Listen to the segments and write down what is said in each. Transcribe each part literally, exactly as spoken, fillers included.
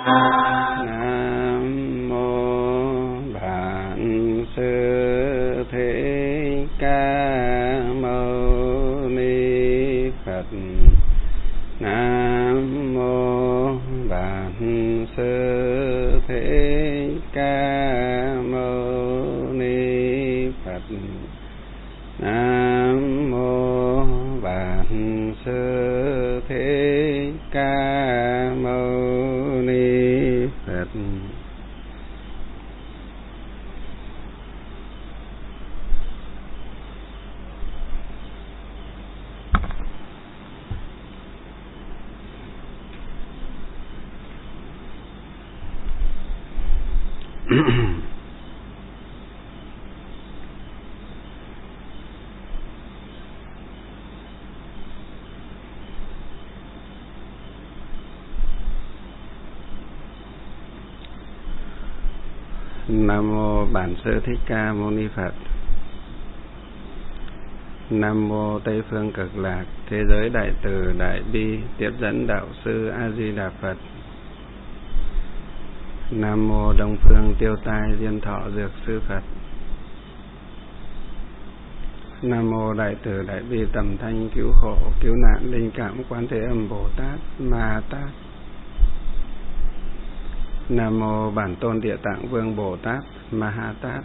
Nam mô Bản Sư Thích Ca Mâu Ni Phật. Nam mô Bản Sư Thích Ca Mâu Ni Phật. Nam mô Bản Sư Thích Ca Mâu Ni Phật. Nam mô Bản Sư Thích Ca Mâu Ni Phật. Nam mô Tây Phương Cực Lạc Thế Giới Đại Từ Đại Bi Tiếp Dẫn Đạo Sư A Di Đà Phật. Nam mô Đông Phương Tiêu Tai Diên Thọ Dược Sư Phật. Nam mô Đại Từ Đại Bi Tầm Thanh Cứu Khổ Cứu Nạn Linh Cảm Quán Thế Âm Bồ Tát Ma Tát. Nam mô Bản Tôn Địa Tạng Vương Bồ Tát Ma Ha Tát.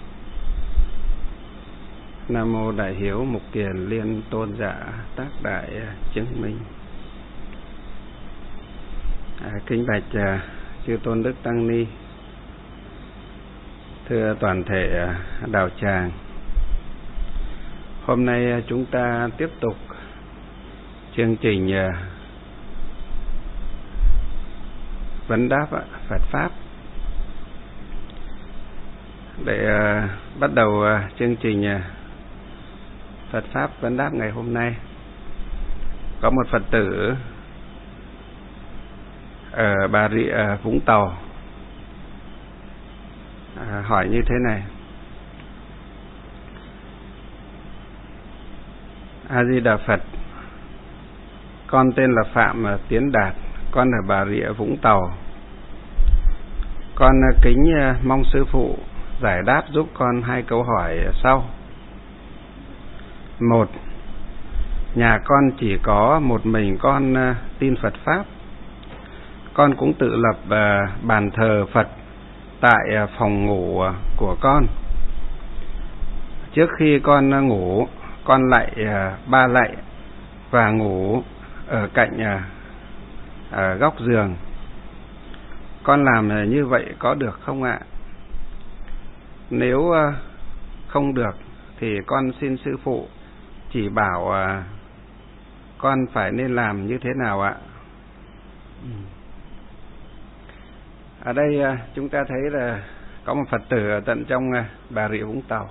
Nam mô Đại Hiếu Mục Kiền Liên Tôn Giả Tác Đại Chứng Minh. À, kính bạch à, chư Tôn Đức Tăng Ni, thưa toàn thể đạo tràng. Hôm nay chúng ta tiếp tục chương trình à, vấn đáp Phật Pháp. Để uh, bắt đầu uh, chương trình uh, Phật Pháp vấn đáp ngày hôm nay, có một Phật tử ở Bà Rịa Vũng Tàu uh, hỏi như thế này: A Di Đà Phật, con tên là Phạm Tiến Đạt, con ở Bà Rịa Vũng Tàu. Con kính mong sư phụ giải đáp giúp con hai câu hỏi sau. Một, nhà con chỉ có một mình con tin Phật Pháp. Con cũng tự lập bàn thờ Phật tại phòng ngủ của con. Trước khi con ngủ, con lạy ba lạy và ngủ ở cạnh ở góc giường. Con làm như vậy có được không ạ? Nếu không được thì con xin sư phụ chỉ bảo con phải nên làm như thế nào ạ? Ở đây chúng ta thấy là có một Phật tử ở tận trong Bà Rịa Vũng Tàu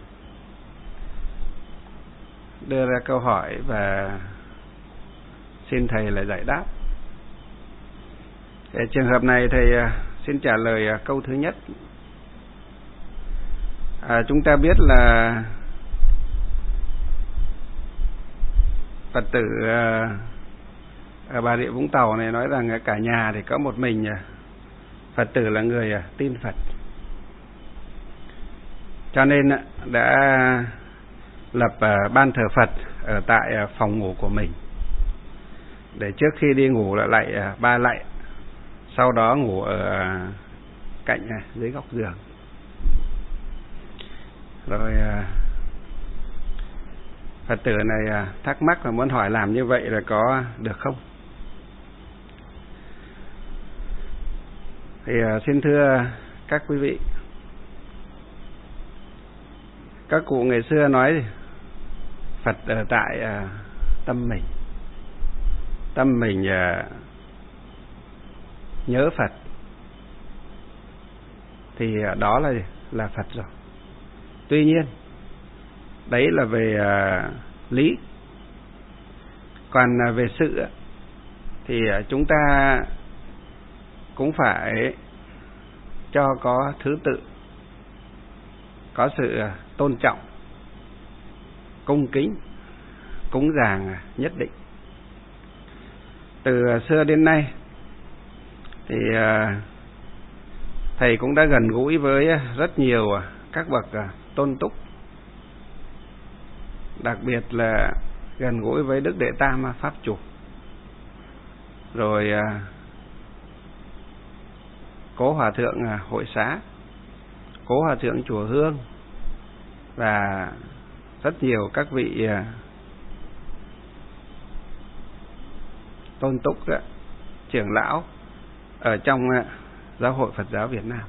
đưa ra câu hỏi và xin thầy là giải đáp. Cái trường hợp này thầy xin trả lời câu thứ nhất. À, chúng ta biết là Phật tử ở Bà Rịa Vũng Tàu này nói rằng cả nhà thì có một mình Phật tử là người tin Phật, cho nên đã lập ban thờ Phật ở tại phòng ngủ của mình, để trước khi đi ngủ lại lại ba lạy, sau đó ngủ ở cạnh dưới góc giường. Rồi Phật tử này thắc mắc và muốn hỏi làm như vậy là có được không? Thì xin thưa các quý vị, các cụ ngày xưa nói Phật ở tại tâm mình, tâm mình nhớ Phật thì đó là là Phật rồi. Tuy nhiên đấy là về uh, lý, còn uh, về sự uh, thì uh, chúng ta cũng phải cho có thứ tự, có sự uh, tôn trọng, cung kính, cúng dường uh, nhất định. Từ uh, xưa đến nay Thì thầy cũng đã gần gũi với rất nhiều các bậc tôn túc, đặc biệt là gần gũi với Đức Đệ Tam Pháp Chủ, rồi Cố Hòa Thượng Hội Xá, Cố Hòa Thượng Chùa Hương và rất nhiều các vị tôn túc đó, trưởng lão ở trong Giáo hội Phật giáo Việt Nam.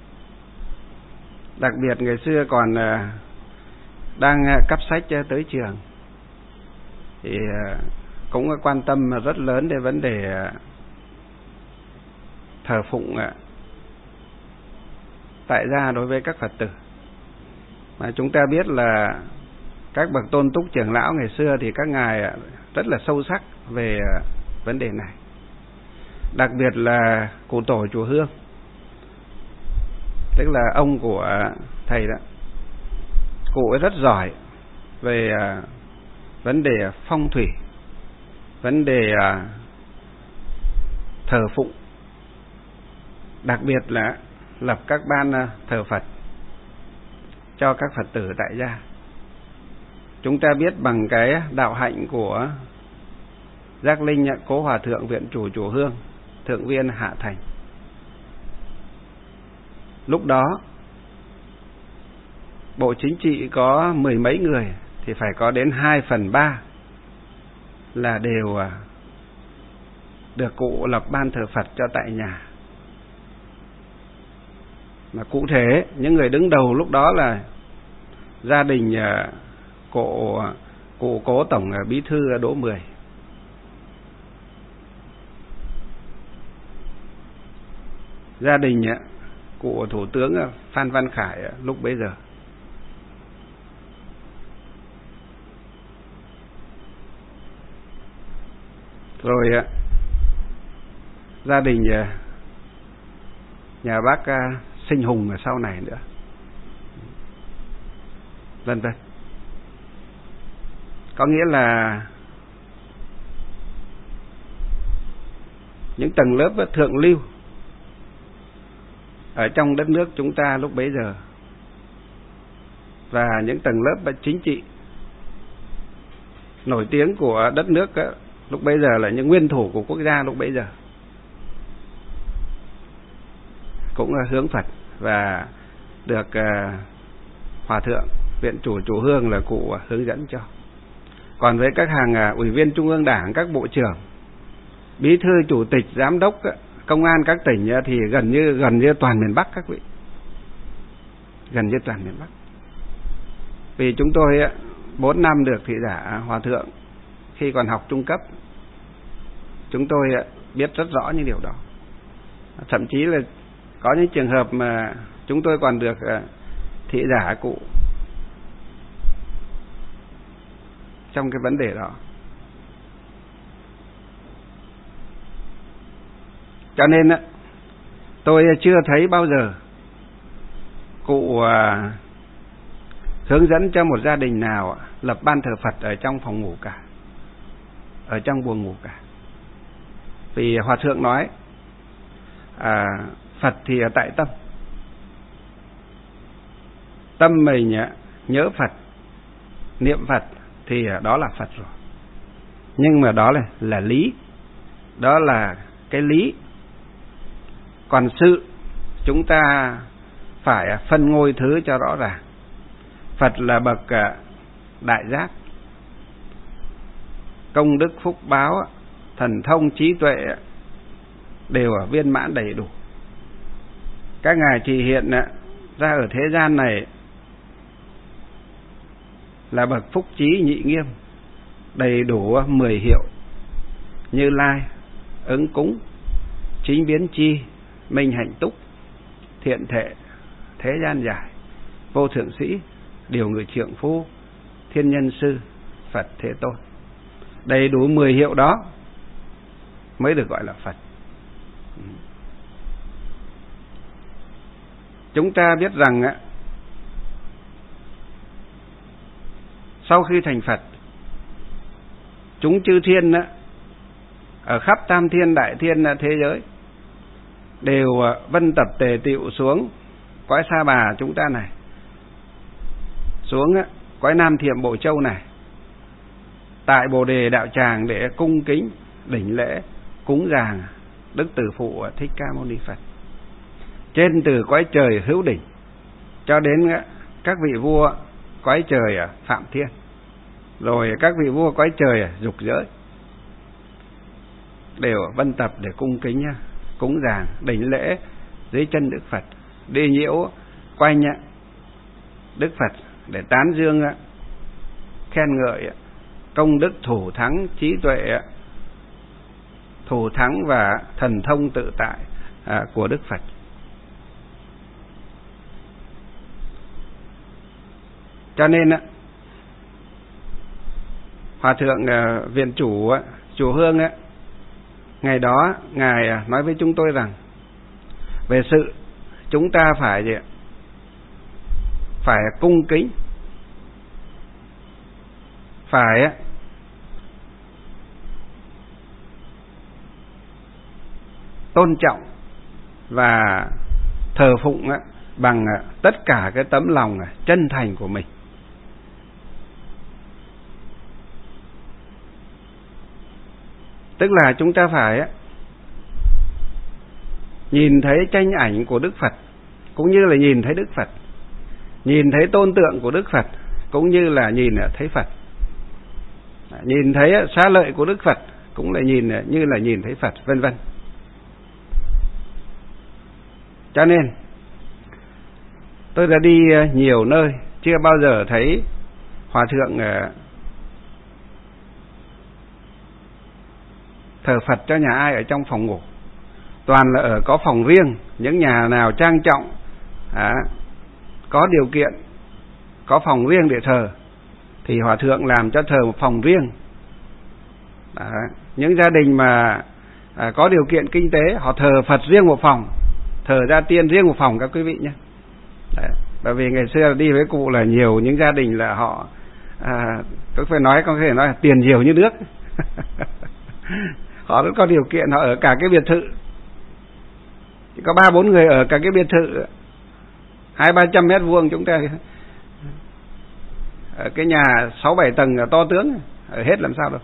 Đặc biệt ngày xưa còn đang cấp sách tới trường thì cũng quan tâm rất lớn đến vấn đề thờ phụng tại gia đối với các Phật tử. Mà chúng ta biết là các bậc tôn túc trưởng lão ngày xưa thì các ngài rất là sâu sắc về vấn đề này. Đặc biệt là cụ tổ chùa Hương, tức là ông của thầy đó, cụ ấy rất giỏi về vấn đề phong thủy, vấn đề thờ phụng, đặc biệt là lập các ban thờ Phật cho các Phật tử tại gia. Chúng ta biết bằng cái đạo hạnh của Giác Linh Cố Hòa Thượng Viện Chủ Chùa Hương, Thượng viên Hạ Thành, lúc đó bộ chính trị có mười mấy người thì phải có đến hai phần ba là đều được cụ lập ban thờ Phật cho tại nhà. Mà cụ thể những người đứng đầu lúc đó là gia đình cụ cụ Cố Tổng Bí thư Đỗ Mười, gia đình cụ Thủ tướng Phan Văn Khải lúc bấy giờ, rồi gia đình nhà bác Sinh Hùng ở sau này nữa, vân vân. Có nghĩa là những tầng lớp thượng lưu ở trong đất nước chúng ta lúc bấy giờ và những tầng lớp chính trị nổi tiếng của đất nước lúc bấy giờ là những nguyên thủ của quốc gia lúc bấy giờ cũng hướng Phật và được Hòa Thượng Viện Chủ Chùa Hương là cụ hướng dẫn cho. Còn với các hàng ủy viên Trung ương Đảng, các bộ trưởng, bí thư, chủ tịch, giám đốc công an các tỉnh thì gần như gần như toàn miền Bắc các vị, gần như toàn miền Bắc. Vì chúng tôi bốn năm được thị giả Hòa Thượng khi còn học trung cấp, chúng tôi biết rất rõ những điều đó. Thậm chí là có những trường hợp mà chúng tôi còn được thị giả cụ trong cái vấn đề đó. Cho nên tôi chưa thấy bao giờ cụ hướng dẫn cho một gia đình nào lập ban thờ Phật ở trong phòng ngủ cả, ở trong buồng ngủ cả. Vì Hòa Thượng nói à, Phật thì ở tại tâm, tâm mình nhớ Phật, niệm Phật thì đó là Phật rồi. Nhưng mà đó là, là lý, đó là cái lý. Còn sự chúng ta phải phân ngôi thứ cho rõ ràng. Phật là bậc đại giác, công đức phúc báo, thần thông trí tuệ đều ở viên mãn đầy đủ. Các ngài chỉ hiện ra ở thế gian này là bậc phúc trí nhị nghiêm, đầy đủ mười hiệu: Như Lai, ứng cúng, chính biến chi, minh hạnh túc, thiện thệ, thế gian giải, vô thượng sĩ, điều ngự trượng phu, thiên nhân sư, Phật Thế Tôn. Đầy đủ mười hiệu đó mới được gọi là Phật. Chúng ta biết rằng sau khi thành Phật, chúng chư thiên ở khắp tam thiên đại thiên thế giới đều vân tập tề tựu xuống cõi Sa Bà chúng ta này, xuống cõi Nam Thiệm Bộ Châu này, tại Bồ Đề đạo tràng để cung kính đỉnh lễ cúng dường Đức Từ Phụ Thích Ca Mâu Ni Phật. Trên từ cõi trời hữu đỉnh cho đến các vị vua cõi trời ở Phạm Thiên, rồi các vị vua cõi trời ở Dục Giới đều vân tập để cung kính cúng dường đỉnh lễ dưới chân Đức Phật, đi nhiễu quanh Đức Phật để tán dương khen ngợi công đức thủ thắng trí tuệ, thủ thắng và thần thông tự tại của Đức Phật. Cho nên Hòa thượng viện chủ chùa Hương ngày đó ngài nói với chúng tôi rằng về sự chúng ta phải gì? Phải cung kính, phải tôn trọng và thờ phụng bằng tất cả cái tấm lòng chân thành của mình. Tức là chúng ta phải nhìn thấy tranh ảnh của Đức Phật cũng như là nhìn thấy Đức Phật, nhìn thấy tôn tượng của Đức Phật cũng như là nhìn thấy Phật, nhìn thấy xá lợi của Đức Phật cũng là nhìn như là nhìn thấy Phật, vân vân. Cho nên tôi đã đi nhiều nơi, chưa bao giờ thấy hòa thượng thờ Phật cho nhà ai ở trong phòng ngủ, toàn là ở có phòng riêng. Những nhà nào trang trọng, à, có điều kiện, có phòng riêng để thờ thì hòa thượng làm cho thờ một phòng riêng. À, những gia đình mà à, có điều kiện kinh tế, họ thờ Phật riêng một phòng, thờ Gia Tiên riêng một phòng các quý vị nhé. Đấy, bởi vì ngày xưa đi với cụ là nhiều những gia đình là họ à, tôi phải nói có thể nói là tiền nhiều như nước. Họ rất có điều kiện, họ ở cả cái biệt thự, chỉ có ba bốn người ở cả cái biệt thự hai ba trăm mét vuông, chúng ta ở cái nhà sáu bảy tầng to tướng ở hết làm sao đâu.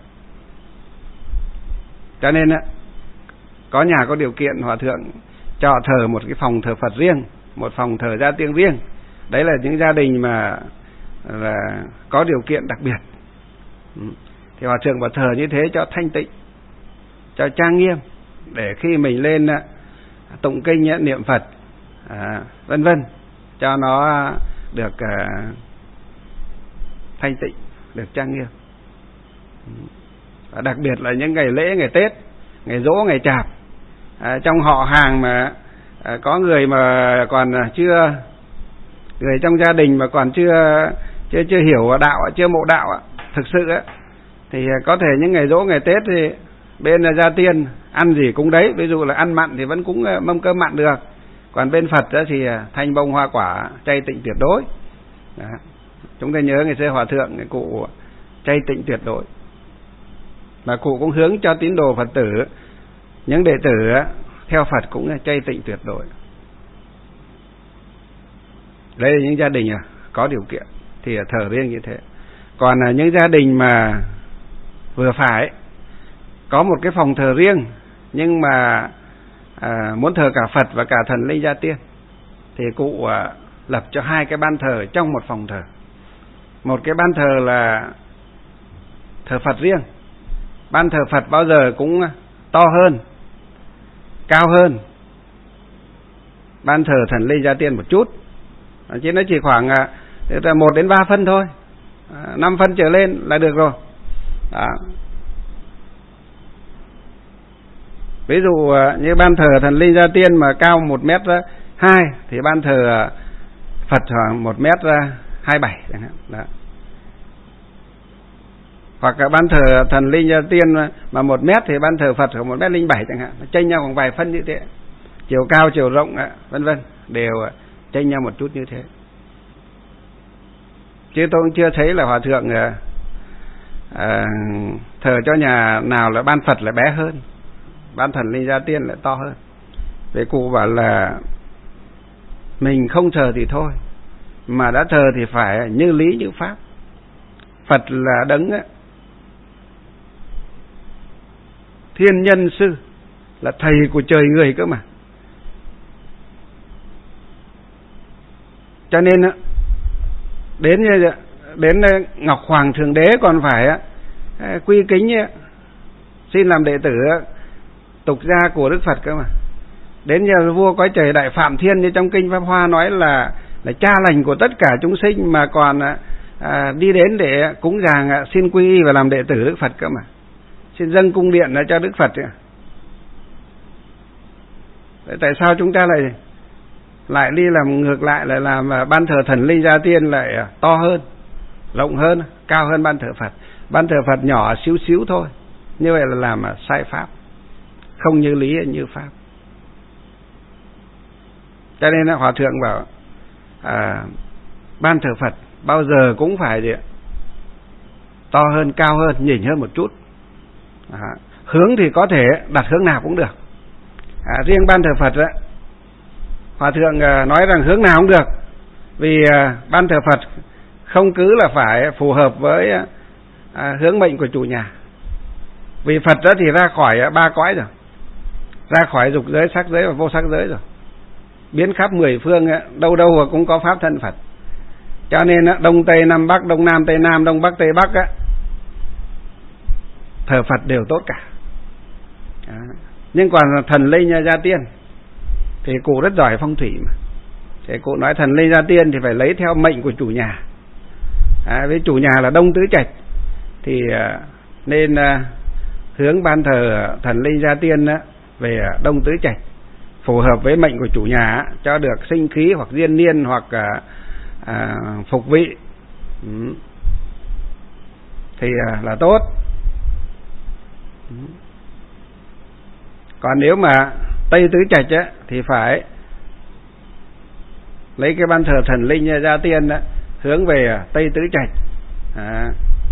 Cho nên á, có nhà có điều kiện hòa thượng cho thờ một cái phòng thờ Phật riêng, một phòng thờ Gia Tiên riêng. Đấy là những gia đình mà là có điều kiện đặc biệt. Thì hòa thượng bảo thờ như thế cho thanh tịnh, cho trang nghiêm, để khi mình lên tụng kinh niệm Phật à, vân vân, cho nó được à, thanh tịnh, được trang nghiêm. Và đặc biệt là những ngày lễ, ngày Tết, ngày Giỗ, ngày Chạp, à, trong họ hàng mà à, có người mà còn chưa, người trong gia đình mà còn chưa chưa chưa hiểu đạo, chưa mộ đạo, thực sự á, thì có thể những ngày Giỗ, ngày Tết thì bên Gia Tiên ăn gì cũng đấy, ví dụ là ăn mặn thì vẫn cúng mâm cơm mặn được, còn bên Phật đó thì thanh bông hoa quả, chay tịnh tuyệt đối. Đó. Chúng ta nhớ ngày xưa hòa thượng cái cụ chay tịnh tuyệt đối, mà cụ cũng hướng cho tín đồ Phật tử, những đệ tử theo Phật cũng chay tịnh tuyệt đối. Đây là những gia đình có điều kiện thì thờ riêng như thế. Còn những gia đình mà vừa phải có một cái phòng thờ riêng nhưng mà à, muốn thờ cả Phật và cả thần linh Gia Tiên thì cụ à, lập cho hai cái ban thờ trong một phòng thờ. Một cái ban thờ là thờ Phật riêng. Ban thờ Phật bao giờ cũng to hơn, cao hơn ban thờ thần linh Gia Tiên một chút, chứ nó chỉ khoảng một đến ba phân thôi, năm phân trở lên là được rồi. Đó. Ví dụ như ban thờ thần linh Gia Tiên mà cao một mét hai thì ban thờ Phật khoảng một mét hai bảy chẳng hạn. Đó. Hoặc là ban thờ thần linh Gia Tiên mà một mét thì ban thờ Phật khoảng một mét linh bảy chẳng hạn, nó chênh nhau khoảng vài phân như thế, chiều cao chiều rộng vân vân đều chênh nhau một chút như thế. Chứ tôi cũng chưa thấy là hòa thượng à, thờ cho nhà nào là ban Phật là bé hơn, ban thần linh Gia Tiên lại to hơn. Vậy cụ bảo là mình không thờ thì thôi, mà đã thờ thì phải như lý như pháp. Phật là đấng á, thiên nhân sư, là thầy của trời người cơ mà. Cho nên á, đến đến Ngọc Hoàng Thượng Đế còn phải á, quy kính á, xin làm đệ tử á, tục gia của Đức Phật cơ mà. Đến nhà vua cõi trời Đại Phạm Thiên như trong kinh Pháp Hoa nói là là cha lành của tất cả chúng sinh, mà còn à, đi đến để cúng dường à, xin quy y và làm đệ tử Đức Phật cơ mà, xin dâng cung điện cho Đức Phật. Tại sao chúng ta lại lại đi làm ngược lại, lại làm ban thờ thần linh gia tiên lại to hơn, rộng hơn, cao hơn ban thờ Phật? Ban thờ Phật nhỏ xíu xíu thôi, như vậy là làm sai pháp, không như lý như pháp. Cho nên Hòa Thượng bảo à, ban thờ Phật bao giờ cũng phải gì? To hơn, cao hơn, nhỉnh hơn một chút. À, hướng thì có thể đặt hướng nào cũng được. À, riêng ban thờ Phật đó, Hòa Thượng à, nói rằng hướng nào cũng được, vì à, ban thờ Phật không cứ là phải phù hợp với à, hướng mệnh của chủ nhà. Vì Phật đó thì ra khỏi à, ba cõi rồi, ra khỏi dục giới, sắc giới và vô sắc giới rồi, biến khắp mười phương, đâu đâu cũng có pháp thân Phật. Cho nên Đông Tây Nam Bắc, Đông Nam Tây Nam, Đông Bắc Tây Bắc á, thờ Phật đều tốt cả. Đó. Nhưng còn thần linh gia tiên thì cụ rất giỏi phong thủy mà. Thì cụ nói thần linh gia tiên thì phải lấy theo mệnh của chủ nhà. À, với chủ nhà là Đông Tứ Trạch thì à, nên à, hướng ban thờ thần linh gia tiên á, về Đông Tứ Trạch, phù hợp với mệnh của chủ nhà, cho được sinh khí hoặc diên niên hoặc à, à, phục vị. Ừ. Thì à, là tốt. Ừ. Còn nếu mà Tây Tứ Trạch á, thì phải lấy cái ban thờ thần linh gia tiên á, hướng về Tây Tứ Trạch. À.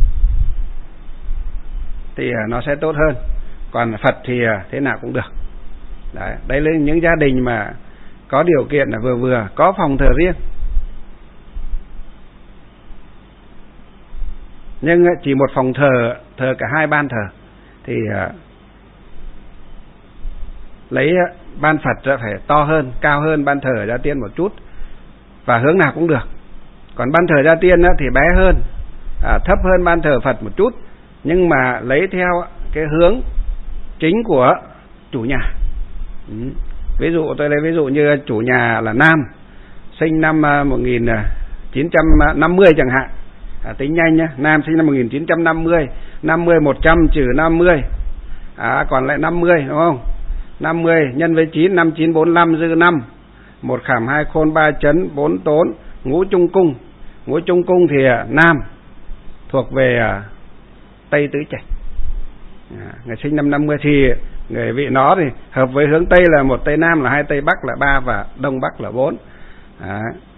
Thì à, nó sẽ tốt hơn. Còn Phật thì à, thế nào cũng được. Đấy, đấy là những gia đình mà có điều kiện là vừa vừa, có phòng thờ riêng, nhưng chỉ một phòng thờ, thờ cả hai ban thờ, thì uh, lấy ban Phật phải to hơn, cao hơn ban thờ gia tiên một chút, và hướng nào cũng được. Còn ban thờ gia tiên thì bé hơn, à, thấp hơn ban thờ Phật một chút, nhưng mà lấy theo cái hướng chính của chủ nhà. Ừ. Ví dụ tôi lấy ví dụ như chủ nhà là nam, sinh năm một nghìn chín trăm năm mươi chẳng hạn, à, tính nhanh nhé, nam sinh năm một nghìn chín trăm năm mươi, năm mươi một trăm trừ năm mươi, à, còn lại năm mươi đúng không? năm mươi nhân với chín, năm chín bốn lăm dư năm, một khảm hai khôn ba chấn bốn tốn, ngũ trung cung. Ngũ trung cung thì nam, thuộc về Tây Tứ Trạch. À, người sinh năm năm mươi thì người vị nó thì hợp với hướng Tây là một Tây Nam là hai, Tây Bắc là ba và Đông Bắc là bốn. À,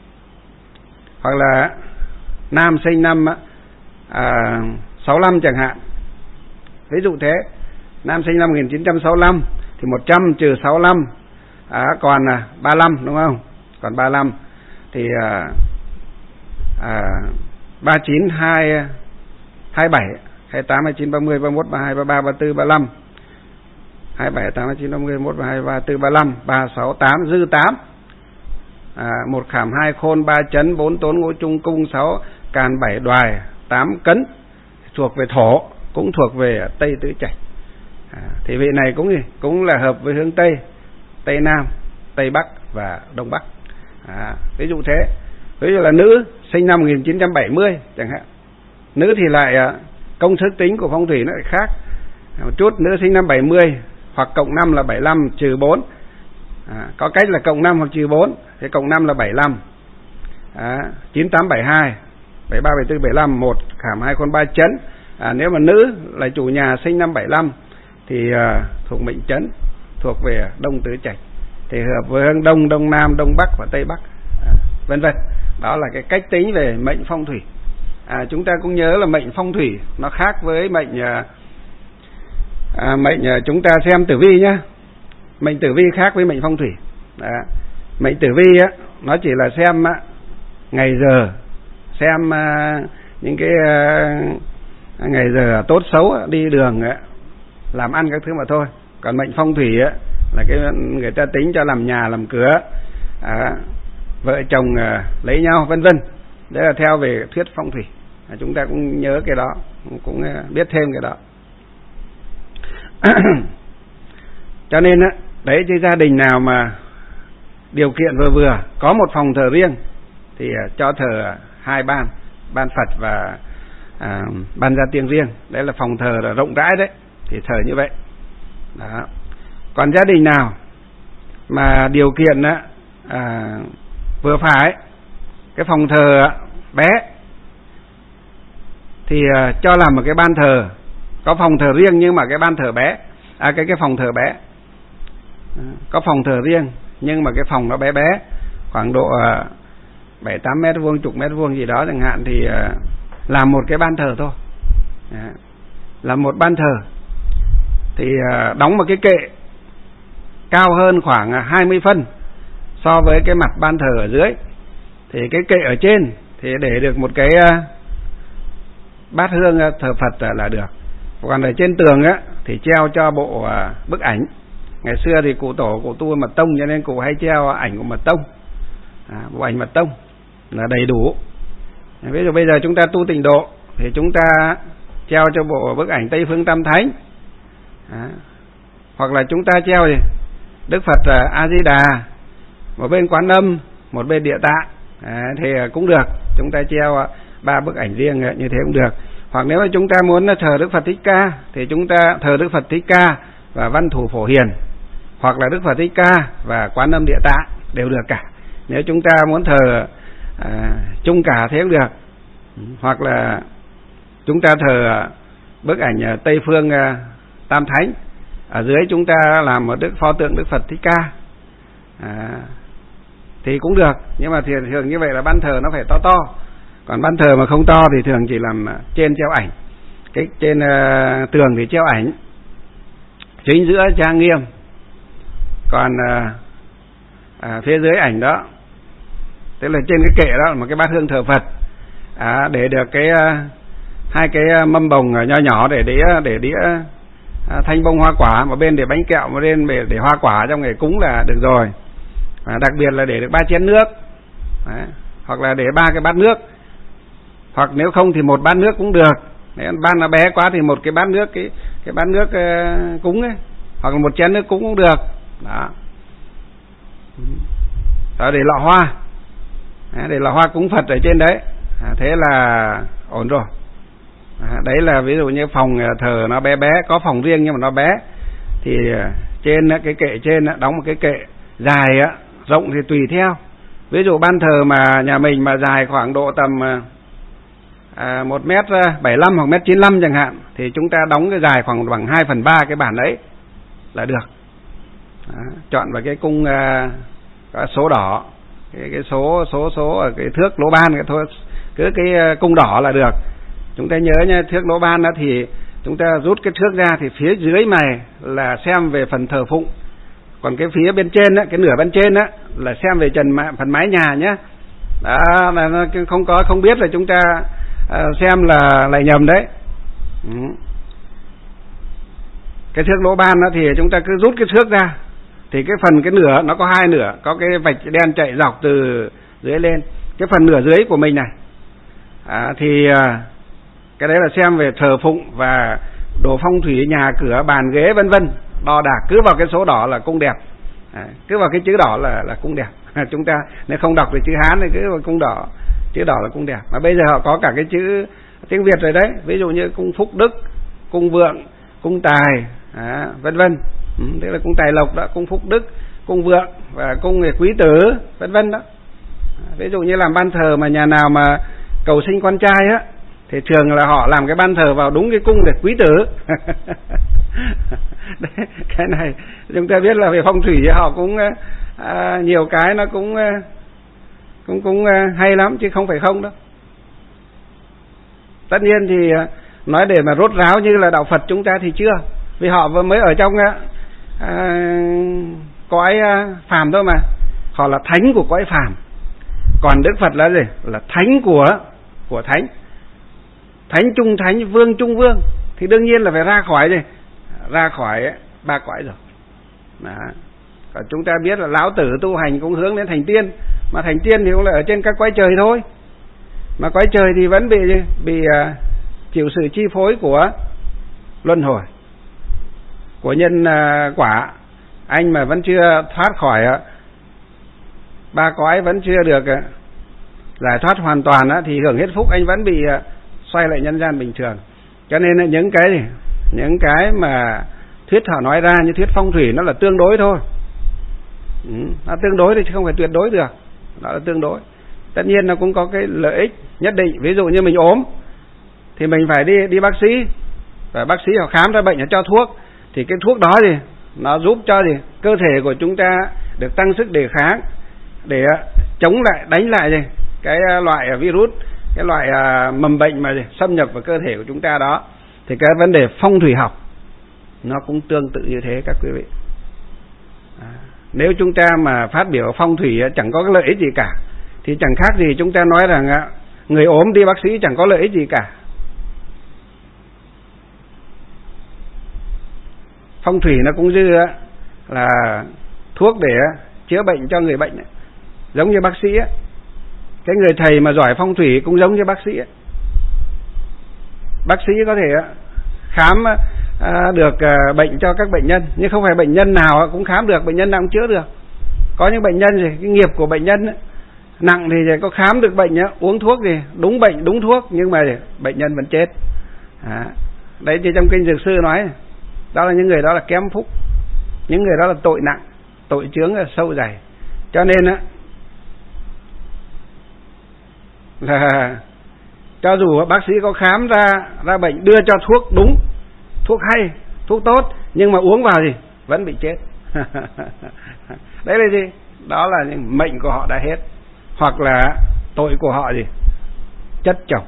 hoặc là nam sinh năm à, sáu lăm chẳng hạn, ví dụ thế. Nam sinh năm một nghìn chín trăm sáu mươi lăm thì một trăm trừ sáu mươi lăm, à, còn à, ba mươi lăm đúng không? Còn ba mươi lăm thì à, à, ba mươi chín, hai, hai mươi bảy, hai mươi tám, hai mươi chín, ba mươi, ba mươi mốt, ba mươi hai, ba mươi ba, ba mươi tư, ba mươi lăm, hai mươi bảy, tám, hai mươi chín, ba mươi, ba mươi mốt, ba mươi hai, ba mươi tư, ba mươi lăm, ba mươi sáu, tám, dư tám, à, một khảm hai khôn ba chấn bốn tốn ngũ trung cung sáu càn bảy đoài tám cấn, thuộc về thổ, cũng thuộc về Tây Tứ Trạch. À, thì vị này cũng cũng là hợp với hướng Tây, Tây Nam, Tây Bắc và Đông Bắc. À, ví dụ thế. Ví dụ là nữ sinh năm một nghìn chín trăm bảy mươi chẳng hạn, nữ thì lại à, công thức tính của phong thủy nó lại khác một chút. Nữ sinh năm bảy mươi hoặc cộng năm là bảy mươi lăm trừ bốn, à, có cách là cộng năm hoặc trừ bốn, thế cộng năm là bảy mươi lăm, à, chín tám bảy hai, bảy ba bảy tư bảy mươi lăm, một khảm hai con ba chấn. À, nếu mà nữ là chủ nhà sinh năm bảy mươi lăm thì à, thuộc mệnh chấn, thuộc về Đông Tứ Trạch, thì hợp với hướng Đông, Đông Nam, Đông Bắc và Tây Bắc, à, vân vân. Đó là cái cách tính về mệnh phong thủy. À, chúng ta cũng nhớ là mệnh phong thủy nó khác với mệnh à, à, mệnh à, chúng ta xem tử vi nhé. Mệnh tử vi khác với mệnh phong thủy. Đó. Mệnh tử vi á, nó chỉ là xem á, ngày giờ, xem uh, những cái uh, ngày giờ tốt xấu, đi đường, uh, làm ăn các thứ mà thôi. Còn mệnh phong thủy á, là cái người ta tính cho làm nhà, làm cửa, à, vợ chồng uh, lấy nhau, vân vân. Đấy là theo về thuyết phong thủy. À, chúng ta cũng nhớ cái đó, cũng uh, biết thêm cái đó. Cho nên á, đấy, cái gia đình nào mà điều kiện vừa vừa, có một phòng thờ riêng thì uh, cho thờ hai ban, ban Phật và uh, ban gia tiên riêng. Đấy là phòng thờ là rộng rãi đấy, thì thờ như vậy. Đó. Còn gia đình nào mà điều kiện á, à, vừa phải, cái phòng thờ bé thì uh, cho làm một cái ban thờ, có phòng thờ riêng nhưng mà cái ban thờ bé, à, cái cái phòng thờ bé, à, có phòng thờ riêng nhưng mà cái phòng nó bé bé, khoảng độ uh, bảy tám mét vuông, chục mét vuông gì đó chẳng hạn, thì uh, làm một cái ban thờ thôi, à, làm một ban thờ thì uh, đóng một cái kệ cao hơn khoảng hai mươi phân so với cái mặt ban thờ ở dưới. Thì cái kệ ở trên thì để được một cái uh, bát hương thờ Phật là được. Còn ở trên tường á thì treo cho bộ uh, bức ảnh. Ngày xưa thì cụ tổ cụ tu Mật Tông, cho nên cụ hay treo ảnh của Mật Tông, à, bộ ảnh Mật Tông là đầy đủ. Ví dụ bây giờ chúng ta tu Tịnh Độ thì chúng ta treo cho bộ bức ảnh Tây Phương Tam Thánh, à, hoặc là chúng ta treo gì Đức Phật uh, A Di Đà, một bên Quán Âm, một bên Địa Tạng, à, thì cũng được. Chúng ta treo uh, ba bức ảnh riêng uh, như thế cũng được. Hoặc nếu mà chúng ta muốn thờ Đức Phật Thích Ca thì chúng ta thờ Đức Phật Thích Ca và Văn Thủ Phổ Hiền, hoặc là Đức Phật Thích Ca và Quán Âm Địa Tạng đều được cả. Nếu chúng ta muốn thờ à, chung cả thế cũng được. Hoặc là chúng ta thờ bức ảnh Tây Phương à, Tam Thánh, ở dưới chúng ta làm một đức pho tượng Đức Phật Thích Ca, à, thì cũng được. Nhưng mà thường, thường như vậy là ban thờ nó phải to to. Còn ban thờ mà không to thì thường chỉ làm trên treo ảnh, cái trên uh, tường thì treo ảnh, chính giữa trang nghiêm. Còn uh, uh, phía dưới ảnh đó, tức là trên cái kệ đó là một cái bát hương thờ Phật, à, để được cái uh, hai cái mâm bồng nho nhỏ để đĩa để đĩa uh, thanh bông hoa quả, một bên để bánh kẹo, một bên để, để hoa quả trong ngày cúng là được rồi. À, đặc biệt là để được ba chén nước, à, hoặc là để ba cái bát nước, hoặc nếu không thì một bát nước cũng được. Nếu bát nó bé quá thì một cái bát nước, cái cái bát nước uh, cúng ấy, hoặc là một chén nước cúng cũng được. Đó. Đó, để lọ hoa, à, để lọ hoa cúng Phật ở trên đấy, à, thế là ổn rồi. À, đấy là ví dụ như phòng thờ nó bé bé, có phòng riêng nhưng mà nó bé, thì trên cái kệ trên đóng một cái kệ dài á, rộng thì tùy theo. Ví dụ ban thờ mà nhà mình mà dài khoảng độ tầm à, một mét bảy lăm hoặc mét chín lăm chẳng hạn, thì chúng ta đóng cái dài khoảng bằng hai phần ba cái bản đấy là được. Đó, chọn vào cái cung uh, có số đỏ, cái, cái số số số ở cái thước lỗ ban, cái thôi cứ cái uh, cung đỏ là được. Chúng ta nhớ nha, thước lỗ ban đó thì chúng ta rút cái thước ra thì phía dưới này là xem về phần thờ phụng, còn cái phía bên trên á, cái nửa bên trên á là xem về trần phần mái nhà nhé. Đó, là nó không có không biết là chúng ta uh, xem là lại nhầm đấy. Ừ. Cái thước lỗ ban đó thì chúng ta cứ rút cái thước ra, thì cái phần cái nửa nó có hai nửa, có cái vạch đen chạy dọc từ dưới lên, cái phần nửa dưới của mình này, à, thì à, cái đấy là xem về thờ phụng và đồ phong thủy nhà cửa bàn ghế vân vân, đo đạc cứ vào cái số đỏ là cung đẹp, à, cứ vào cái chữ đỏ là là cung đẹp. Chúng ta nếu không đọc được chữ Hán thì cứ vào cung đỏ, chữ đỏ là cung đẹp. Mà bây giờ họ có cả cái chữ tiếng Việt rồi đấy, ví dụ như cung phúc đức, cung vượng, cung tài, à, vân vân. Ừ, tức là cung tài lộc đó, cung phúc đức, cung vượng và cung quý tử vân vân đó. À, ví dụ như làm ban thờ mà nhà nào mà cầu sinh con trai á thì thường là họ làm cái ban thờ vào đúng cái cung để quý tử. Đấy, cái này chúng ta biết là về phong thủy họ cũng à, nhiều cái nó cũng cũng cũng hay lắm chứ không phải không đâu. Tất nhiên thì nói để mà rốt ráo như là đạo Phật chúng ta thì chưa, vì họ mới ở trong à, cõi phàm thôi mà, họ là thánh của cõi phàm. Còn Đức Phật là gì? Là thánh của của thánh, thánh trung thánh, vương trung vương, thì đương nhiên là phải ra khỏi gì? Ra khỏi ba cõi rồi. Đó. Còn chúng ta biết là lão tử tu hành cũng hướng đến thành tiên, mà thành tiên thì cũng là ở trên các cõi trời thôi. Mà cõi trời thì vẫn bị bị uh, chịu sự chi phối của luân hồi, của nhân uh, quả. Anh mà vẫn chưa thoát khỏi uh, ba cõi, vẫn chưa được uh, giải thoát hoàn toàn uh, thì hưởng hết phúc, anh vẫn bị uh, xoay lại nhân gian bình thường. Cho nên uh, những cái gì, những cái mà thuyết họ nói ra như thuyết phong thủy nó là tương đối thôi. Ừ, nó tương đối thì chứ không phải tuyệt đối được. Nó là tương đối. Tất nhiên nó cũng có cái lợi ích nhất định. Ví dụ như mình ốm thì mình phải đi đi bác sĩ, và bác sĩ họ khám ra bệnh, họ cho thuốc, thì cái thuốc đó thì nó giúp cho gì cơ thể của chúng ta được tăng sức đề kháng để chống lại, đánh lại gì cái loại virus, cái loại mầm bệnh mà gì, xâm nhập vào cơ thể của chúng ta đó. Thì cái vấn đề phong thủy học nó cũng tương tự như thế các quý vị. À, nếu chúng ta mà phát biểu phong thủy chẳng có cái lợi ích gì cả, thì chẳng khác gì chúng ta nói rằng người ốm đi bác sĩ chẳng có lợi ích gì cả. Phong thủy nó cũng như là thuốc để chữa bệnh cho người bệnh, giống như bác sĩ. Cái người thầy mà giỏi phong thủy cũng giống như bác sĩ. Bác sĩ có thể khám được bệnh cho các bệnh nhân, nhưng không phải bệnh nhân nào cũng khám được, bệnh nhân nào cũng chữa được. Có những bệnh nhân thì cái nghiệp của bệnh nhân nặng thì có khám được bệnh, uống thuốc thì đúng bệnh đúng thuốc, nhưng mà bệnh nhân vẫn chết. À, đấy thì trong kinh Dược Sư nói đó là những người đó là kém phúc, những người đó là tội nặng, tội chướng là sâu dày. Cho nên á là cho dù bác sĩ có khám ra ra bệnh, đưa cho thuốc đúng, thuốc hay, thuốc tốt, nhưng mà uống vào thì vẫn bị chết. Đấy là gì? Đó là những mệnh của họ đã hết, hoặc là tội của họ gì chất chồng.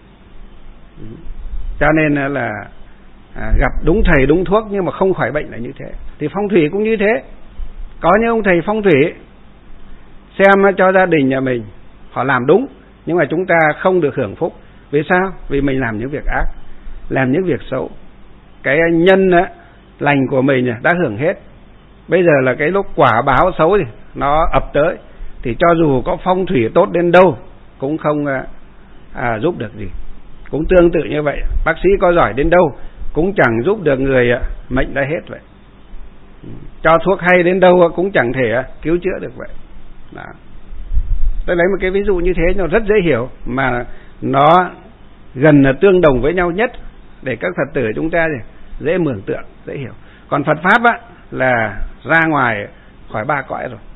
Cho nên là à, gặp đúng thầy đúng thuốc nhưng mà không khỏi bệnh là như thế. Thì phong thủy cũng như thế. Có những ông thầy phong thủy xem cho gia đình nhà mình họ làm đúng, nhưng mà chúng ta không được hưởng phúc. Vì sao? Vì mình làm những việc ác, làm những việc xấu. Cái nhân lành của mình đã hưởng hết. Bây giờ là cái lúc quả báo xấu thì nó ập tới, thì cho dù có phong thủy tốt đến đâu cũng không à, giúp được gì. Cũng tương tự như vậy, bác sĩ có giỏi đến đâu cũng chẳng giúp được người mệnh đã hết vậy. Cho thuốc hay đến đâu cũng chẳng thể cứu chữa được vậy. Đó. Tôi lấy một cái ví dụ như thế nó rất dễ hiểu, mà nó gần là tương đồng với nhau nhất để các Phật tử chúng ta dễ mường tượng, dễ hiểu. Còn Phật Pháp á, là ra ngoài khỏi ba cõi rồi.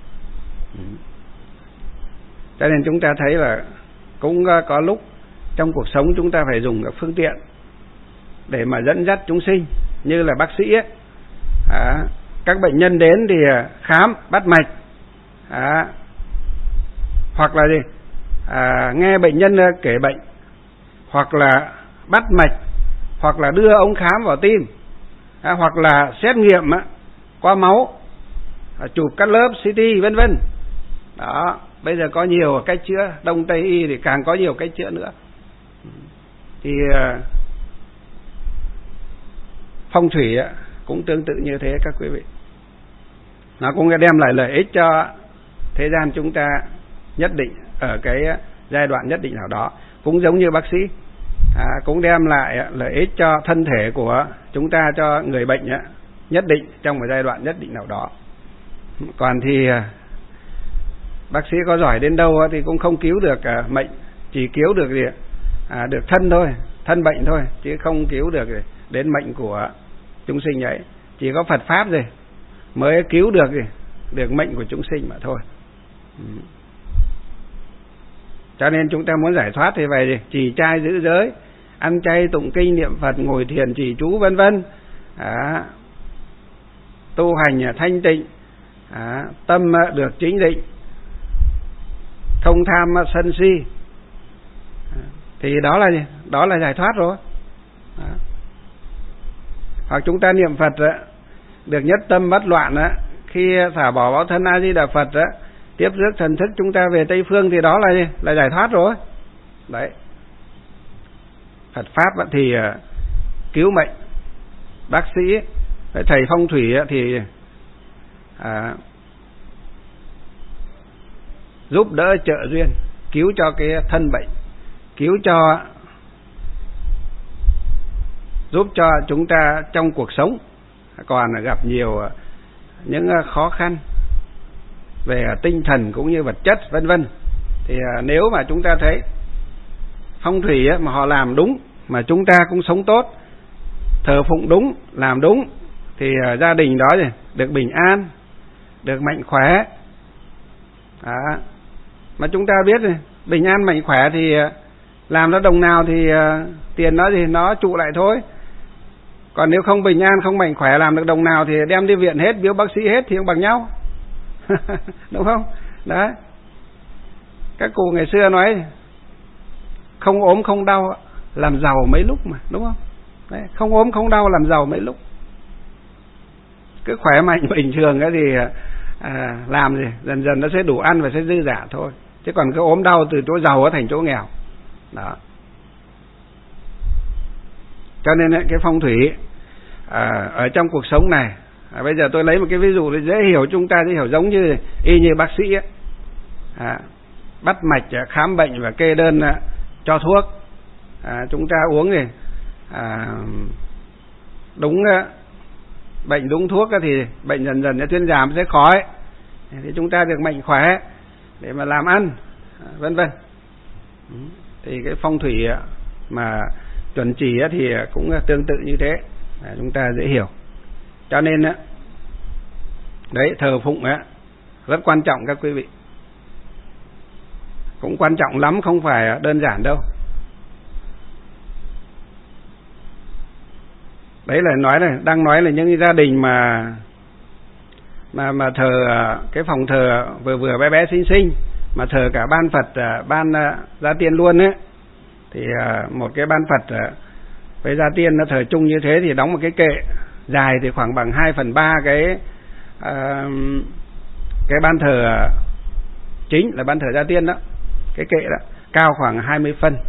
Cho nên chúng ta thấy là cũng có lúc trong cuộc sống chúng ta phải dùng các phương tiện để mà dẫn dắt chúng sinh, như là bác sĩ ấy. À, các bệnh nhân đến thì khám bắt mạch, à, hoặc là gì à, nghe bệnh nhân kể bệnh, hoặc là bắt mạch, hoặc là đưa ông khám vào tim, à, hoặc là xét nghiệm á, qua máu, à, chụp các lớp xê tê vân vân. Đó, bây giờ có nhiều cách chữa, Đông Tây y thì càng có nhiều cách chữa nữa. Thì uh, phong thủy á, cũng tương tự như thế các quý vị. Nó cũng đem lại lợi ích cho thế gian chúng ta nhất định, ở cái giai đoạn nhất định nào đó. Cũng giống như bác sĩ, à, cũng đem lại lợi ích cho thân thể của chúng ta, cho người bệnh á, nhất định trong một giai đoạn nhất định nào đó. Còn thì uh, bác sĩ có giỏi đến đâu thì cũng không cứu được uh, mệnh, chỉ cứu được gì à, được thân thôi, thân bệnh thôi, chứ không cứu được đến mệnh của chúng sinh ấy. Chỉ có Phật Pháp rồi mới cứu được được mệnh của chúng sinh mà thôi. Ừ. Cho nên chúng ta muốn giải thoát thì phải trì trai giữ giới, ăn chay tụng kinh niệm Phật, ngồi thiền trì chú vân vân, à, tu hành thanh tịnh, à, tâm được chính định, không tham sân si, à, thì đó là gì? Đó là giải thoát rồi. À. Hoặc chúng ta niệm Phật được nhất tâm bất loạn á, khi xả bỏ báo thân A Di Đà Phật á, tiếp rước thần thức chúng ta về Tây phương thì đó là là giải thoát rồi. Đấy. Phật pháp thì cứu mệnh, bác sĩ, thầy phong thủy thì à, giúp đỡ trợ duyên, cứu cho cái thân bệnh, cứu cho giúp cho chúng ta trong cuộc sống còn gặp nhiều những khó khăn về tinh thần cũng như vật chất vân vân. Thì nếu mà chúng ta thấy phong thủy mà họ làm đúng, mà chúng ta cũng sống tốt, thờ phụng đúng, làm đúng, thì gia đình đó được bình an, được mạnh khỏe. Đó. Mà chúng ta biết rồi, bình an mạnh khỏe thì làm nó đồng nào thì tiền nó thì nó trụ lại thôi. Còn nếu không bình an, không mạnh khỏe, làm được đồng nào thì đem đi viện hết, biếu bác sĩ hết thì cũng bằng nhau. Đúng không? Đấy. Các cụ ngày xưa nói không ốm không đau làm giàu mấy lúc mà, đúng không? Đấy, không ốm không đau làm giàu mấy lúc. Cứ khỏe mạnh bình thường cái thì à, làm gì dần dần nó sẽ đủ ăn và sẽ dư giả thôi. Chứ còn cái ốm đau từ chỗ giàu thành chỗ nghèo. Đó. Cho nên cái phong thủy à, ở trong cuộc sống này, à, bây giờ tôi lấy một cái ví dụ để dễ hiểu, chúng ta dễ hiểu, giống như y như bác sĩ ấy. À, bắt mạch, khám bệnh và kê đơn cho thuốc, à, chúng ta uống thì à, đúng bệnh đúng thuốc thì bệnh dần dần sẽ thuyên giảm, sẽ khỏi, thì chúng ta được mạnh khỏe để mà làm ăn, vân vân. Thì cái phong thủy mà chuẩn chỉ thì cũng tương tự như thế, chúng ta dễ hiểu. Cho nên đấy, thờ phụng rất quan trọng các quý vị, cũng quan trọng lắm, không phải đơn giản đâu. Đấy là nói này, đang nói là những gia đình mà mà mà thờ cái phòng thờ vừa vừa bé bé xinh xinh, mà thờ cả ban Phật, ban Gia Tiên luôn ấy, thì một cái ban Phật với Gia Tiên nó thờ chung như thế thì đóng một cái kệ dài thì khoảng bằng hai phần ba cái uh, cái ban thờ chính là ban thờ Gia Tiên đó, cái kệ đó cao khoảng hai mươi phân,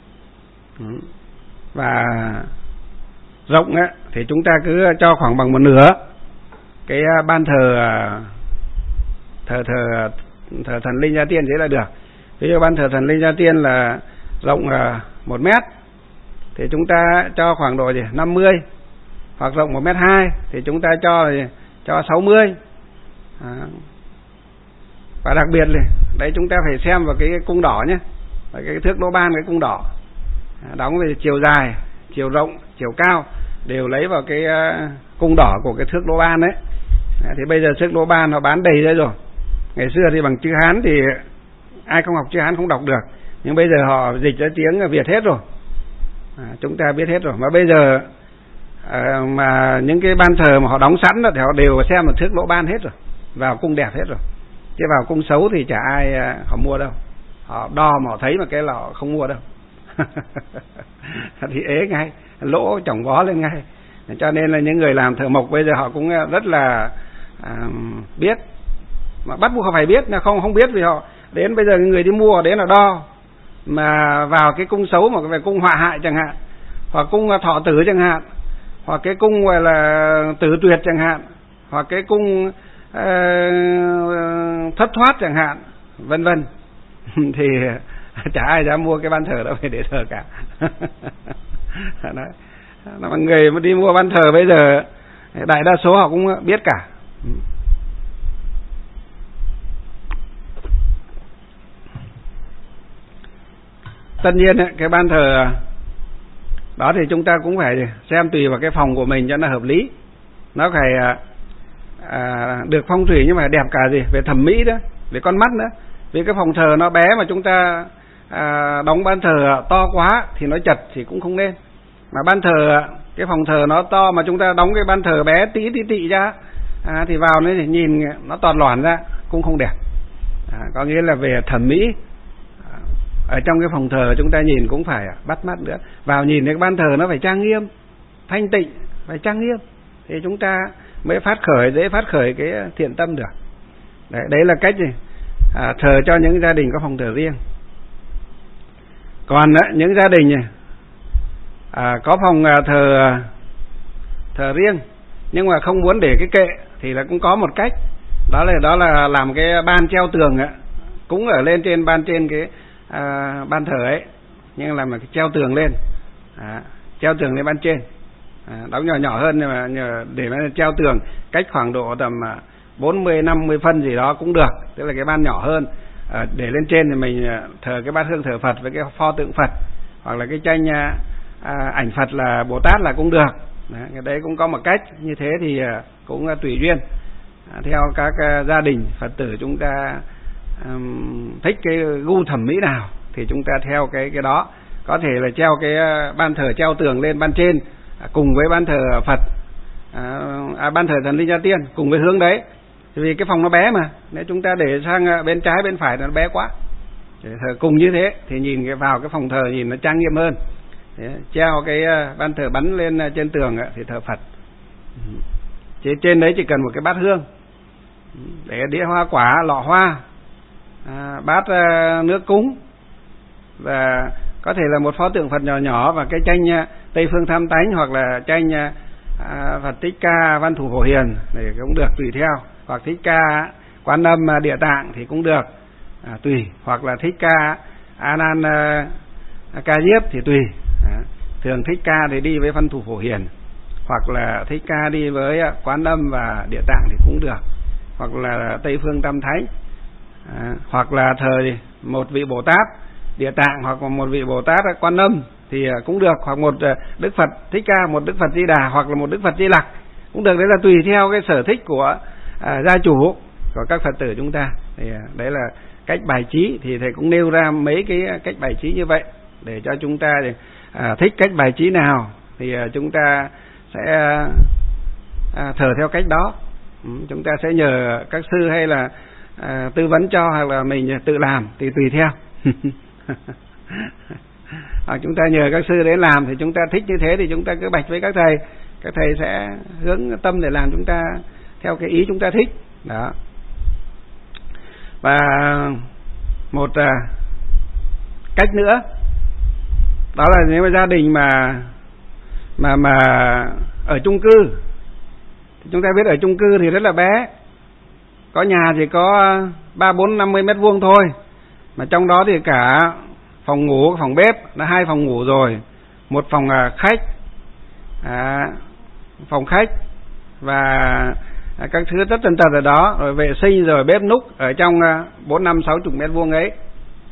và rộng á thì chúng ta cứ cho khoảng bằng một nửa cái ban thờ thờ thờ thờ thần linh Gia Tiên thế là được. Ví dụ ban thờ thần linh Gia Tiên là rộng một mét thì chúng ta cho khoảng độ gì năm mươi, hoặc rộng một mét hai thì chúng ta cho cho sáu mươi. À. Và đặc biệt là đấy, chúng ta phải xem vào cái cung đỏ nhé, cái thước đỗ ban, cái cung đỏ đóng về chiều dài, chiều rộng, chiều cao đều lấy vào cái cung đỏ của cái thước đỗ ban đấy. À, thì bây giờ thước đỗ ban nó bán đầy ra rồi. Ngày xưa thì bằng chữ Hán thì ai không học chữ Hán không đọc được, nhưng bây giờ họ dịch ra tiếng Việt hết rồi, à, chúng ta biết hết rồi. Mà bây giờ à, mà những cái ban thờ mà họ đóng sẵn đó thì họ đều xem một thước đỗ ban hết rồi, vào cung đẹp hết rồi. Chứ vào cung xấu thì chả ai họ mua đâu, họ đo mà họ thấy mà cái là họ không mua đâu. Thì ế ngay, lỗ chỏng vó lên ngay. Cho nên là những người làm thợ mộc bây giờ họ cũng rất là à, biết, mà bắt buộc họ phải biết, là không không biết vì họ đến bây giờ người đi mua đến là đo, mà vào cái cung xấu mà về cung họa hại chẳng hạn, hoặc cung thọ tử chẳng hạn, hoặc cái cung gọi là tử tuyệt chẳng hạn, hoặc cái cung uh, thất thoát chẳng hạn, vân vân. Thì chả ai dám mua cái ban thờ đó về để thờ cả. Đấy. Mà người mà đi mua ban thờ bây giờ đại đa số họ cũng biết cả. Tất nhiên cái ban thờ đó thì chúng ta cũng phải xem tùy vào cái phòng của mình cho nó hợp lý, nó phải à, được phong thủy nhưng mà đẹp cả gì về thẩm mỹ đó, về con mắt nữa. Vì cái phòng thờ nó bé mà chúng ta à, đóng ban thờ to quá thì nó chật thì cũng không nên. Mà ban thờ, cái phòng thờ nó to mà chúng ta đóng cái ban thờ bé tí tí tị ra, à, thì vào nó thì nhìn nó toàn loản ra cũng không đẹp. À, có nghĩa là về thẩm mỹ, à, ở trong cái phòng thờ chúng ta nhìn cũng phải bắt mắt nữa. Vào nhìn cái ban thờ nó phải trang nghiêm, thanh tịnh, phải trang nghiêm thì chúng ta mới phát khởi, dễ phát khởi cái thiện tâm được. Đấy, đấy là cách gì? À, thờ cho những gia đình có phòng thờ riêng. Còn á, những gia đình à, có phòng thờ thờ riêng nhưng mà không muốn để cái kệ thì là cũng có một cách, đó là đó là làm cái ban treo tường á, cũng ở lên trên ban trên cái à, ban thờ ấy, nhưng là mà cái treo tường lên, à, treo tường lên ban trên, à, đóng nhỏ nhỏ hơn nhưng mà để mà treo tường cách khoảng độ tầm bốn mươi năm mươi phân gì đó cũng được, tức là cái ban nhỏ hơn. À, để lên trên thì mình thờ cái bát hương thờ Phật với cái pho tượng Phật, hoặc là cái tranh à, ảnh Phật là Bồ Tát là cũng được. Đấy, cái đấy cũng có một cách như thế thì cũng tùy duyên, à, theo các uh, gia đình Phật tử chúng ta um, thích cái gu thẩm mỹ nào thì chúng ta theo cái cái đó. Có thể là treo cái uh, ban thờ treo tường lên ban trên, à, cùng với ban thờ Phật, à, à, ban thờ thần linh gia tiên cùng với hướng đấy. Vì cái phòng nó bé mà, nếu chúng ta để sang bên trái bên phải nó bé quá, để thờ cùng như thế thì nhìn cái vào cái phòng thờ nhìn nó trang nghiêm hơn. Thế, treo cái ban thờ bắn lên trên tường thì thờ Phật. Chứ trên đấy chỉ cần một cái bát hương, để đĩa hoa quả, lọ hoa, à, bát nước cúng, và có thể là một pho tượng Phật nhỏ nhỏ và cái tranh Tây Phương Tham Tánh, hoặc là tranh à, Phật Thích Ca Văn Thủ Phổ Hiền thì cũng được, tùy theo. Hoặc Thích Ca Quan Âm Địa Tạng thì cũng được, à, tùy. Hoặc là Thích Ca A Nan Ca Diếp thì tùy. À, thường Thích Ca thì đi với Văn Thủ Phổ Hiền, hoặc là Thích Ca đi với Quán Âm và Địa Tạng thì cũng được, hoặc là Tây Phương Tam Thánh, à, hoặc là thờ một vị Bồ Tát Địa Tạng, hoặc một vị Bồ Tát Quan Âm thì cũng được, hoặc một Đức Phật Thích Ca, một Đức Phật Di Đà, hoặc là một Đức Phật Di Lặc cũng được. Đấy là tùy theo cái sở thích của à, gia chủ, của các Phật tử chúng ta. Thì à, đấy là cách bài trí, thì thầy cũng nêu ra mấy cái cách bài trí như vậy để cho chúng ta thì, à, thích cách bài trí nào thì à, chúng ta sẽ à, thờ theo cách đó. Ừ, chúng ta sẽ nhờ các sư hay là à, tư vấn cho, hoặc là mình tự làm thì tùy theo. Hoặc chúng ta nhờ các sư đến làm thì chúng ta thích như thế thì chúng ta cứ bạch với các thầy, các thầy sẽ hướng tâm để làm chúng ta theo cái ý chúng ta thích đó. Và một à, cách nữa đó là nếu mà gia đình mà mà mà ở chung cư thì chúng ta biết ở chung cư thì rất là bé, có nhà thì có ba bốn năm mươi mét vuông thôi, mà trong đó thì cả phòng ngủ, phòng bếp là hai phòng ngủ rồi, một phòng khách, à, phòng khách và các thứ tất tần tật ở đó, rồi vệ sinh, rồi bếp núc ở trong bốn năm sáu chục mét vuông ấy.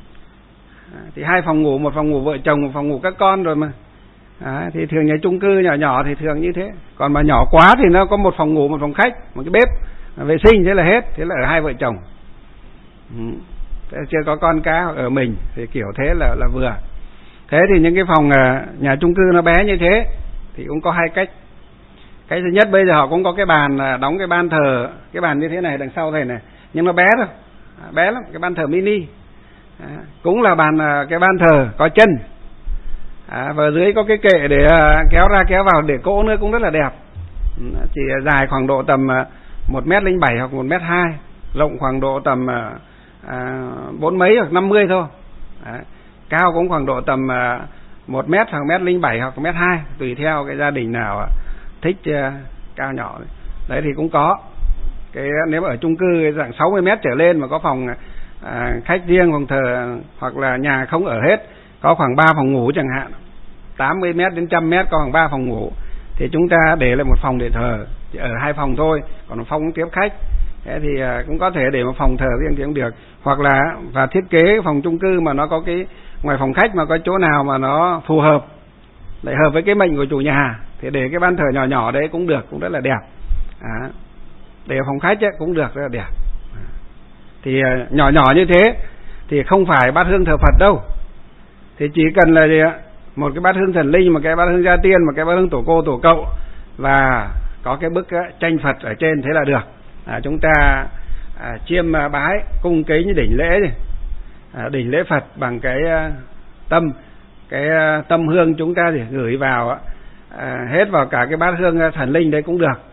À, thì hai phòng ngủ, một phòng ngủ vợ chồng, một phòng ngủ các con rồi mà. À, thì thường nhà chung cư nhỏ nhỏ thì thường như thế. Còn mà nhỏ quá thì nó có một phòng ngủ, một phòng khách, một cái bếp, vệ sinh, thế là hết. Thế là ở hai vợ chồng. Ừ. Chưa có con cá ở mình thì kiểu thế là là vừa. Thế thì những cái phòng nhà chung cư nó bé như thế thì cũng có hai cách. Cái thứ nhất, bây giờ họ cũng có cái bàn, đóng cái ban thờ, cái bàn như thế này đằng sau thầy này, nhưng nó bé thôi, bé lắm, cái ban thờ mini. À, cũng là bàn, cái ban thờ có chân, à, và dưới có cái kệ để kéo ra kéo vào để cỗ nữa, cũng rất là đẹp. Chỉ dài khoảng độ tầm một mét linh bảy hoặc một mét hai, rộng khoảng độ tầm à, bốn mấy hoặc năm mươi thôi. À, cao cũng khoảng độ tầm à, một mét hoặc mét linh bảy hoặc mét hai, tùy theo cái gia đình nào thích uh, cao nhỏ. Đấy thì cũng có cái, nếu ở chung cư dạng sáu mươi mét trở lên mà có phòng à, khách riêng, phòng thờ, hoặc là nhà không ở hết, có khoảng ba phòng ngủ chẳng hạn, tám mươi mét đến một trăm mét có khoảng ba phòng ngủ, thì chúng ta để lại một phòng để thờ, chỉ ở hai phòng thôi, còn một phòng tiếp khách. Thế thì à, cũng có thể để một phòng thờ riêng thì cũng được. Hoặc là và thiết kế phòng chung cư mà nó có cái ngoài phòng khách mà có chỗ nào mà nó phù hợp, lại hợp với cái mệnh của chủ nhà, thì để cái ban thờ nhỏ nhỏ đấy cũng được, cũng rất là đẹp. À, để phòng khách ấy, cũng được, rất là đẹp. À, thì uh, nhỏ nhỏ như thế thì không phải bát hương thờ Phật đâu, thì chỉ cần là gì ạ? Một cái bát hương thần linh, một cái bát hương gia tiên, một cái bát hương tổ cô tổ cậu, và có cái bức uh, tranh Phật ở trên, thế là được. À, chúng ta à, chiêm uh, bái cung kính đỉnh lễ đi. À, đỉnh lễ Phật bằng cái uh, tâm cái uh, tâm hương chúng ta thì gửi vào uh, hết vào cả cái bát hương uh, thần linh đấy cũng được.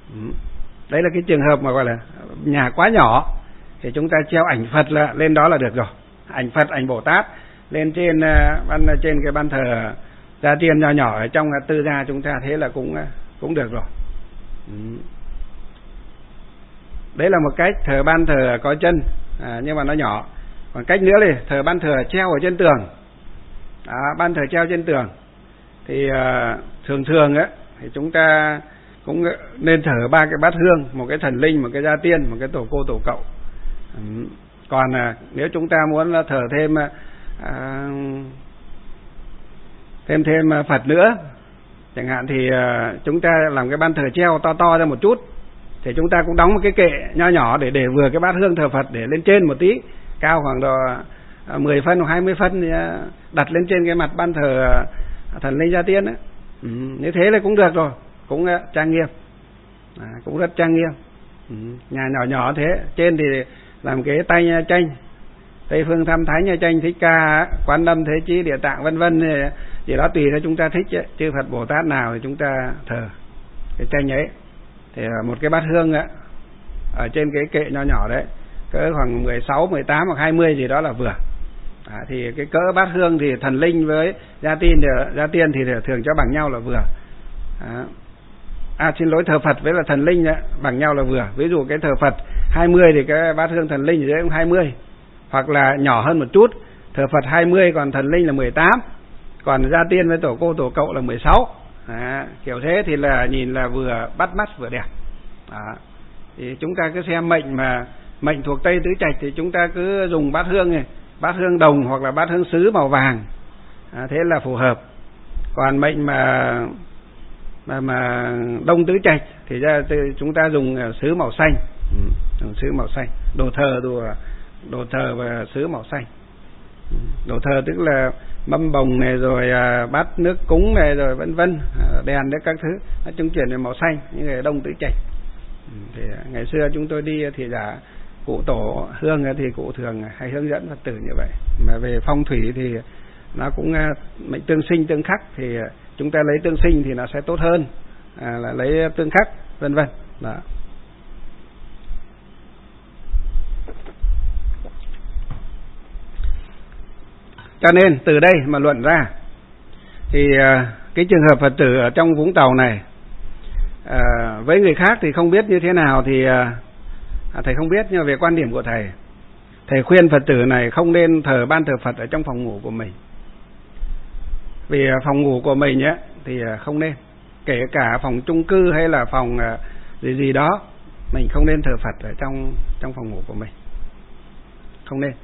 Đấy là cái trường hợp mà gọi là nhà quá nhỏ thì chúng ta treo ảnh Phật là lên đó là được rồi. Ảnh Phật, ảnh Bồ Tát lên trên ban trên cái ban thờ gia tiên nho nhỏ ở trong tư gia chúng ta, thế là cũng cũng được rồi. Đấy là một cách thờ ban thờ có chân, à, nhưng mà nó nhỏ. Còn cách nữa thì thờ ban thờ treo ở trên tường. À, ban thờ treo trên tường thì à, thường thường á thì chúng ta cũng nên thờ ba cái bát hương, một cái thần linh, một cái gia tiên, một cái tổ cô tổ cậu. Ừ. Còn à, nếu chúng ta muốn thờ thêm à, thêm thêm Phật nữa chẳng hạn thì à, chúng ta làm cái ban thờ treo to to ra một chút, thì chúng ta cũng đóng một cái kệ nho nhỏ để để vừa cái bát hương thờ Phật để lên trên một tí, cao khoảng độ mười phân hoặc hai mươi phân thì đặt lên trên cái mặt ban thờ thần linh gia tiên ấy. Ừ, như thế là cũng được rồi, cũng trang nghiêm, à, cũng rất trang nghiêm. Ừ, nhà nhỏ nhỏ thế, trên thì làm cái tay nha tranh, Tây Phương Tham Thái Nha Tranh Thích Ca, Quán Âm Thế Chí Địa Tạng vân vân, thì đó tùy theo chúng ta thích ấy. Chư Phật Bồ Tát nào thì chúng ta thờ cái tranh ấy. Thì một cái bát hương á ở trên cái kệ nho nhỏ đấy cỡ khoảng mười sáu, mười tám hoặc hai mươi gì đó là vừa. À, thì cái cỡ bát hương thì thần linh với gia tiên thì gia tiên thì thường cho bằng nhau là vừa. À, à xin lỗi, thờ Phật với là thần linh ấy, bằng nhau là vừa. Ví dụ cái thờ Phật hai mươi thì cái bát hương thần linh thì cũng hai mươi, hoặc là nhỏ hơn một chút, thờ Phật hai mươi còn thần linh là mười tám, còn gia tiên với tổ cô tổ cậu là mười sáu. À, kiểu thế thì là nhìn là vừa bắt mắt vừa đẹp. À, thì chúng ta cứ xem mệnh mà mệnh thuộc Tây Tứ Trạch thì chúng ta cứ dùng bát hương này, bát hương đồng hoặc là bát hương sứ màu vàng, à, thế là phù hợp. Còn mệnh mà mà mà Đông Tứ Trạch thì ra chúng ta dùng sứ màu xanh, ừ, dùng sứ màu xanh, đồ thờ đồ đồ thờ và sứ màu xanh. Đồ thờ tức là mâm bồng này, rồi à, bát nước cúng này, rồi vân vân, à, đèn đấy các thứ, nó chung chuyển về màu xanh, như người Đông Tứ Trạch. Thì ngày xưa chúng tôi đi thì giả cụ tổ hương thì cụ thường hay hướng dẫn Phật tử như vậy. Mà về phong thủy thì nó cũng mệnh tương sinh tương khắc, thì chúng ta lấy tương sinh thì nó sẽ tốt hơn, à, là lấy tương khắc vân vân. Đó. Cho nên từ đây mà luận ra thì cái trường hợp Phật tử ở trong Vũng Tàu này, à, với người khác thì không biết như thế nào thì à, thầy không biết, nhưng mà về quan điểm của thầy, thầy khuyên Phật tử này không nên thờ ban thờ Phật ở trong phòng ngủ của mình. Vì phòng ngủ của mình ấy, thì không nên, kể cả phòng chung cư hay là phòng gì gì đó, mình không nên thờ Phật ở trong trong phòng ngủ của mình, không nên.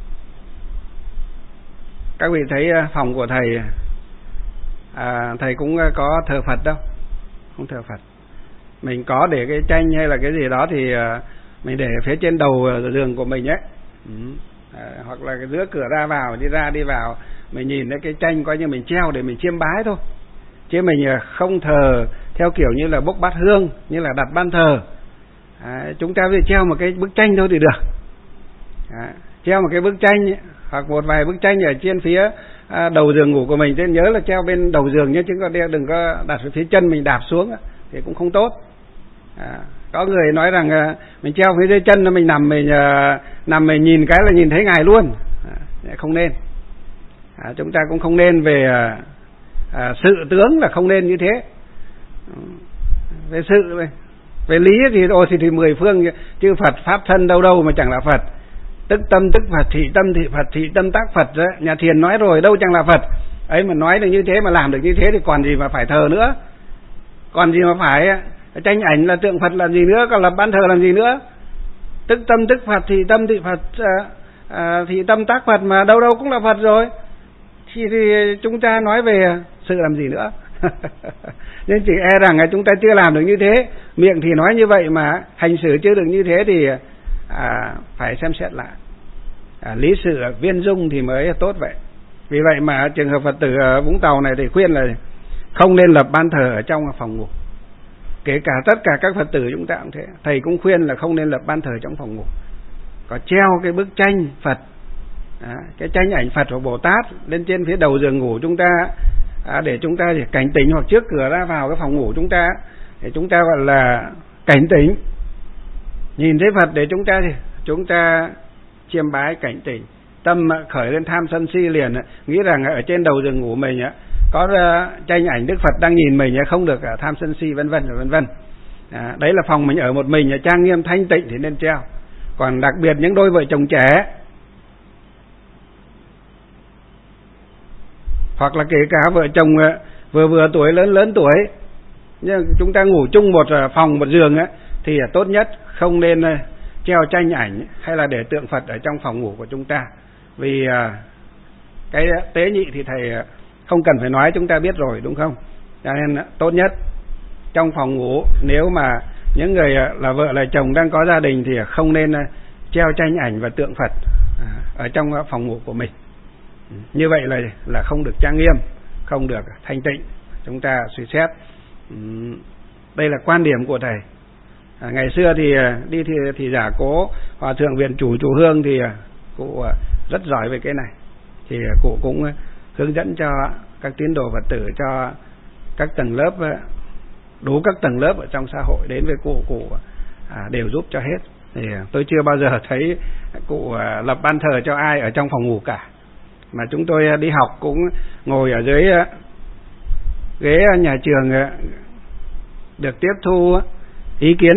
Các vị thấy phòng của thầy, à, thầy cũng có thờ Phật đâu, không thờ Phật. Mình có để cái tranh hay là cái gì đó thì mình để phía trên đầu giường của mình ấy, ừ. à, hoặc là cái giữa cửa ra vào, đi ra đi vào, mình nhìn thấy cái tranh coi như mình treo để mình chiêm bái thôi, chứ mình không thờ theo kiểu như là bốc bát hương, như là đặt ban thờ. À, chúng ta phải treo một cái bức tranh thôi thì được, à, treo một cái bức tranh ấy, hoặc một vài bức tranh ở trên phía à, đầu giường ngủ của mình. Thế nhớ là treo bên đầu giường nhé, chứ đừng có đặt phía chân mình đạp xuống thì cũng không tốt. À, có người nói rằng à, mình treo phía dưới chân, mình nằm mình à, nằm mình nhìn cái là nhìn thấy ngài luôn, à, không nên. À, chúng ta cũng không nên về à, à, sự tướng là không nên như thế. Về sự về lý thì ôi thì, thì mười phương chư Phật pháp thân đâu đâu mà chẳng là Phật. Tức tâm tức Phật, thị tâm thị Phật, thị tâm tác Phật đấy. Nhà thiền nói rồi, đâu chẳng là Phật. Ấy mà nói được như thế, mà làm được như thế thì còn gì mà phải thờ nữa. Còn gì mà phải tranh ảnh là tượng Phật làm gì nữa, còn là ban thờ làm gì nữa. Tức tâm tức Phật, thị tâm thị Phật, à, thị tâm tác Phật, mà đâu đâu cũng là Phật rồi. Thì, thì chúng ta nói về sự làm gì nữa. Nhưng chỉ e rằng là chúng ta chưa làm được như thế. Miệng thì nói như vậy mà hành xử chưa được như thế thì à, phải xem xét lại, à, lý sự viên dung thì mới tốt vậy. Vì vậy mà trường hợp Phật tử ở Vũng Tàu này thì khuyên là không nên lập ban thờ ở trong phòng ngủ. Kể cả tất cả các Phật tử chúng ta cũng thế, thầy cũng khuyên là không nên lập ban thờ trong phòng ngủ. Có treo cái bức tranh Phật, à, cái tranh ảnh Phật hoặc Bồ Tát lên trên phía đầu giường ngủ chúng ta, à, để chúng ta cảnh tỉnh, hoặc trước cửa ra vào cái phòng ngủ chúng ta, để chúng ta gọi là cảnh tỉnh, nhìn thấy Phật để chúng ta thì chúng ta chiêm bái cảnh tỉnh, tâm khởi lên tham sân si liền, nghĩ rằng ở trên đầu giường ngủ mình có tranh ảnh Đức Phật đang nhìn mình, không được tham sân si vân vân vân vân. À, đấy là phòng mình ở một mình trang nghiêm thanh tịnh thì nên treo. Còn đặc biệt những đôi vợ chồng trẻ, hoặc là kể cả vợ chồng vừa vừa tuổi lớn lớn tuổi, nhưng chúng ta ngủ chung một phòng một giường ấy, thì tốt nhất không nên treo tranh ảnh hay là để tượng Phật ở trong phòng ngủ của chúng ta. Vì cái tế nhị thì thầy không cần phải nói, chúng ta biết rồi đúng không? Cho nên tốt nhất trong phòng ngủ, nếu mà những người là vợ là chồng đang có gia đình thì không nên treo tranh ảnh và tượng Phật ở trong phòng ngủ của mình. Như vậy là là không được trang nghiêm, không được thanh tịnh. Chúng ta suy xét. Đây là quan điểm của thầy. À, ngày xưa thì đi thì, thì giả cố Hòa thượng viện chủ chùa Hương thì cụ rất giỏi về cái này. Thì cụ cũng hướng dẫn cho các tín đồ Phật tử, cho các tầng lớp, đủ các tầng lớp ở trong xã hội đến với cụ, cụ à, đều giúp cho hết. Thì tôi chưa bao giờ thấy cụ à, lập ban thờ cho ai ở trong phòng ngủ cả. Mà chúng tôi đi học cũng ngồi ở dưới ghế nhà trường, được tiếp thu ý kiến,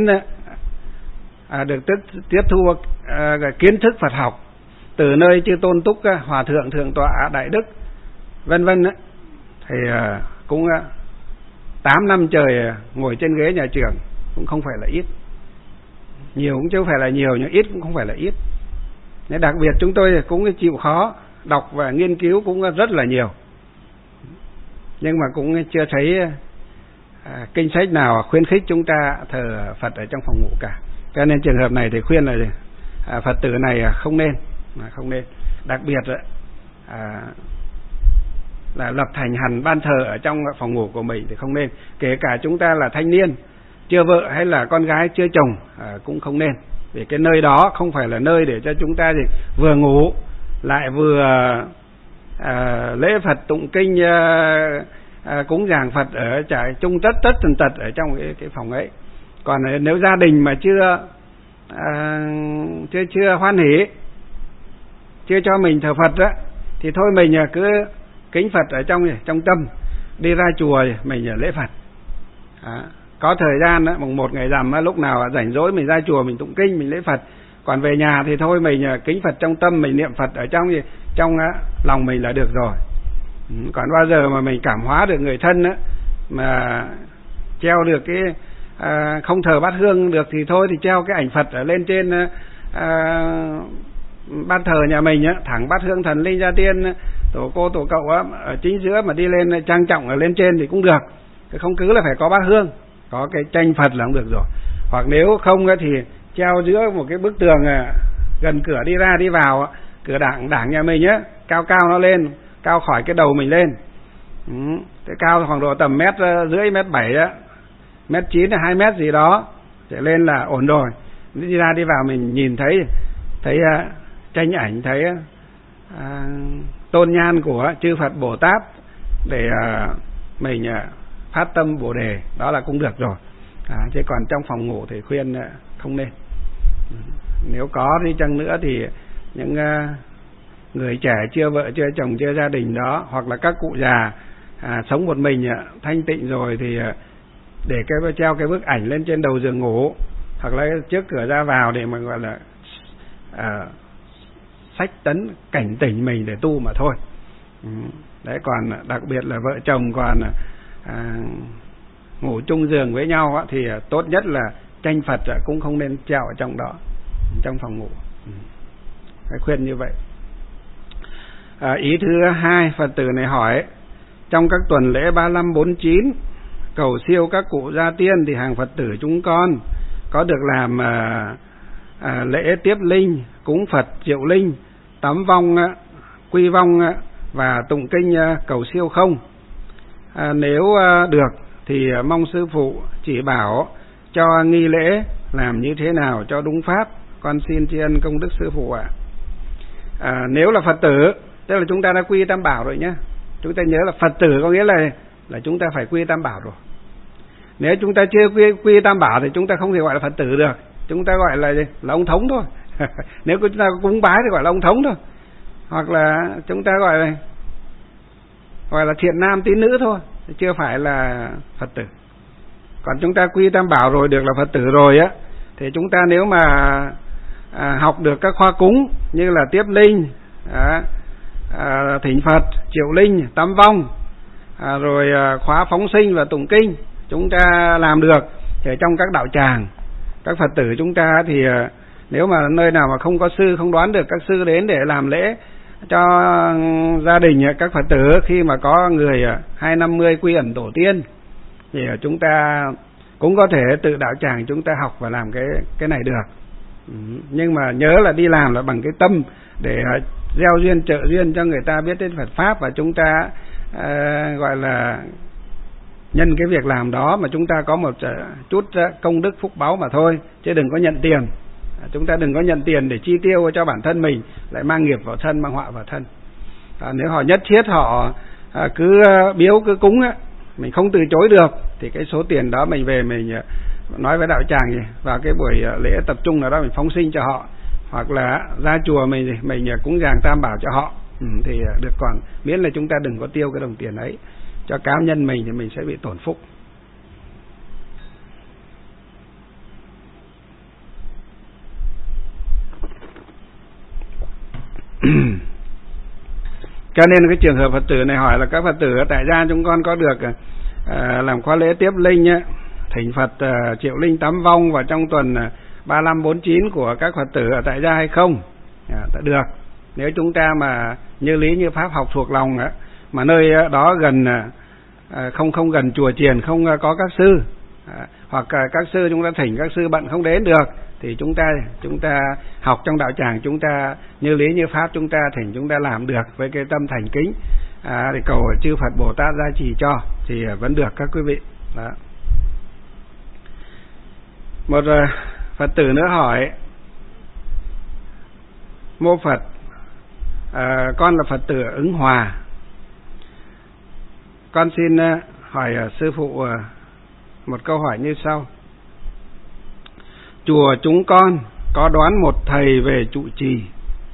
à, được tiếp thu à, kiến thức Phật học từ nơi chư tôn túc, Hòa thượng thượng tọa đại đức vân vân. Thì à, cũng tám năm trời ngồi trên ghế nhà trường cũng không phải là ít, nhiều cũng chứ không phải là nhiều, nhưng ít cũng không phải là ít. Nên đặc biệt chúng tôi cũng chịu khó đọc và nghiên cứu cũng rất là nhiều, nhưng mà cũng chưa thấy à, kinh sách nào khuyến khích chúng ta thờ Phật ở trong phòng ngủ cả. Cho nên trường hợp này thì khuyên là à, Phật tử này không nên, không nên. Đặc biệt à, là lập thành hẳn ban thờ ở trong phòng ngủ của mình thì không nên. Kể cả chúng ta là thanh niên, chưa vợ hay là con gái chưa chồng à, cũng không nên. Vì cái nơi đó không phải là nơi để cho chúng ta thì vừa ngủ lại vừa à, lễ Phật tụng kinh, à, à, cúng dường Phật ở trải chung tất tất tần tật ở trong cái, cái phòng ấy. Còn nếu gia đình mà chưa à, chưa chưa hoan hỉ, chưa cho mình thờ Phật á, thì thôi mình cứ kính Phật ở trong trong tâm, đi ra chùa mình lễ Phật. À, có thời gian á, mùng một ngày rằm á, lúc nào rảnh rỗi mình ra chùa mình tụng kinh, mình lễ Phật. Còn về nhà thì thôi mình kính Phật trong tâm, mình niệm Phật ở trong gì trong á, lòng mình là được rồi. Còn bao giờ mà mình cảm hóa được người thân á, mà treo được cái à, không thờ bát hương được thì thôi thì treo cái ảnh Phật ở lên trên à, ban thờ nhà mình á, thẳng bát hương thần linh gia tiên tổ cô tổ cậu á, ở chính giữa mà đi lên trang trọng ở lên trên thì cũng được. Không cứ là phải có bát hương, có cái tranh Phật là không được rồi. Hoặc nếu không thì treo giữa một cái bức tường gần cửa đi ra đi vào, cửa đảng đảng nhà mình á, cao cao nó lên, cao khỏi cái đầu mình lên. Ừ, cái cao khoảng độ tầm mét rưỡi, mét bảy á, mét chín hay hai mét gì đó trở lên là ổn rồi. Đi ra đi vào mình nhìn thấy thấy uh, tranh ảnh, thấy uh, tôn nhan của chư Phật Bồ Tát để uh, mình uh, phát tâm Bồ đề, đó là cũng được rồi. À, chứ còn trong phòng ngủ thì khuyên uh, không nên. Nếu có đi chăng nữa thì những uh, người trẻ chưa vợ chưa chồng chưa gia đình đó, hoặc là các cụ già à, sống một mình uh, thanh tịnh rồi thì uh, để cái treo cái bức ảnh lên trên đầu giường ngủ, hoặc là trước cửa ra vào để mà gọi là à, sách tấn cảnh tỉnh mình để tu mà thôi. Ừ. Đấy, còn đặc biệt là vợ chồng còn à, ngủ chung giường với nhau á, thì tốt nhất là tranh Phật cũng không nên treo ở trong đó, trong phòng ngủ. Ừ. Phải khuyên như vậy. À, ý thứ hai, Phật tử này hỏi, trong các tuần lễ ba mươi lăm, bốn mươi chín cầu siêu các cụ gia tiên thì hàng Phật tử chúng con có được làm à, à, lễ tiếp linh, cúng Phật triệu linh, tắm vong, quy vong và tụng kinh cầu siêu không? À, nếu được thì mong sư phụ chỉ bảo cho nghi lễ làm như thế nào cho đúng pháp, con xin tri ân công đức sư phụ ạ. À. À, nếu là Phật tử, tức là chúng ta đã quy Tam Bảo rồi nhé. Chúng ta nhớ là Phật tử có nghĩa là là chúng ta phải quy Tam Bảo rồi. Nếu chúng ta chưa quy, quy tam bảo thì chúng ta không thể gọi là Phật tử được. Chúng ta gọi là gì? Là ông thống thôi. Nếu chúng ta cúng bái thì gọi là ông thống thôi. Hoặc là chúng ta gọi là gọi là thiện nam tín nữ thôi, chưa phải là Phật tử. Còn chúng ta quy tam bảo rồi, được là Phật tử rồi á, thì chúng ta nếu mà à, học được các khoa cúng như là tiếp linh, à, à, thỉnh Phật, triệu linh, tam vong, à, rồi à, khóa phóng sinh và tụng kinh, chúng ta làm được thì trong các đạo tràng, các Phật tử chúng ta thì à, nếu mà nơi nào mà không có sư, không đoán được các sư đến để làm lễ cho gia đình các Phật tử, khi mà có người hai năm mươi quy ẩn tổ tiên thì chúng ta cũng có thể tự đạo tràng chúng ta học và làm cái cái này được. Nhưng mà nhớ là đi làm là bằng cái tâm để gieo duyên trợ duyên cho người ta biết đến Phật pháp, và chúng ta uh, gọi là nhân cái việc làm đó mà chúng ta có một chút công đức phúc báu mà thôi, chứ đừng có nhận tiền. Chúng ta đừng có nhận tiền để chi tiêu cho bản thân mình, lại mang nghiệp vào thân, mang họa vào thân. À, nếu họ nhất thiết họ à, cứ biếu cứ cúng á, mình không từ chối được thì cái số tiền đó mình về mình nói với đạo tràng gì, vào cái buổi lễ tập trung nào đó mình phóng sinh cho họ, hoặc là ra chùa mình mình cúng dường tam bảo cho họ, ừ, thì được. Còn miễn là chúng ta đừng có tiêu cái đồng tiền ấy cho cá nhân mình thì mình sẽ bị tổn phúc. Cho nên cái trường hợp Phật tử này hỏi là các Phật tử ở tại gia chúng con có được à, làm khóa lễ tiếp linh á, thỉnh Phật à, triệu linh tám vong vào trong tuần à, ba lăm bốn chín của các Phật tử ở tại gia hay không? À, được. Nếu chúng ta mà như lý như pháp học thuộc lòng á, mà nơi đó gần à, không không gần chùa chiền, không có các sư, à, hoặc à, các sư chúng ta thỉnh các sư bận không đến được, thì chúng ta chúng ta học trong đạo tràng, chúng ta như lý như pháp chúng ta thỉnh, chúng ta làm được với cái tâm thành kính, à, để cầu chư Phật Bồ Tát gia trì cho thì vẫn được các quý vị. Đó. Một uh, Phật tử nữa hỏi: mô Phật, uh, con là Phật tử Ứng Hòa, con xin uh, hỏi uh, sư phụ uh, một câu hỏi như sau. Chùa chúng con có đoán một thầy về trụ trì,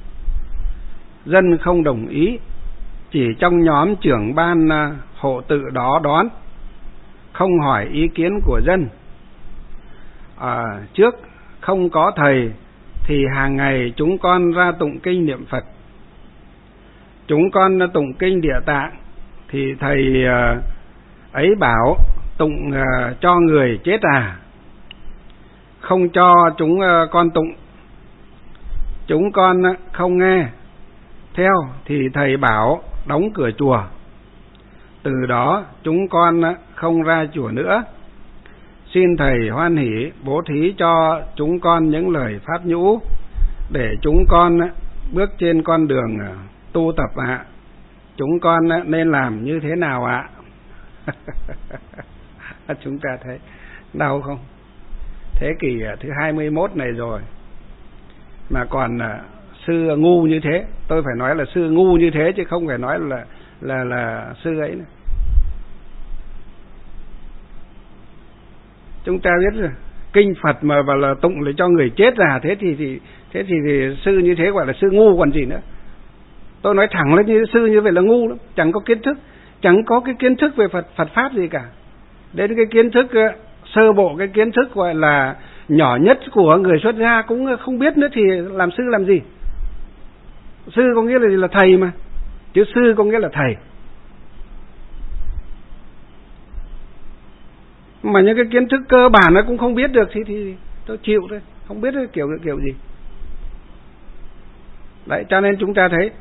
dân không đồng ý, chỉ trong nhóm trưởng ban hộ tự đó đoán, không hỏi ý kiến của dân. À, trước không có thầy thì hàng ngày chúng con ra tụng kinh niệm Phật. Chúng con tụng kinh Địa Tạng thì thầy ấy bảo tụng cho người chết à, không cho chúng con tụng. Chúng con không nghe theo thì thầy bảo đóng cửa chùa. Từ đó chúng con không ra chùa nữa. Xin thầy hoan hỷ bố thí cho chúng con những lời pháp nhũ để chúng con bước trên con đường tu tập ạ. Chúng con nên làm như thế nào ạ? Chúng ta thấy đau không? Thế kỷ thứ hai mươi mốt này rồi mà còn sư ngu như thế. Tôi phải nói là sư ngu như thế chứ không phải nói là là là sư ấy nữa. Chúng ta biết rồi, kinh Phật mà vào là tụng để cho người chết ra, thế thì thì thế thì, thì sư như thế gọi là sư ngu còn gì nữa. Tôi nói thẳng lên, như sư như vậy là ngu lắm, chẳng có kiến thức, chẳng có cái kiến thức về Phật Phật pháp gì cả. Đến cái kiến thức sơ bộ, cái kiến thức gọi là nhỏ nhất của người xuất gia cũng không biết nữa thì làm sư làm gì? Sư có nghĩa là gì? Là thầy mà, chứ sư có nghĩa là thầy. Mà những cái kiến thức cơ bản nó cũng không biết được thì thì tôi chịu thôi, không biết kiểu kiểu gì. Đấy, cho nên chúng ta thấy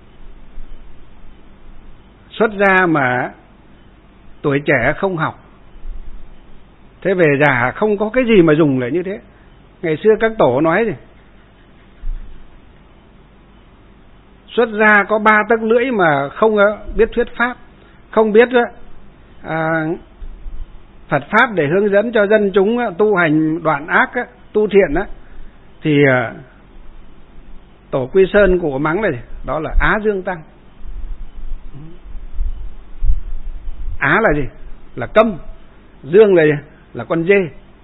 xuất gia mà tuổi trẻ không học, thế về già không có cái gì mà dùng lại như thế. Ngày xưa các tổ nói gì? Xuất gia có ba tấc lưỡi mà không biết thuyết pháp, không biết à, Phật pháp để hướng dẫn cho dân chúng tu hành đoạn ác, tu thiện á, thì tổ Quy Sơn của mắng này, đó là Á Dương Tăng. Á là gì? Là câm. Dương là gì? là con dê.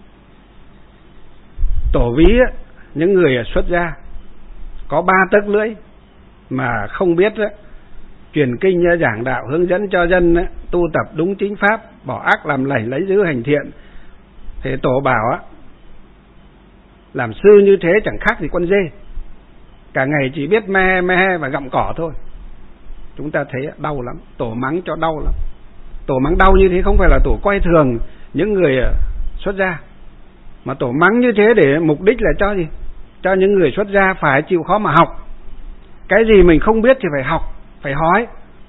Tổ ví á, những người xuất gia có ba tấc lưỡi mà không biết á, truyền kinh giảng đạo hướng dẫn cho dân á, tu tập đúng chính pháp, bỏ ác làm lành, lấy giữ hành thiện, thì tổ bảo á, làm sư như thế chẳng khác gì con dê, cả ngày chỉ biết me me và gặm cỏ thôi. Chúng ta thấy đau lắm, tổ mắng cho đau lắm. Tổ mắng đau như thế không phải là tổ coi thường những người xuất gia, mà tổ mắng như thế để mục đích là cho gì? Cho những người xuất gia phải chịu khó mà học. Cái gì mình không biết thì phải học, phải hỏi.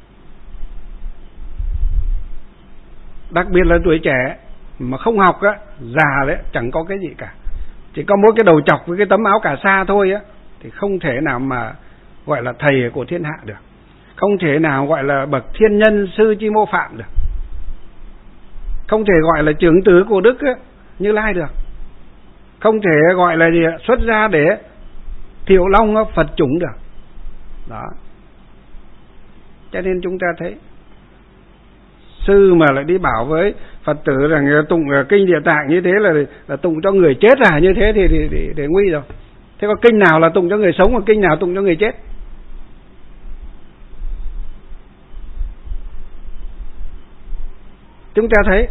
Đặc biệt là tuổi trẻ mà không học á, già đấy, chẳng có cái gì cả, chỉ có mỗi cái đầu chọc với cái tấm áo cà sa thôi á, thì không thể nào mà gọi là thầy của thiên hạ được, không thể nào gọi là bậc thiên nhân sư chi mô phạm được, không thể gọi là trưởng tử của Đức á, Như Lai được, không thể gọi là gì xuất gia để thiệu long Phật chủng được. Đó, cho nên chúng ta thấy sư mà lại đi bảo với Phật tử rằng tụng kinh Địa Tạng như thế là, là tụng cho người chết à, như thế thì, thì, thì, thì nguy rồi. Thế có kinh nào là tụng cho người sống, và kinh nào tụng cho người chết? Chúng ta thấy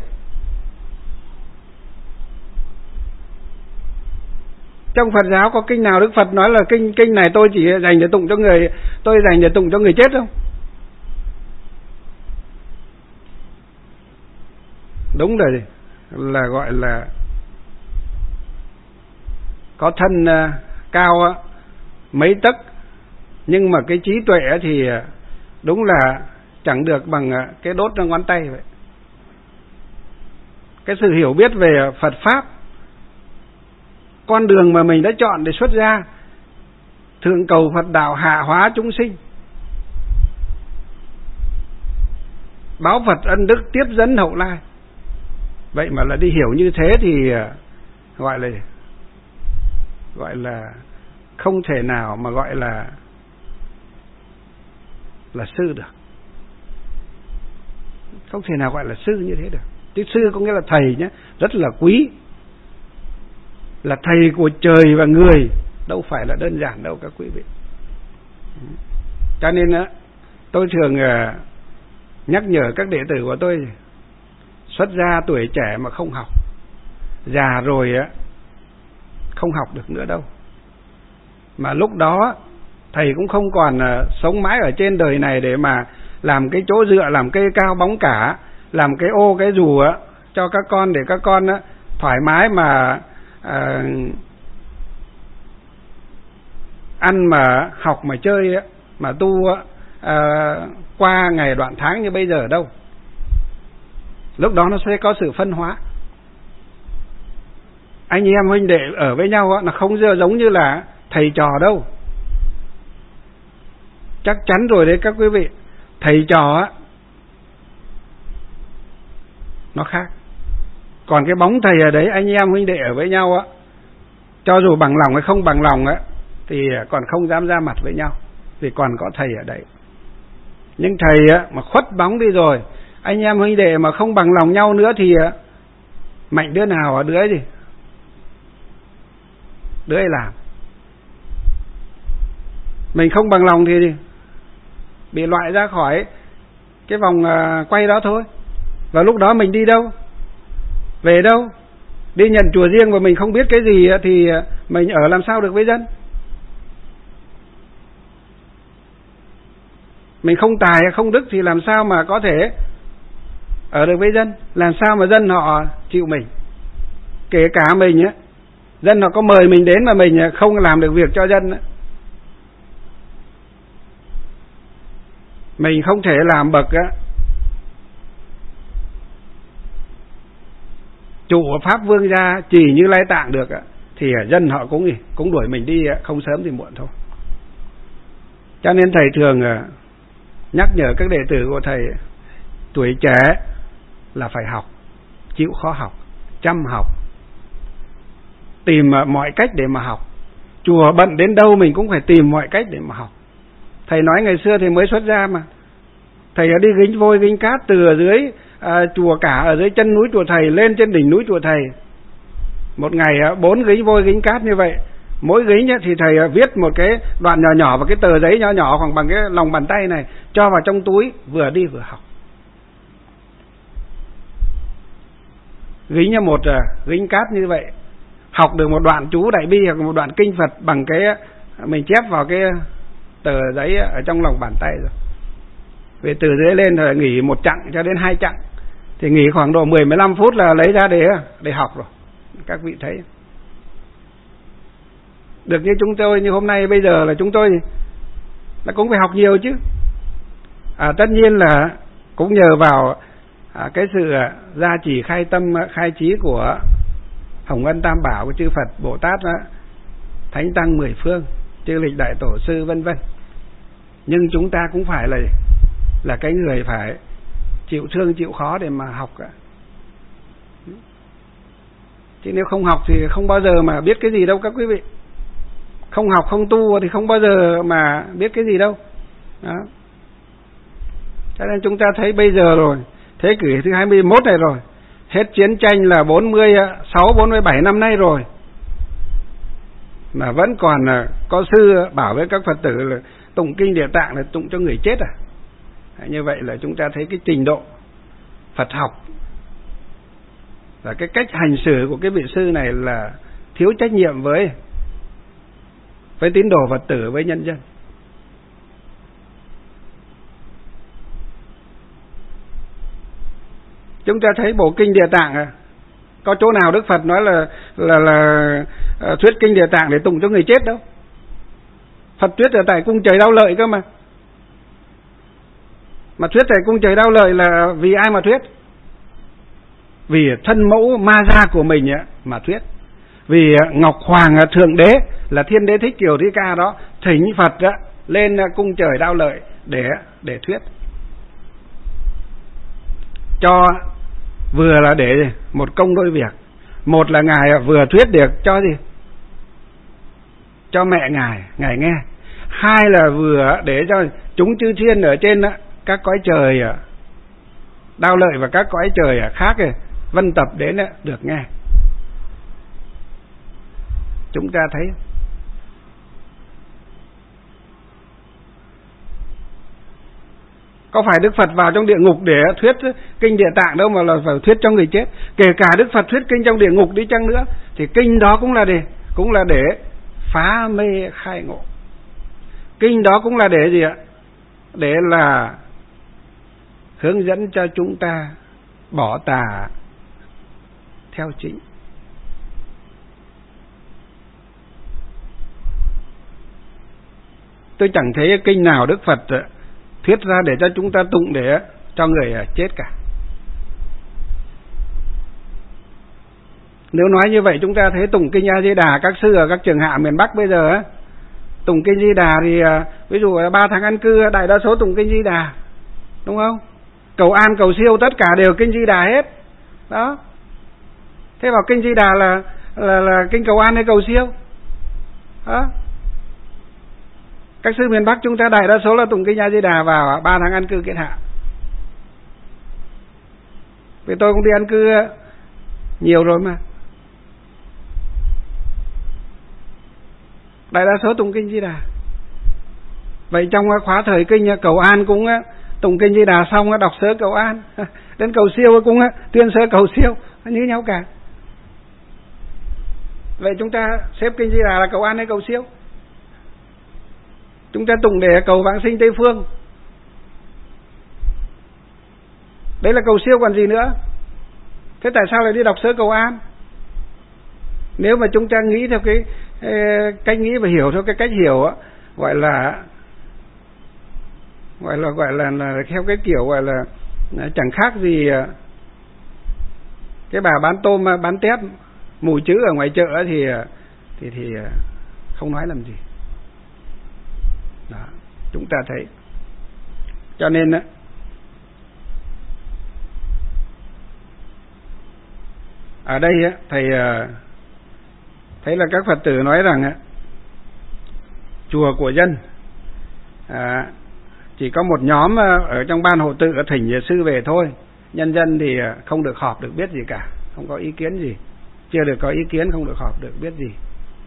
trong Phật giáo có kinh nào Đức Phật nói là kinh kinh này tôi chỉ dành để tụng cho người, tôi dành để tụng cho người chết không? Đúng rồi, là gọi là có thân uh, cao uh, mấy tấc, nhưng mà cái trí tuệ thì uh, đúng là chẳng được bằng uh, cái đốt ngón tay vậy. Cái sự hiểu biết về uh, Phật Pháp, con đường mà mình đã chọn để xuất gia, thượng cầu Phật đạo, hạ hóa chúng sinh, báo Phật ân đức, tiếp dẫn hậu lai. Vậy mà là đi hiểu như thế thì gọi là gọi là không thể nào mà gọi là là sư được, không thể nào gọi là sư như thế được. Chứ sư có nghĩa là thầy nhé, rất là quý, là thầy của trời và người, đâu phải là đơn giản đâu các quý vị. Cho nên tôi thường nhắc nhở các đệ tử của tôi, xuất gia tuổi trẻ mà không học, già rồi á không học được nữa đâu. Mà lúc đó thầy cũng không còn sống mãi ở trên đời này để mà làm cái chỗ dựa, làm cây cao bóng cả, làm cái ô cái dù á cho các con, để các con á thoải mái mà à, ăn mà học mà chơi á, mà tu á, à, qua ngày đoạn tháng như bây giờ đâu. Lúc đó nó sẽ có sự phân hóa. Anh em huynh đệ ở với nhau á, nó không giống như là thầy trò đâu. Chắc chắn rồi đấy các quý vị. Thầy trò á, nó khác. Còn cái bóng thầy ở đấy, anh em huynh đệ ở với nhau á, cho dù bằng lòng hay không bằng lòng á, thì còn không dám ra mặt với nhau, vì còn có thầy ở đấy. Nhưng thầy á, mà khuất bóng đi rồi, anh em huynh đệ mà không bằng lòng nhau nữa thì mạnh đứa nào ở đứa gì, đứa ấy làm. Mình không bằng lòng thì bị loại ra khỏi cái vòng quay đó thôi. Và lúc đó mình đi đâu, về đâu? Đi nhận chùa riêng và mình không biết cái gì thì mình ở làm sao được với dân? Mình không tài không đức thì làm sao mà có thể ở được với dân? Làm sao mà dân họ chịu mình? Kể cả mình á, dân họ có mời mình đến mà mình không làm được việc cho dân á, mình không thể làm bậc á chủ pháp vương gia chỉ Như Lai Tạng được á, thì dân họ cũng cũng đuổi mình đi không sớm thì muộn thôi. Cho nên thầy thường nhắc nhở các đệ tử của thầy, tuổi trẻ là phải học, chịu khó học, chăm học, tìm mọi cách để mà học. Chùa bận đến đâu mình cũng phải tìm mọi cách để mà học. Thầy nói ngày xưa thầy mới xuất gia mà, thầy đã đi gánh vôi gánh cát từ ở dưới à, chùa cả ở dưới chân núi chùa Thầy lên trên đỉnh núi chùa Thầy. Một ngày à, bốn gánh vôi gánh cát như vậy. Mỗi gánh nhá, thì thầy à, viết một cái đoạn nhỏ nhỏ và cái tờ giấy nhỏ nhỏ khoảng bằng cái lòng bàn tay này, cho vào trong túi vừa đi vừa học. Gánh như một à, gánh cát như vậy, học được một đoạn chú Đại Bi hoặc một đoạn kinh Phật bằng cái mình chép vào cái tờ giấy ở trong lòng bàn tay rồi. Về từ dưới lên rồi nghỉ một chặng cho đến hai chặng, thì nghỉ khoảng độ mười mười lăm phút là lấy ra để để học rồi. Các vị thấy được như chúng tôi như hôm nay bây giờ là chúng tôi là cũng phải học nhiều chứ. À, tất nhiên là cũng nhờ vào à, cái sự gia trì khai tâm khai trí của Hồng Ân Tam Bảo của chư Phật Bồ Tát, Thánh Tăng mười phương, chư lịch đại tổ sư vân vân. Nhưng chúng ta cũng phải là là cái người phải chịu thương chịu khó để mà học cả. Chứ nếu không học thì không bao giờ mà biết cái gì đâu các quý vị. Không học không tu thì không bao giờ mà biết cái gì đâu. Đó. Cho nên chúng ta thấy bây giờ rồi, thế kỷ thứ hai mươi mốt này rồi, hết chiến tranh là bốn mươi sáu, bốn mươi bảy năm nay rồi, mà vẫn còn có sư bảo với các Phật tử là tụng kinh Địa Tạng là tụng cho người chết à? Như vậy là chúng ta thấy cái trình độ Phật học và cái cách hành xử của cái vị sư này là thiếu trách nhiệm với với tín đồ Phật tử, với nhân dân. Chúng ta thấy bộ kinh Địa Tạng à, có chỗ nào Đức Phật nói là là là uh, thuyết kinh Địa Tạng để tụng cho người chết đâu. Phật thuyết ở tại cung trời Đao Lợi cơ mà. Mà thuyết tại cung trời Đao Lợi là vì ai mà thuyết? Vì thân mẫu ma gia của mình mà thuyết. Vì Ngọc Hoàng Thượng Đế là Thiên Đế Thích Kiều Thi Ca đó thỉnh Phật lên cung trời Đao Lợi để để thuyết. Cho vừa là để một công đôi việc. Một là Ngài vừa thuyết được cho gì? Cho mẹ Ngài, Ngài nghe. Hai là vừa để cho chúng chư thiên ở trên các cõi trời Đao Lợi và các cõi trời khác vân tập đến được nghe. Chúng ta thấy có phải Đức Phật vào trong địa ngục để thuyết kinh Địa Tạng đâu mà là phải thuyết cho người chết. Kể cả Đức Phật thuyết kinh trong địa ngục đi chăng nữa thì kinh đó cũng là để cũng là để phá mê khai ngộ. Kinh đó cũng là để gì ạ? Để là hướng dẫn cho chúng ta bỏ tà theo chính. Tôi chẳng thấy kinh nào Đức Phật thuyết ra để cho chúng ta tụng để cho người chết cả. Nếu nói như vậy chúng ta thấy tụng kinh A Di Đà, các sư ở các trường hạ miền Bắc bây giờ tụng kinh Di Đà thì ví dụ ba tháng ăn cư đại đa số tụng kinh Di Đà, đúng không? Cầu an cầu siêu tất cả đều kinh Di Đà hết. Đó. Thế vào kinh Di Đà là là là kinh cầu an hay cầu siêu? Đó. Các sư miền Bắc chúng ta đại đa số là tụng kinh A Di Đà vào ba tháng ăn cư kết hạ. Vì tôi cũng đi ăn cư nhiều rồi mà. Đại đa số tụng kinh Di Đà. Vậy trong khóa thời kinh cầu an cũng tụng kinh Di Đà xong đọc sớ cầu an, đến cầu siêu cũng tuyên sớ cầu siêu, như nhau cả. Vậy chúng ta xếp kinh Di Đà là cầu an hay cầu siêu? Chúng ta tụng để cầu vãng sinh Tây Phương, đấy là cầu siêu còn gì nữa. Thế tại sao lại đi đọc sớ cầu an? Nếu mà chúng ta nghĩ theo cái cách nghĩ và hiểu theo cái cách hiểu á, gọi là gọi là gọi là, là theo cái kiểu gọi là chẳng khác gì cái bà bán tôm bán tép mùi chữ ở ngoài chợ thì thì thì không nói làm gì. Đó, chúng ta thấy. Cho nên á, ở đây á, thầy thấy là các Phật tử nói rằng á, chùa của dân à, chỉ có một nhóm ở trong ban hộ tự thỉnh sư về thôi, nhân dân thì không được họp được biết gì cả, không có ý kiến gì, chưa được có ý kiến không được họp được biết gì.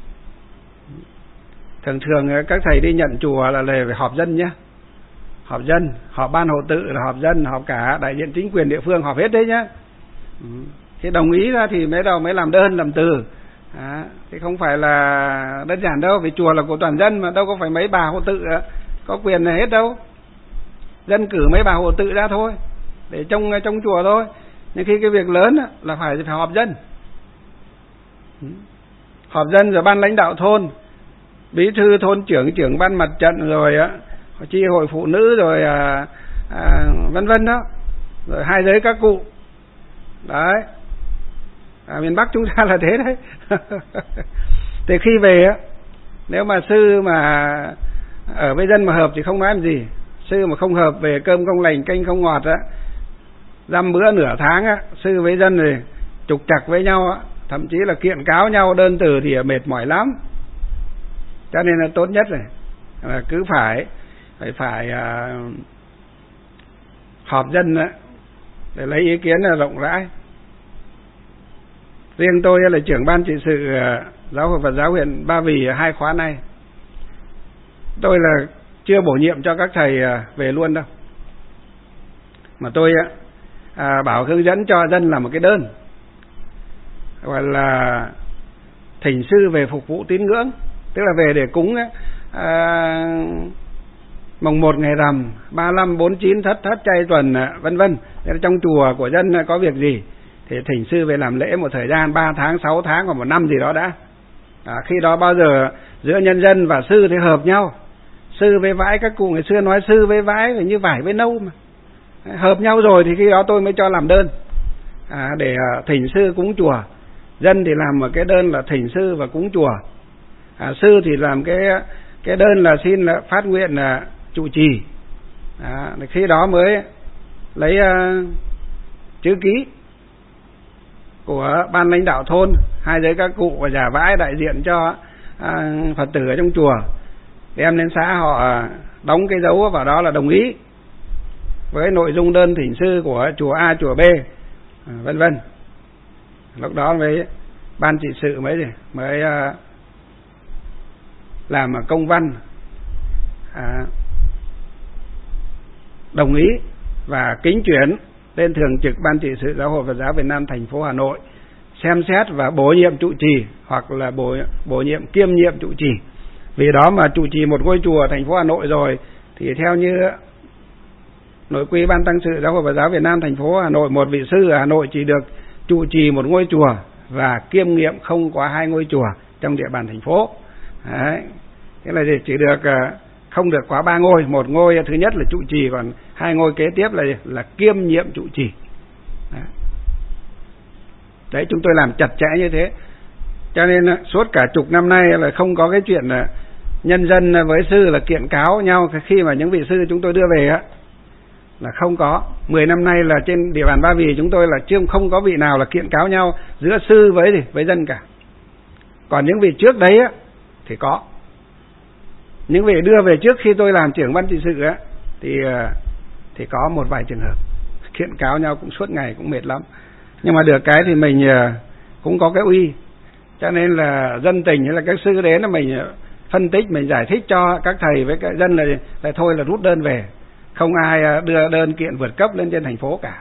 Thường thường các thầy đi nhận chùa là lề phải họp dân nhé, họp dân, họp ban hộ tự là họp dân, họp cả đại diện chính quyền địa phương, họp hết đấy nhá. Khi đồng ý ra thì mới đầu mới làm đơn làm từ. À, thì không phải là đơn giản đâu, vì chùa là của toàn dân mà, đâu có phải mấy bà hộ tự có quyền này hết đâu. Dân cử mấy bà hộ tự ra thôi để trông trong chùa thôi. Nhưng khi cái việc lớn là phải phải họp dân, họp dân rồi ban lãnh đạo thôn, bí thư thôn trưởng, trưởng ban mặt trận, rồi á chi hội phụ nữ, rồi à, à, vân vân đó, rồi hai giới các cụ đấy. À, miền Bắc chúng ta là thế đấy. Thì khi về á, nếu mà sư mà ở với dân mà hợp thì không nói làm gì. Sư mà không hợp, về cơm không lành canh không ngọt á, dăm bữa nửa tháng á, sư với dân thì trục trặc với nhau á, thậm chí là kiện cáo nhau đơn từ thì mệt mỏi lắm. Cho nên là tốt nhất này là cứ phải phải phải uh, họp dân á, để lấy ý kiến là rộng rãi. Riêng tôi là trưởng ban trị sự uh, giáo hội Phật giáo huyện Ba Vì hai khóa này, tôi là chưa bổ nhiệm cho các thầy uh, về luôn đâu, mà tôi uh, uh, bảo hướng dẫn cho dân làm một cái đơn gọi là thỉnh sư về phục vụ tín ngưỡng, tức là về để cúng ấy, à, mồng một ngày rằm, ba lăm, bốn chín, thất thất chay tuần, vân vân. Trong chùa của dân có việc gì thì thỉnh sư về làm lễ một thời gian ba tháng, sáu tháng hoặc một năm gì đó đã. À, khi đó bao giờ giữa nhân dân và sư thì hợp nhau. Sư với vãi, các cụ ngày xưa nói sư với vãi phải như vải với nâu mà. Hợp nhau rồi thì khi đó tôi mới cho làm đơn à, để thỉnh sư cúng chùa. Dân thì làm một cái đơn là thỉnh sư và cúng chùa. À, sư thì làm cái cái đơn là xin là phát nguyện là trụ trì. À, khi đó mới lấy uh, chữ ký của ban lãnh đạo thôn, hai giới các cụ và giả vãi đại diện cho uh, Phật tử ở trong chùa, đem lên xã họ đóng cái dấu vào đó là đồng ý với nội dung đơn thỉnh sư của chùa A, chùa B, à, vân vân. Lúc đó mới ban trị sự mới gì mới uh, làm công văn à, đồng ý và kính chuyển lên thường trực ban trị sự giáo hội Phật giáo Việt Nam thành phố Hà Nội xem xét và bổ nhiệm trụ trì hoặc là bổ bổ nhiệm kiêm nhiệm trụ trì. Vì đó mà trụ trì một ngôi chùa thành phố Hà Nội rồi thì theo như nội quy ban tăng sự giáo hội Phật giáo Việt Nam thành phố Hà Nội, một vị sư ở Hà Nội chỉ được trụ trì một ngôi chùa và kiêm nhiệm không quá hai ngôi chùa trong địa bàn thành phố. Đấy. Thế là chỉ được không được quá ba ngôi, một ngôi thứ nhất là trụ trì, còn hai ngôi kế tiếp là là kiêm nhiệm trụ trì. Đấy. Đấy, chúng tôi làm chặt chẽ như thế. Cho nên suốt cả chục năm nay là không có cái chuyện là nhân dân với sư là kiện cáo nhau khi mà những vị sư chúng tôi đưa về á, là không có. Mười năm nay là trên địa bàn Ba Vì chúng tôi là chưa không có vị nào là kiện cáo nhau giữa sư với gì với dân cả. Còn những vị trước đấy á thì có. Những vị đưa về trước khi tôi làm trưởng ban trị sự á thì thì có một vài trường hợp kiện cáo nhau cũng suốt ngày cũng mệt lắm. Nhưng mà được cái thì mình cũng có cái uy, cho nên là dân tình hay là các sư đến là mình phân tích, mình giải thích cho các thầy với các dân là, là thôi là rút đơn về, không ai đưa đơn kiện vượt cấp lên trên thành phố cả.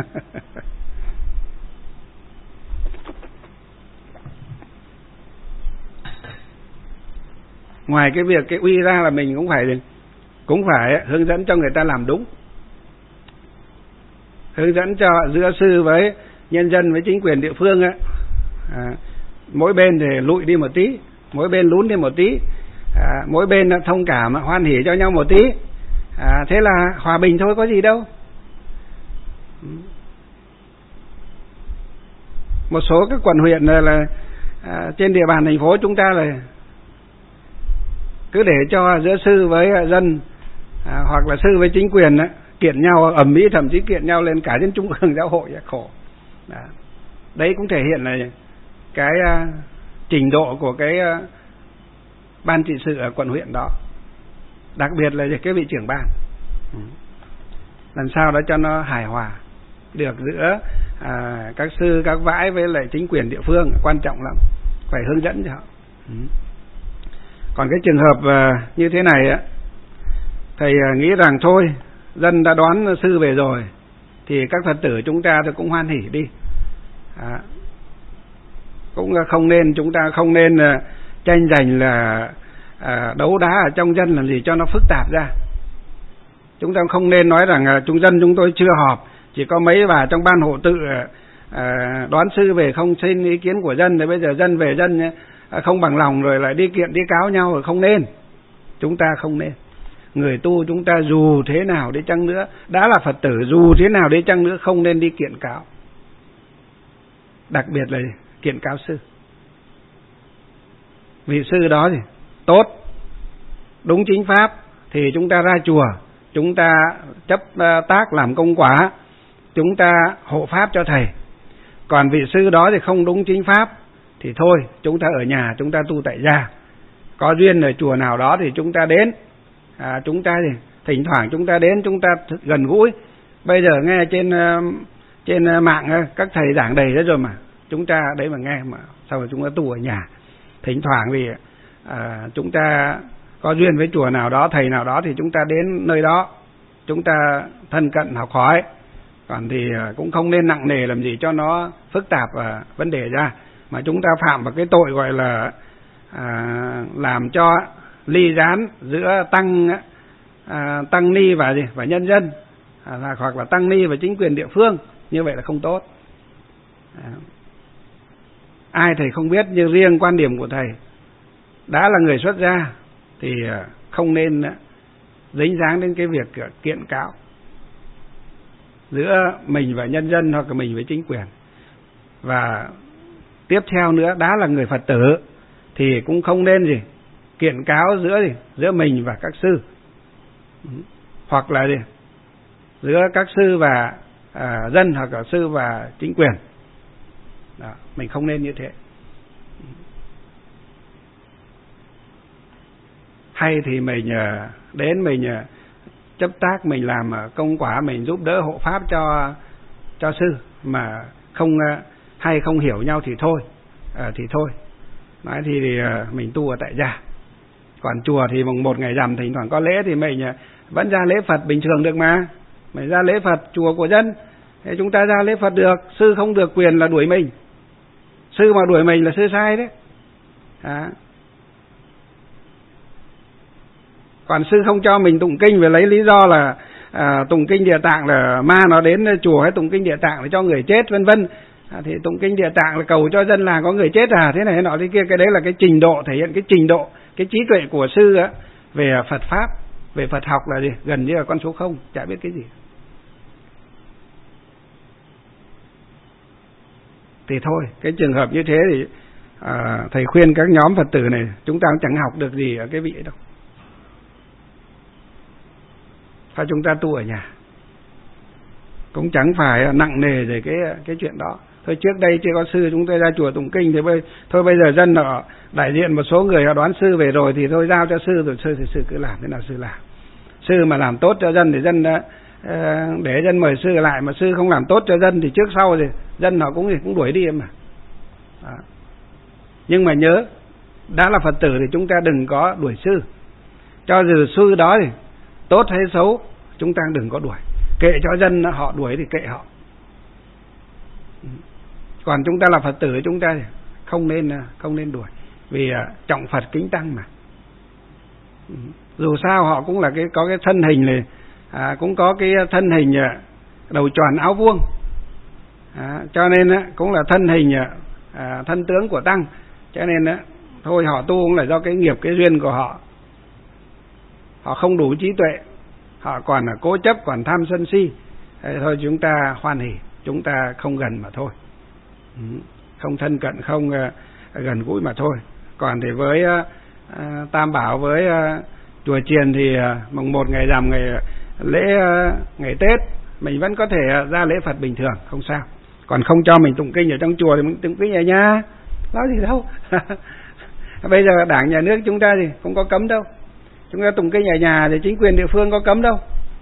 Ngoài cái việc cái uy ra là mình cũng phải cũng phải hướng dẫn cho người ta làm đúng, hướng dẫn cho giữa sư với nhân dân với chính quyền địa phương á, à, mỗi bên thì lụi đi một tí, mỗi bên lún đi một tí, à, mỗi bên thông cảm hoan hỉ cho nhau một tí, à, thế là hòa bình thôi, có gì đâu. Một số các quận huyện là, là à, trên địa bàn thành phố chúng ta là cứ để cho giữa sư với dân à, hoặc là sư với chính quyền á, kiện nhau ầm ĩ, thậm chí kiện nhau lên cả trên trung ương giáo hội, khổ. Đó. Đấy cũng thể hiện là cái uh, trình độ của cái uh, ban trị sự ở quận huyện đó, đặc biệt là cái vị trưởng ban. Ừ. Làm sao đó cho nó hài hòa, được giữa à, các sư các vãi với lại chính quyền địa phương, quan trọng lắm, phải hướng dẫn cho họ. Ừ. Còn cái trường hợp à, như thế này á, thầy à, nghĩ rằng thôi, dân đã đón sư về rồi thì các Phật tử chúng ta thì cũng hoan hỉ đi, à, cũng không nên, chúng ta không nên uh, tranh giành là uh, đấu đá ở trong dân làm gì cho nó phức tạp ra. Chúng ta không nên nói rằng uh, chúng dân chúng tôi chưa họp, chỉ có mấy bà trong ban hộ tự uh, uh, đón sư về không xin ý kiến của dân, thì bây giờ dân về dân uh, không bằng lòng rồi lại đi kiện đi cáo nhau, rồi không nên. Chúng ta không nên. Người tu chúng ta dù thế nào đi chăng nữa, đã là Phật tử, dù thế nào đi chăng nữa không nên đi kiện cáo. Đặc biệt là kiện cáo sư. Vị sư đó thì tốt, đúng chính pháp thì chúng ta ra chùa, chúng ta chấp tác làm công quả, chúng ta hộ pháp cho thầy. Còn vị sư đó thì không đúng chính pháp thì thôi, chúng ta ở nhà, chúng ta tu tại gia. Có duyên ở chùa nào đó thì chúng ta đến, à, chúng ta thì thỉnh thoảng chúng ta đến, chúng ta gần gũi. Bây giờ nghe trên trên mạng các thầy giảng đầy hết rồi mà, chúng ta đấy mà nghe, mà sau rồi chúng ta tu ở nhà. Thỉnh thoảng vì à, chúng ta có duyên với chùa nào đó, thầy nào đó thì chúng ta đến nơi đó, chúng ta thân cận học hỏi. Còn thì cũng không nên nặng nề làm gì cho nó phức tạp à, vấn đề ra, mà chúng ta phạm vào cái tội gọi là à, làm cho ly gián giữa tăng à, tăng ni và gì và nhân dân, à, hoặc là tăng ni và chính quyền địa phương, như vậy là không tốt. À, ai thầy không biết, nhưng riêng quan điểm của thầy đã là người xuất gia thì không nên dính dáng đến cái việc kiện cáo giữa mình và nhân dân hoặc là mình với chính quyền. Và tiếp theo nữa, đã là người Phật tử thì cũng không nên gì kiện cáo giữa gì giữa mình và các sư, hoặc là gì giữa các sư và à, dân, hoặc là sư và chính quyền. Đó, mình không nên như thế. Hay thì mình đến mình chấp tác, mình làm công quả, mình giúp đỡ hộ pháp cho cho sư, mà không hay không hiểu nhau thì thôi, à, thì thôi. Nói thì, thì mình tu ở tại gia. Còn chùa thì mùng một ngày rằm thỉnh thoảng có lễ thì mình vẫn ra lễ Phật bình thường được mà. Mình ra lễ Phật chùa của dân, thế chúng ta ra lễ Phật được. Sư không được quyền là đuổi mình. Sư mà đuổi mình là sư sai đấy. À. Còn sư không cho mình tụng kinh về lấy lý do là à, tụng kinh Địa Tạng là ma nó đến chùa, hay tụng kinh Địa Tạng là cho người chết vân vân. À, thì tụng kinh Địa Tạng là cầu cho dân làng có người chết à, thế này thế nọ thế kia. Cái đấy là cái trình độ, thể hiện cái trình độ, cái trí tuệ của sư á, về Phật pháp, về Phật học là gì? Gần như là con số không, chả biết cái gì. Thì thôi, cái trường hợp như thế thì à, thầy khuyên các nhóm Phật tử này, chúng ta cũng chẳng học được gì ở cái vị ấy đâu. Sao chúng ta tu ở nhà, cũng chẳng phải nặng nề về cái cái chuyện đó. Thôi trước đây chưa có sư, chúng tôi ra chùa tụng kinh thì bây thôi bây giờ dân họ đại diện một số người họ đoán sư về rồi thì thôi giao cho sư, rồi sư thì sư cứ làm thế nào sư làm. Sư mà làm tốt cho dân thì dân để dân mời sư lại, mà sư không làm tốt cho dân thì trước sau thì dân họ cũng cũng đuổi đi em mà. Đó. Nhưng mà nhớ, đã là Phật tử thì chúng ta đừng có đuổi sư. Cho dù sư đó thì tốt hay xấu, chúng ta đừng có đuổi. Kệ cho dân họ đuổi thì kệ họ. Còn chúng ta là Phật tử, chúng ta không nên không nên đuổi, vì trọng Phật kính tăng mà. Dù sao họ cũng là cái có cái thân hình này, à, cũng có cái thân hình đầu tròn áo vuông, à, cho nên cũng là thân hình à, thân tướng của tăng. Cho nên thôi họ tu cũng là do cái nghiệp, cái duyên của họ. Họ không đủ trí tuệ, họ còn là cố chấp, còn tham sân si. Thế thôi chúng ta hoan hỉ, chúng ta không gần mà thôi, không thân cận, không uh, gần gũi mà thôi. Còn thì với uh, uh, Tam Bảo, với uh, chùa chiền thì uh, mùng một ngày rằm, ngày lễ uh, ngày Tết mình vẫn có thể uh, ra lễ Phật bình thường, không sao. Còn không cho mình tụng kinh ở trong chùa thì mình tụng kinh ở nhà, nói gì đâu. Bây giờ Đảng nhà nước chúng ta thì không có cấm đâu. Chúng ta tụng kinh ở nhà thì chính quyền địa phương có cấm đâu.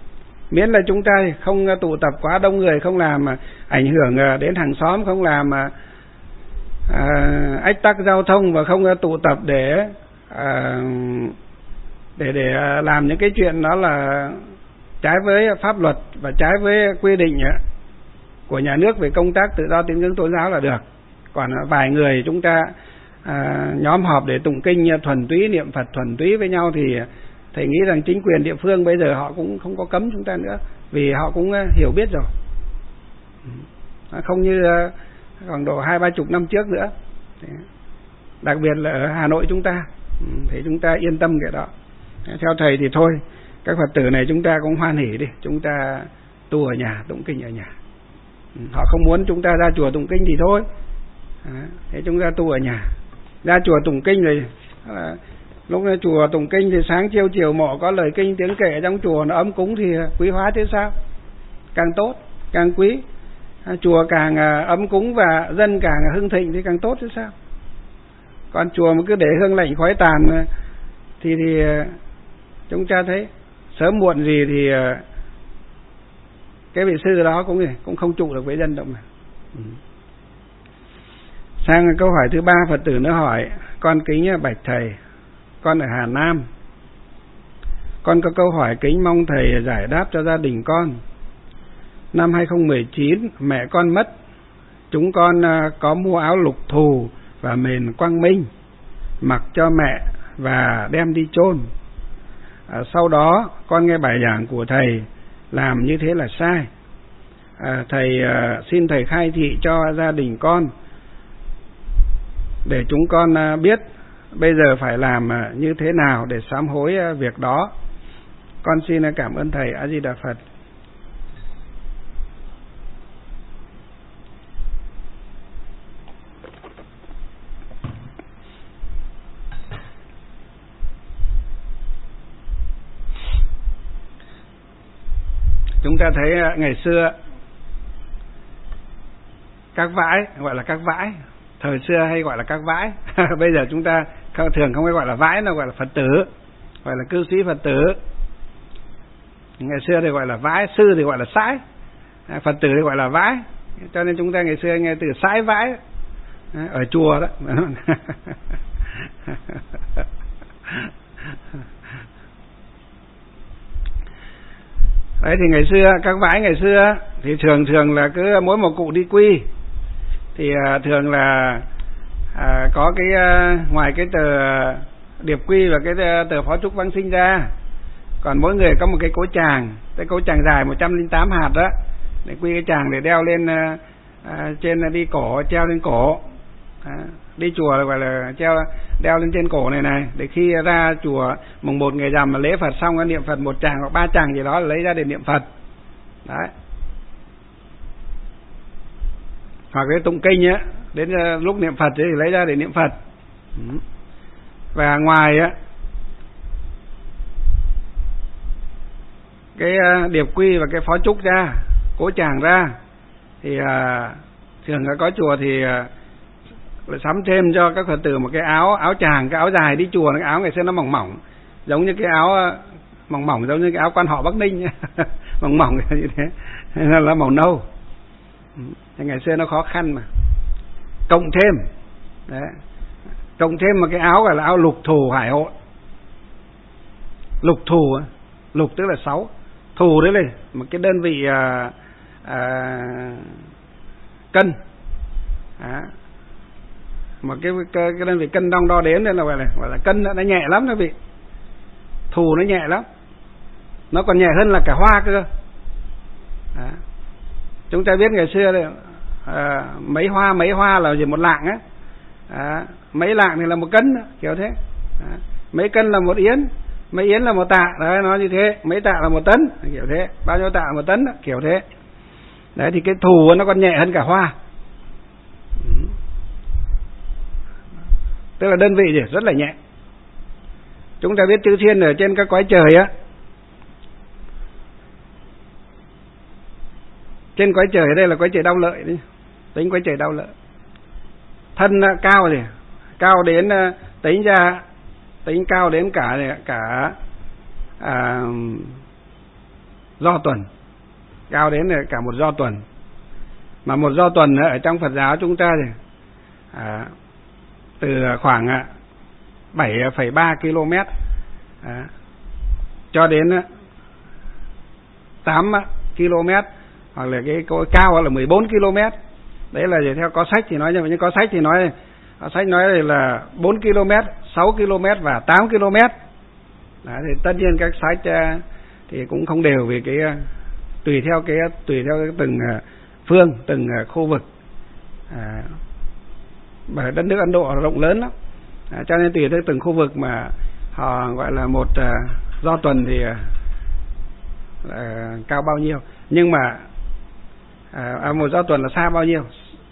Miễn là chúng ta không tụ tập quá đông người, không làm ảnh hưởng đến hàng xóm, không làm à, ách tắc giao thông và không tụ tập để à, để để làm những cái chuyện đó là trái với pháp luật và trái với quy định của nhà nước về công tác tự do tín ngưỡng tôn giáo là được. Còn vài người chúng ta à, nhóm họp để tụng kinh thuần túy, niệm Phật thuần túy với nhau thì thầy nghĩ rằng chính quyền địa phương bây giờ họ cũng không có cấm chúng ta nữa, vì họ cũng hiểu biết rồi, không như khoảng độ hai ba chục năm trước nữa. Đặc biệt là ở Hà Nội chúng ta thì chúng ta yên tâm cái đó. Theo thầy thì thôi, các Phật tử này chúng ta cũng hoan hỉ đi, chúng ta tu ở nhà, tụng kinh ở nhà. Họ không muốn chúng ta ra chùa tụng kinh thì thôi, thế chúng ta tu ở nhà. Ra chùa tụng kinh rồi à, lúc này chùa tụng kinh thì sáng chiều chiều mộ có lời kinh tiếng kệ trong chùa nó ấm cúng thì quý hóa thế sao? Càng tốt, càng quý. À, chùa càng à, ấm cúng và dân càng hưng thịnh thì càng tốt thế sao? Còn chùa mà cứ để hương lạnh khói tàn thì thì chúng ta thấy sớm muộn gì thì cái vị sư đó cũng cũng không trụ được với dân đâu mà. Ừ. Sang câu hỏi thứ ba, Phật tử nó hỏi: con kính bạch thầy, con ở Hà Nam, con có câu hỏi kính mong thầy giải đáp cho gia đình con. Năm hai không một chín mẹ con mất, chúng con có mua áo lục thù và mền quang minh mặc cho mẹ và đem đi chôn. À, sau đó con nghe bài giảng của thầy làm như thế là sai. À, thầy à, xin thầy khai thị cho gia đình con để chúng con à, biết bây giờ phải làm à, như thế nào để sám hối à, việc đó. Con xin à, cảm ơn thầy. A Di Đà Phật. Chúng ta thấy ngày xưa các vãi gọi là các vãi, thời xưa hay gọi là các vãi. Bây giờ chúng ta thường không hay gọi là vãi, nó gọi là Phật tử, gọi là cư sĩ Phật tử. Ngày xưa thì gọi là vãi, sư thì gọi là sãi, Phật tử thì gọi là vãi. Cho nên chúng ta ngày xưa nghe từ sãi vãi ở chùa đó. Đấy thì ngày xưa các vãi ngày xưa thì thường thường là cứ mỗi một cụ đi quy thì uh, thường là uh, có cái uh, ngoài cái tờ điệp quy và cái tờ phó chúc vãng sinh ra, còn mỗi người có một cái cối tràng, cái cối tràng dài một trăm lẻ tám hạt đó, để quy cái tràng để đeo lên uh, uh, trên đi cổ, treo lên cổ. Uh, đi chùa là gọi là treo đeo lên trên cổ này này, để khi ra chùa mùng một ngày rằm mà lễ Phật xong niệm Phật một tràng hoặc ba tràng gì đó lấy ra để niệm Phật. Đấy. Hoặc cái tụng kinh á, đến lúc niệm Phật thì lấy ra để niệm Phật. Và ngoài á cái điệp quy và cái phó trúc ra, cố tràng ra thì à, thường có chùa thì à, sắm thêm cho các Phật tử một cái áo áo tràng, cái áo dài đi chùa, cái áo ngày xưa nó mỏng mỏng, giống như cái áo mỏng mỏng giống như cái áo quan họ Bắc Ninh. Mỏng mỏng như thế, nên là màu nâu. Ngày xưa nó khó khăn mà. Cộng thêm đấy, cộng thêm một cái áo gọi là áo lục thù hải hội. Lục thù, lục tức là sáu, thù đấy là một cái đơn vị à, à, cân. Đó. Một cái, cái, cái đơn vị cân đong đo đếm nên là gọi là gọi là cân, nó nhẹ lắm đó vị. Thù nó nhẹ lắm, nó còn nhẹ hơn là cả hoa cơ. Đó. Chúng ta biết ngày xưa đây, à, mấy hoa mấy hoa là gì một lạng á, à, mấy lạng thì là một cân đó, kiểu thế. Đó. Mấy cân là một yến, mấy yến là một tạ, đấy nó như thế. Mấy tạ là một tấn, kiểu thế. Bao nhiêu tạ là một tấn đó, kiểu thế. Đấy thì cái thù nó còn nhẹ hơn cả hoa. Tức là đơn vị thì rất là nhẹ. Chúng ta biết chư thiên ở trên các cõi trời á, trên cõi trời ở đây là cõi trời đau lợi đấy, tính cõi trời đau lợi. Thân cao thì cao đến tính ra tính cao đến cả cả à, do tuần, cao đến cả một do tuần. Mà một do tuần ở trong Phật giáo chúng ta thì à, từ khoảng bảy phẩy ba ki lô mét à, cho đến tám ki lô mét, hoặc là cái cao là mười bốn ki lô mét. Đấy là theo có sách thì nói, nhưng có sách thì nói có sách nói là bốn ki lô mét, sáu ki lô mét và tám ki lô mét. Đấy, thì tất nhiên các sách thì cũng không đều, vì cái tùy theo cái tùy theo cái từng phương, từng khu vực. À, bởi đất nước Ấn Độ rộng lớn lắm, à, cho nên tùy theo từng khu vực mà họ gọi là một uh, do tuần thì uh, cao bao nhiêu. Nhưng mà uh, một do tuần là xa bao nhiêu?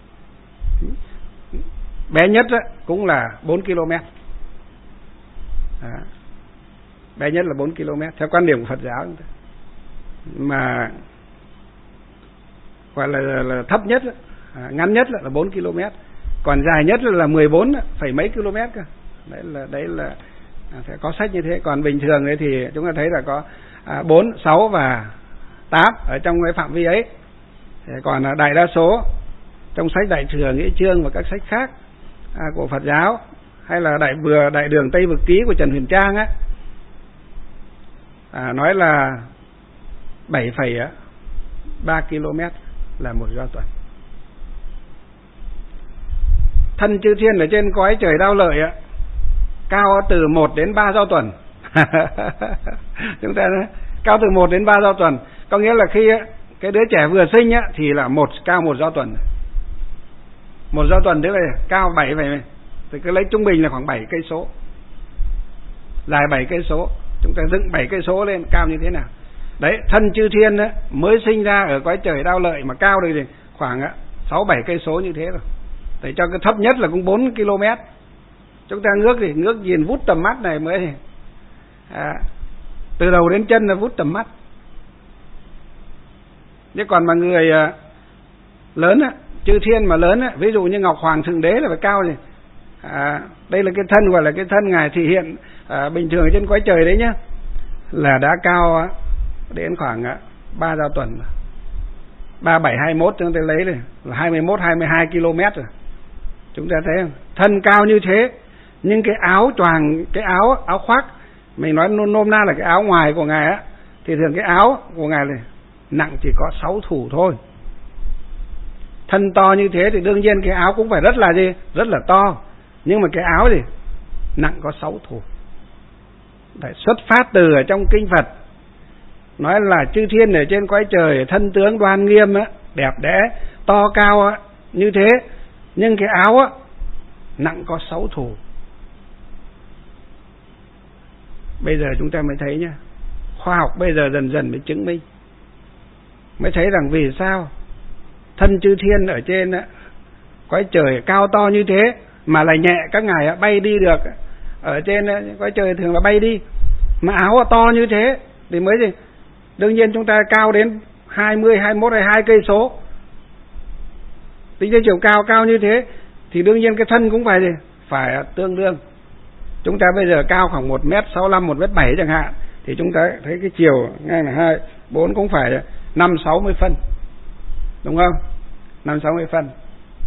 Bé nhất đó, cũng là bốn ki lô mét. À, bé nhất là bốn ki lô mét theo quan điểm của Phật giáo. Mà gọi là, là, là thấp nhất, à, ngắn nhất là bốn ki lô mét, còn dài nhất là mười bốn phẩy mấy km cơ. Đấy là đấy là sẽ có sách như thế. Còn bình thường ấy thì chúng ta thấy là có à, bốn, sáu và tám ở trong cái phạm vi ấy. Còn đại đa số trong sách Đại Thừa, Nghĩa Chương và các sách khác à, của Phật giáo, hay là đại vừa Đại Đường Tây Vực Ký của Trần Huyền Trang á, à, nói là bảy phẩy ba ki lô mét là một do tuần. Thân chư thiên ở trên cõi trời Đao Lợi á, cao từ một đến ba do tuần. Chúng ta nói cao từ một đến ba do tuần, có nghĩa là khi cái đứa trẻ vừa sinh á thì là một cao một do tuần. Một do tuần tức là cao bảy phẩy, thì cứ lấy trung bình là khoảng bảy cây số, dài bảy cây số. Chúng ta dựng bảy cây số lên cao như thế nào? Đấy, thân chư thiên á, mới sinh ra ở cõi trời Đao Lợi mà cao được thì khoảng sáu bảy cây số như thế rồi. Để cho cái thấp nhất là cũng bốn ki lô mét. Chúng ta ngước thì ngước nhìn vút tầm mắt này mới à, từ đầu đến chân là vút tầm mắt. Chứ còn mà người à, lớn á, chư thiên mà lớn á, ví dụ như Ngọc Hoàng Thượng Đế là phải cao gì à, đây là cái thân gọi là cái thân ngài thể hiện à, bình thường trên cõi trời đấy nhá, là đã cao á, đến khoảng ba giao tuần, ba bảy hai mốt chúng ta lấy này là hai mươi mốt hai mươi hai ki lô mét rồi. Chúng ta thấy không? Thân cao như thế, nhưng cái áo choàng, cái áo áo khoác, mình nói nôm nôm na là cái áo ngoài của ngài á, thì thường cái áo của ngài này nặng chỉ có sáu thủ thôi. Thân to như thế thì đương nhiên cái áo cũng phải rất là gì? Rất là to. Nhưng mà cái áo gì? Nặng có sáu thủ. Đấy, xuất phát từ ở trong kinh Phật nói là chư thiên ở trên cõi trời thân tướng đoan nghiêm á, đẹp đẽ, to cao á, như thế, nhưng cái áo á nặng có sáu thủ. Bây giờ chúng ta mới thấy nhá, khoa học bây giờ dần dần mới chứng minh, mới thấy rằng vì sao thân chư thiên ở trên á, cõi trời cao to như thế mà lại nhẹ, các ngài á, bay đi được. Ở trên á, cõi trời thường là bay đi, mà áo to như thế thì mới gì? Đương nhiên chúng ta cao đến hai mươi, hai mươi mốt, hai mươi hai cây số. Tính ra chiều cao cao như thế thì đương nhiên cái thân cũng phải gì? Phải tương đương. Chúng ta bây giờ cao khoảng một mét sáu mươi lăm, một mét bảy chẳng hạn, thì chúng ta thấy cái chiều ngay là hai, bốn cũng phải năm, sáu mươi phân. Đúng không? năm, sáu mươi phân.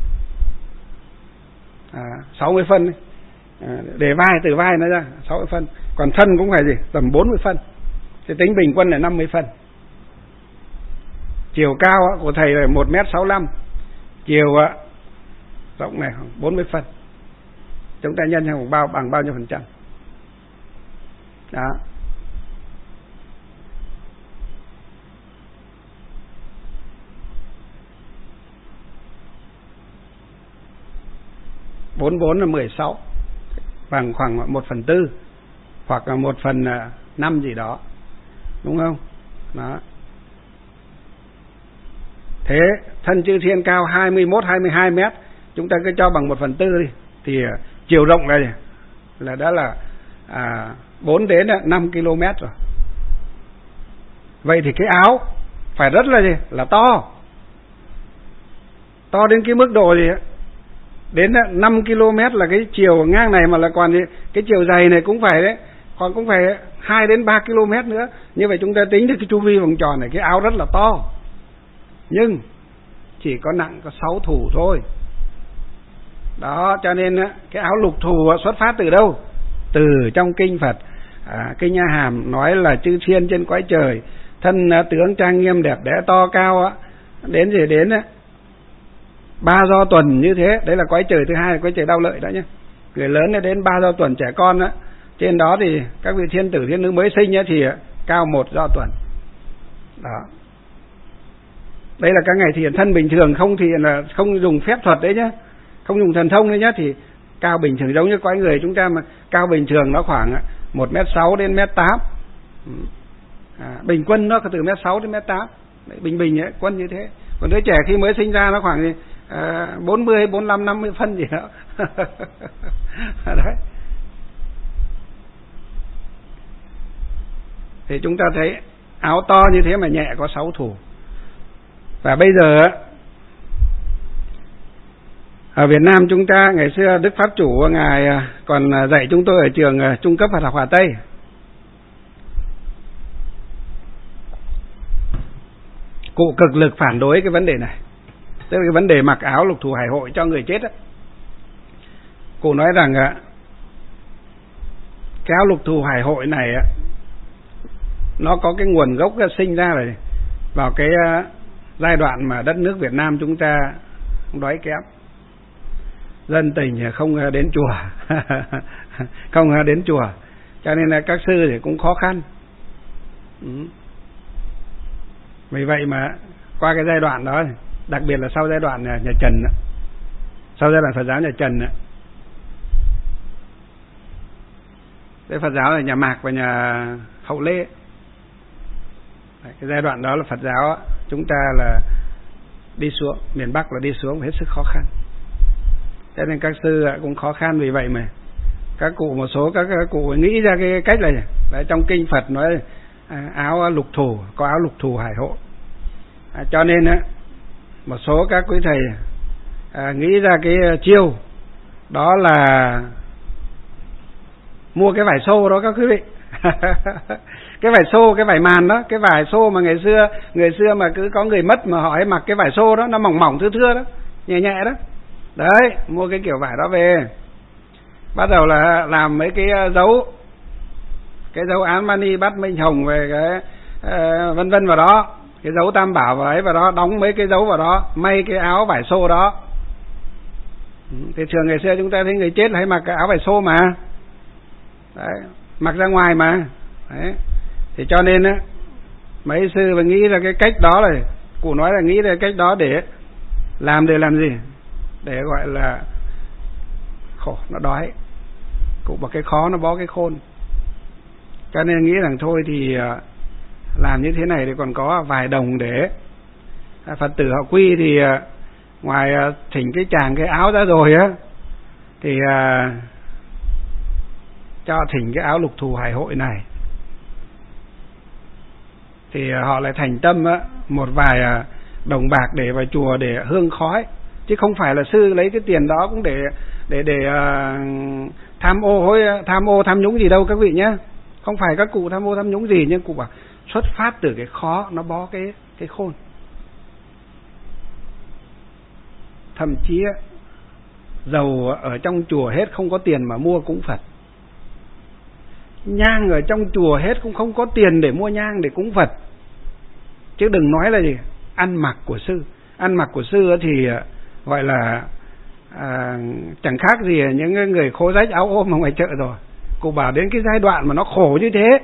À, sáu mươi phân. À, để vai, từ vai nó ra, sáu mươi phân. Còn thân cũng phải gì? Tầm bốn mươi phân. Thì tính bình quân là năm mươi phân. Chiều cao của thầy là một mét sáu mươi lăm, chiều rộng này khoảng bốn mươi phân. Chúng ta nhân bằng bao, bằng bao nhiêu phần trăm? Đó. Bốn bốn là mười sáu, bằng khoảng một phần tư hoặc là một phần năm gì đó, đúng không? Đó. Thế thân chư thiên cao hai mươi mốt, hai mươi hai mét, chúng ta cứ cho bằng một phần tư đi, thì chiều rộng này là đã là à, bốn đến năm ki lô mét rồi. Vậy thì cái áo phải rất là gì? Là to. To đến cái mức độ gì? Đến năm ki lô mét là cái chiều ngang này, mà là còn gì? Cái chiều dày này cũng phải đấy, còn cũng phải hai đến ba ki lô mét nữa. Như vậy chúng ta tính được cái chu vi vòng tròn này, cái áo rất là to, nhưng chỉ có nặng có sáu thủ thôi. Đó, cho nên cái áo lục thù xuất phát từ đâu? Từ trong kinh Phật. à, Kinh A Hàm nói là chư thiên trên cõi trời, thân tướng trang nghiêm đẹp đẽ to cao á, đến gì đến á, ba do tuần như thế. Đấy là cõi trời thứ hai, là cõi trời Đao Lợi đó nhé. Người lớn đến ba do tuần, trẻ con á, trên đó thì các vị thiên tử thiên nữ mới sinh á, thì cao một do tuần. Đó, đây là các ngày thiền thân bình thường, không thì là không dùng phép thuật đấy nhé, không dùng thần thông đấy nhé, thì cao bình thường giống như cõi người chúng ta mà cao bình thường nó khoảng một mét sáu đến mét tám. À, bình quân nó từ mét sáu đến mét tám, bình bình ấy, quân như thế. Còn đứa trẻ khi mới sinh ra nó khoảng à, bốn mươi, bốn mươi lăm, năm mươi phân gì đó. Đấy. Thì chúng ta thấy áo to như thế mà nhẹ có sáu thủ. Và bây giờ ở Việt Nam chúng ta, ngày xưa Đức Pháp Chủ ngài còn dạy chúng tôi ở trường trung cấp Phật học Hòa Tây. Cụ cực lực phản đối cái vấn đề này, tức là cái vấn đề mặc áo lục thù hải hội cho người chết đó. Cụ nói rằng cái áo lục thù hải hội này nó có cái nguồn gốc sinh ra rồi vào cái giai đoạn mà đất nước Việt Nam chúng ta đói kém, dân tình không đến chùa, không đến chùa, cho nên là các sư thì cũng khó khăn. Ừ. Vì vậy mà qua cái giai đoạn đó, đặc biệt là sau giai đoạn nhà, nhà Trần, sau giai đoạn Phật giáo nhà Trần, cái Phật giáo là nhà Mạc và nhà Hậu Lê. Cái giai đoạn đó là Phật giáo chúng ta là đi xuống, miền Bắc là đi xuống hết sức khó khăn, cho nên các sư cũng khó khăn. Vì vậy mà các cụ, một số các, các cụ nghĩ ra cái cách này. Đấy, trong kinh Phật nói à, áo lục thù, có áo lục thù hải hộ. À, cho nên á, một số các quý thầy à, nghĩ ra cái chiêu đó là mua cái vải xô đó các quý vị. Cái vải xô, cái vải màn đó, cái vải xô mà ngày xưa người xưa mà cứ có người mất mà họ ấy mặc cái vải xô đó, nó mỏng mỏng thưa thưa đó, nhẹ nhẹ đó. Đấy, mua cái kiểu vải đó về, bắt đầu là làm mấy cái dấu, cái dấu án mani bát minh hồng về cái uh, vân vân vào đó, cái dấu tam bảo vào ấy vào đó, đóng mấy cái dấu vào đó, may cái áo vải xô đó. Thì thường ngày xưa chúng ta thấy người chết hay mặc cái áo vải xô mà. Đấy, mặc ra ngoài mà. Đấy. Thì cho nên á, mấy sư mà nghĩ ra cái cách đó là, cụ nói là nghĩ ra cách đó để làm để làm gì? Để gọi là khổ nó đói, cụ bảo cái khó nó bó cái khôn. Cho nên nghĩ rằng thôi thì làm như thế này thì còn có vài đồng để Phật tử họ quy, thì ngoài thỉnh cái chàng cái áo ra rồi á, thì cho thỉnh cái áo lục thù hải hội này. Thì họ lại thành tâm á, một vài đồng bạc để vào chùa để hương khói, chứ không phải là sư lấy cái tiền đó cũng để để để uh, tham ô hối tham ô tham nhũng gì đâu các vị nhé. Không phải các cụ tham ô tham nhũng gì, nhưng cụ bảo xuất phát từ cái khó nó bó cái cái khôn. Thậm chí á, dầu ở trong chùa hết không có tiền mà mua cúng Phật, nhang ở trong chùa hết cũng không có tiền để mua nhang để cúng Phật, chứ đừng nói là gì ăn mặc của sư. Ăn mặc của sư thì gọi là à, chẳng khác gì những người khô rách áo ôm ở ngoài chợ rồi. Cụ bảo đến cái giai đoạn mà nó khổ như thế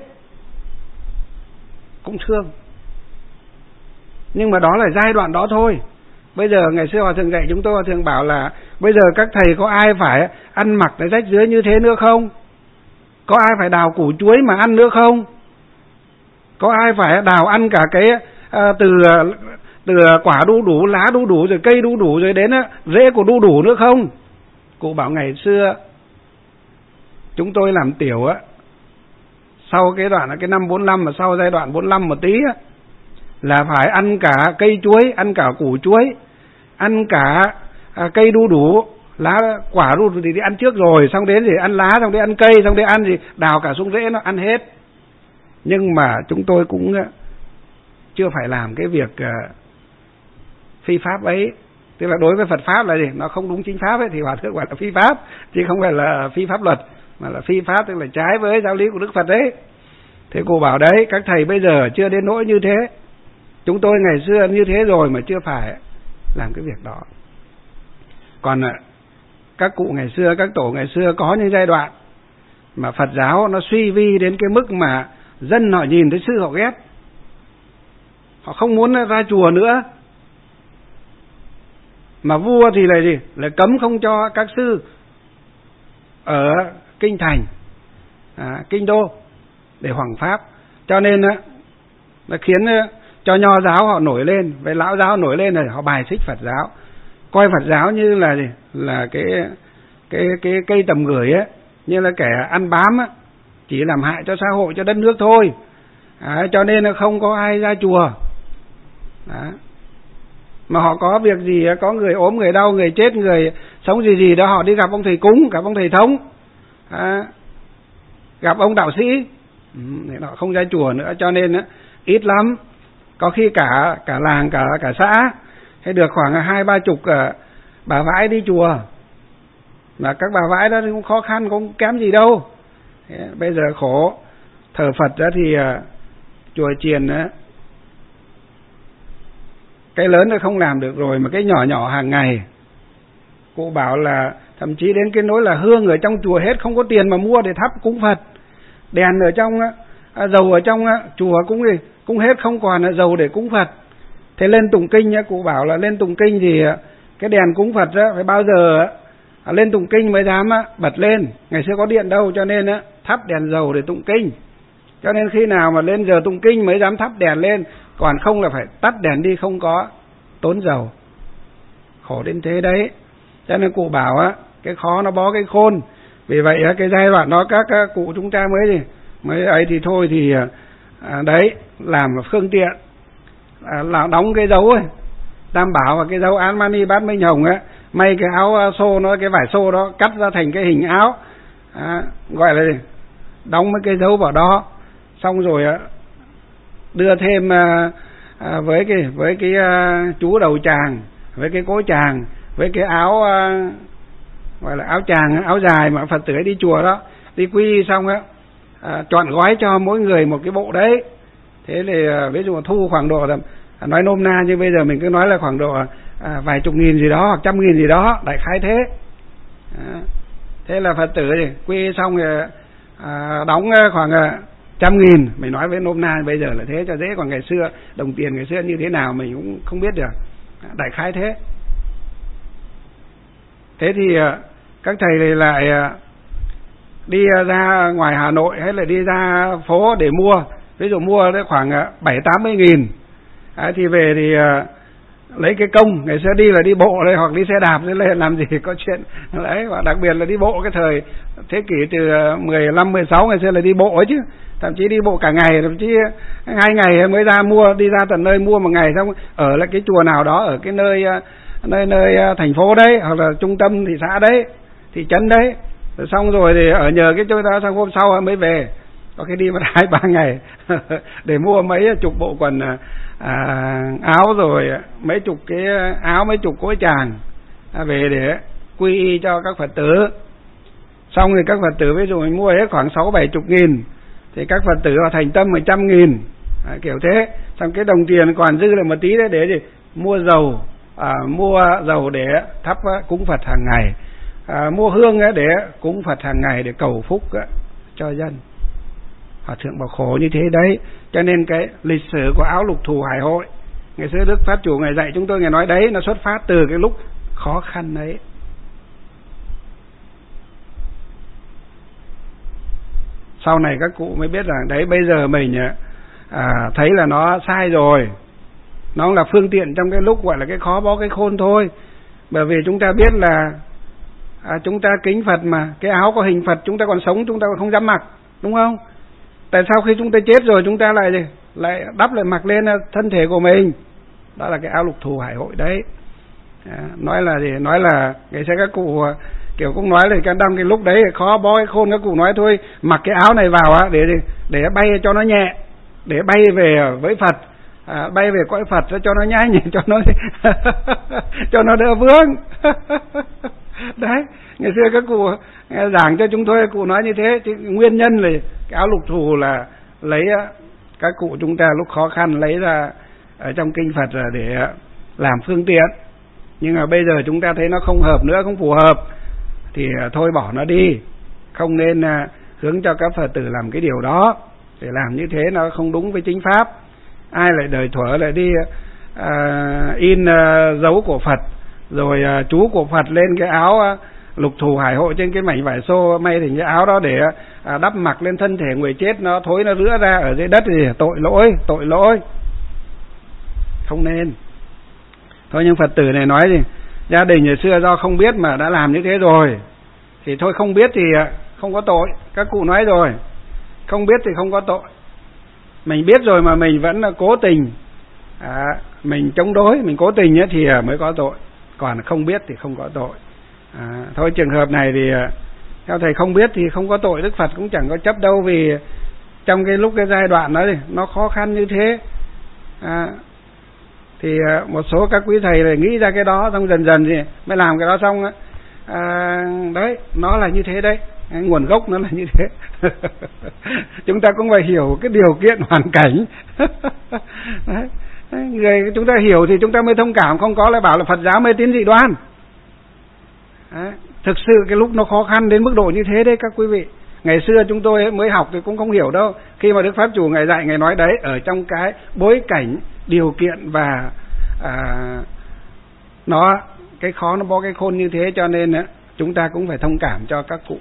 cũng thương, nhưng mà đó là giai đoạn đó thôi. Bây giờ ngày xưa Hòa Thượng dạy chúng tôi, Hòa Thượng bảo là bây giờ các thầy có ai phải ăn mặc cái rách dưới như thế nữa không? Có ai phải đào củ chuối mà ăn nữa không? Có ai phải đào ăn cả cái à, từ từ quả đu đủ, lá đu đủ, rồi cây đu đủ, rồi đến á, rễ của đu đủ nữa không? Cụ bảo ngày xưa chúng tôi làm tiểu á, sau cái đoạn là cái năm bốn mươi lăm, mà sau giai đoạn bốn mươi lăm một tí á, là phải ăn cả cây chuối, ăn cả củ chuối, ăn cả à, cây đu đủ, lá quả rụt thì đi ăn trước rồi, xong đến thì ăn lá, xong đến ăn cây, xong đến ăn gì đào cả xuống rễ nó ăn hết. Nhưng mà chúng tôi cũng chưa phải làm cái việc phi pháp ấy. Tức là đối với Phật pháp là gì? Nó không đúng chính pháp ấy thì Hòa thượng gọi là phi pháp, chứ không phải là phi pháp luật, mà là phi pháp, tức là trái với giáo lý của Đức Phật đấy. Thế cô bảo đấy, các thầy bây giờ chưa đến nỗi như thế. Chúng tôi ngày xưa như thế rồi mà chưa phải làm cái việc đó. Còn các cụ ngày xưa, các tổ ngày xưa có những giai đoạn mà Phật giáo nó suy vi đến cái mức mà dân họ nhìn thấy sư họ ghét, họ không muốn ra chùa nữa. Mà vua thì là gì? Là cấm không cho các sư ở kinh thành, à, kinh đô để hoằng pháp. Cho nên á, nó khiến cho nho giáo họ nổi lên, với lão giáo nổi lên rồi họ bài xích Phật giáo, coi Phật giáo như là gì? Là cái cái cái cây tầm gửi ấy, như là kẻ ăn bám á, chỉ làm hại cho xã hội, cho đất nước thôi. À, cho nên là không có ai ra chùa. Đó. Mà họ có việc gì, có người ốm, người đau, người chết, người sống gì gì đó, họ đi gặp ông thầy cúng, gặp ông thầy thống, à, gặp ông đạo sĩ, ừ, thì họ không ra chùa nữa. Cho nên á, ít lắm, có khi cả cả làng, cả cả xã hay được khoảng hai ba chục bà vãi đi chùa. Mà các bà vãi đó thì cũng khó khăn, cũng kém gì đâu. Thế, bây giờ khổ thờ Phật đó thì uh, chùa chiền đó, cái lớn nó không làm được rồi, mà cái nhỏ nhỏ hàng ngày. Cụ bảo là thậm chí đến cái nỗi là hương ở trong chùa hết, không có tiền mà mua để thắp cúng Phật. Đèn ở trong à, dầu ở trong à, chùa cũng gì cũng hết, không còn là dầu để cúng Phật. Thế lên tụng kinh nhá, cụ bảo là lên tụng kinh thì cái đèn cúng Phật đó phải bao giờ à, lên tụng kinh mới dám á, bật lên. Ngày xưa có điện đâu, cho nên á, thắp đèn dầu để tụng kinh. Cho nên khi nào mà lên giờ tụng kinh mới dám thắp đèn lên, còn không là phải tắt đèn đi, không có tốn dầu. Khổ đến thế đấy. Cho nên cụ bảo á, cái khó nó bó cái khôn. Vì vậy á, cái giai đoạn đó các, các cụ chúng ta mới gì mới ấy thì thôi thì à, đấy làm phương tiện à, là đóng cái dấu ấy, đảm bảo và cái dấu án mani bát minh hồng á, may cái áo xô nó, cái vải xô đó cắt ra thành cái hình áo, à, gọi là gì? Đóng mấy cái dấu vào đó. Xong rồi á, đưa thêm à, à, với cái với cái à, chú đầu tràng, với cái cố tràng, với cái áo à, gọi là áo tràng, áo dài mà Phật tử ấy đi chùa đó, đi quy xong á, à, chọn gói cho mỗi người một cái bộ đấy. Thế thì à, ví dụ thu khoảng độ là, à, nói nôm na như bây giờ mình cứ nói là khoảng độ à, vài chục nghìn gì đó hoặc trăm nghìn gì đó, đại khái thế. À, thế là Phật tử thì quy xong rồi à, đóng khoảng à, trăm nghìn, mình nói với nôm na bây giờ là thế cho dễ, còn ngày xưa đồng tiền ngày xưa như thế nào mình cũng không biết được, đại khái thế. Thế thì các thầy này lại đi ra ngoài Hà Nội hay là đi ra phố để mua, ví dụ mua đấy khoảng bảy tám mươi nghìn, à, thì về thì lấy cái công, ngày xưa đi là đi bộ đây hoặc đi xe đạp thế lên làm gì có chuyện đấy, và đặc biệt là đi bộ cái thời thế kỷ từ mười lăm mười sáu ngày xưa là đi bộ ấy chứ, thậm chí đi bộ cả ngày, thậm chí hai ngày mới ra mua, đi ra tận nơi mua một ngày, xong ở lại cái chùa nào đó ở cái nơi nơi nơi thành phố đấy hoặc là trung tâm thị xã đấy, thị trấn đấy, rồi xong rồi thì ở nhờ cái chỗ đó, sang hôm sau mới về, có khi đi mất hai ba ngày để mua mấy chục bộ quần à, áo, rồi mấy chục cái áo, mấy chục cối tràng à, về để quy y cho các Phật tử. Xong thì các Phật tử ví dụ mình mua hết khoảng sáu bảy chục nghìn thì các Phật tử họ thành tâm một trăm nghìn, à, kiểu thế. Xong cái đồng tiền còn dư lại một tí đấy để gì mua dầu, à, mua dầu để thắp cúng Phật hàng ngày, à, mua hương để cúng Phật hàng ngày để cầu phúc cho dân. Hòa thượng bảo khổ như thế đấy. Cho nên cái lịch sử của áo lục thù hải hội ngày xưa Đức Pháp Chủ Ngài dạy chúng tôi, Ngài nói đấy, nó xuất phát từ cái lúc khó khăn đấy. Sau này các cụ mới biết rằng đấy, bây giờ mình à, thấy là nó sai rồi, nó là phương tiện trong cái lúc gọi là cái khó bó cái khôn thôi. Bởi vì chúng ta biết là à, chúng ta kính Phật mà, cái áo có hình Phật chúng ta còn sống chúng ta còn không dám mặc, đúng không? Tại sao khi chúng ta chết rồi chúng ta lại lại đắp lại mặc lên thân thể của mình? Đó là cái áo lục thù hải hội đấy. À, nói là gì? Nói là ngày xưa các cụ kiểu cũng nói là cái đâm cái lúc đấy khó bó cái khôn, các cụ nói thôi mặc cái áo này vào á để để bay cho nó nhẹ, để bay về với Phật, à, bay về cõi Phật cho nó nhanh, cho nó cho nó đỡ vướng. Đấy, ngày xưa các cụ giảng cho chúng tôi, cụ nói như thế. Chứ nguyên nhân là cái áo lục thù là lấy các cụ chúng ta lúc khó khăn lấy ra ở trong kinh Phật là để làm phương tiện, nhưng mà bây giờ chúng ta thấy nó không hợp nữa, không phù hợp thì thôi bỏ nó đi, không nên hướng cho các Phật tử làm cái điều đó. Để làm như thế nó không đúng với chính pháp. Ai lại đời thuở lại đi uh, in uh, dấu của Phật rồi uh, chú của Phật lên cái áo uh, lục thù hải hội trên cái mảnh vải xô, may thành cái áo đó để uh, đắp mặc lên thân thể người chết, nó thối nó rữa ra ở dưới đất thì tội lỗi, tội lỗi, không nên. Thôi nhưng Phật tử này nói gì, gia đình ngày xưa do không biết mà đã làm như thế rồi thì thôi, không biết thì không có tội. Các cụ nói rồi, không biết thì không có tội. Mình biết rồi mà mình vẫn cố tình, à, mình chống đối, mình cố tình ấy thì mới có tội, còn không biết thì không có tội. À, thôi trường hợp này thì theo thầy không biết thì không có tội, Đức Phật cũng chẳng có chấp đâu, vì trong cái lúc cái giai đoạn đó thì nó khó khăn như thế. À, thì một số các quý thầy này nghĩ ra cái đó, xong dần dần thì mới làm cái đó xong. À, đấy, nó là như thế đấy, nguồn gốc nó là như thế. Chúng ta cũng phải hiểu cái điều kiện hoàn cảnh. Đấy. Người chúng ta hiểu thì chúng ta mới thông cảm, không có lại bảo là Phật giáo mê tín dị đoan. Đấy. Thực sự cái lúc nó khó khăn đến mức độ như thế đấy các quý vị. Ngày xưa chúng tôi mới học thì cũng không hiểu đâu. Khi mà Đức Pháp Chủ Ngài dạy, Ngài nói đấy, ở trong cái bối cảnh, điều kiện và à, nó cái khó nó bó cái khôn như thế, cho nên á, chúng ta cũng phải thông cảm cho các cụ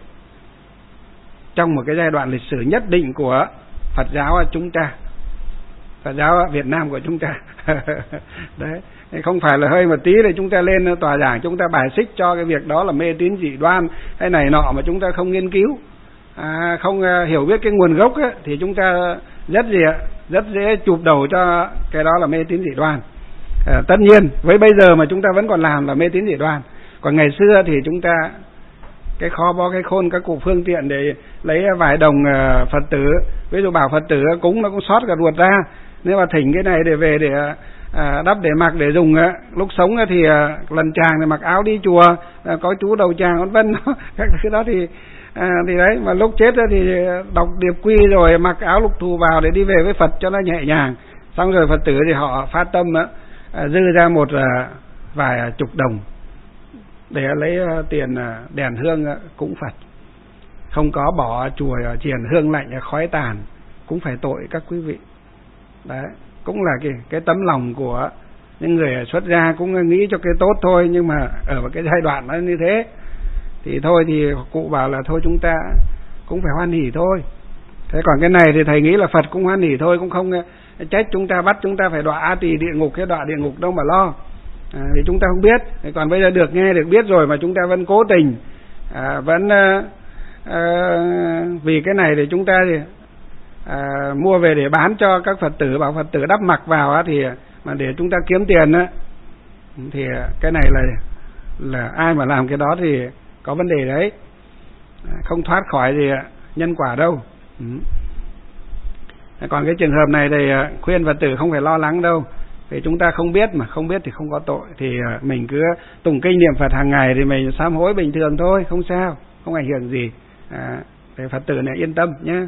trong một cái giai đoạn lịch sử nhất định của Phật giáo chúng ta, Phật giáo Việt Nam của chúng ta. Đấy, không phải là hơi một tí thì chúng ta lên tòa giảng chúng ta bài xích cho cái việc đó là mê tín dị đoan hay này nọ mà chúng ta không nghiên cứu, à, không uh, hiểu biết cái nguồn gốc ấy, thì chúng ta rất gì ạ, rất dễ chụp đầu cho cái đó là mê tín dị đoan. À, tất nhiên với bây giờ mà chúng ta vẫn còn làm là mê tín dị đoan, còn ngày xưa thì chúng ta cái khó bó cái khôn, các cụ phương tiện để lấy vài đồng uh, Phật tử, ví dụ bảo Phật tử cúng nó cũng sót cả ruột ra, nếu mà thỉnh cái này để về để uh, đắp để mặc để dùng, uh, lúc sống thì uh, lần chàng thì mặc áo đi chùa, uh, có chú đầu chàng vân vân. Các thứ đó thì À, thì đấy, mà lúc chết thì đọc điệp quy rồi mặc áo lục thù vào để đi về với Phật cho nó nhẹ nhàng. Xong rồi Phật tử thì họ phát tâm á, dư ra một à, vài chục đồng để lấy à, tiền à, đèn hương à, cúng Phật, không có bỏ chùa triền hương lạnh khói tàn, cũng phải tội các quý vị. Đấy, cũng là cái cái tấm lòng của những người xuất gia, cũng nghĩ cho cái tốt thôi, nhưng mà ở một cái giai đoạn nó như thế thì thôi, thì cụ bảo là thôi chúng ta cũng phải hoan hỉ thôi. Thế còn cái này thì thầy nghĩ là Phật cũng hoan hỉ thôi, cũng không trách chúng ta, bắt chúng ta phải đọa A Tỳ địa ngục, cái đọa địa ngục đâu mà lo, à, vì chúng ta không biết. Thế còn bây giờ được nghe được biết rồi mà chúng ta vẫn cố tình, à, vẫn à, à, vì cái này thì chúng ta thì à, mua về để bán cho các Phật tử, bảo Phật tử đắp mặc vào á, thì mà để chúng ta kiếm tiền á, thì cái này là là ai mà làm cái đó thì có vấn đề đấy, không thoát khỏi gì nhân quả đâu. Ừ. Còn cái trường hợp này thì khuyên Phật tử không phải lo lắng đâu, vì chúng ta không biết mà, không biết thì không có tội, thì mình cứ tụng kinh niệm Phật hàng ngày thì mình sám hối bình thường thôi, không sao, không ảnh hưởng gì, à, để Phật tử này yên tâm nhé.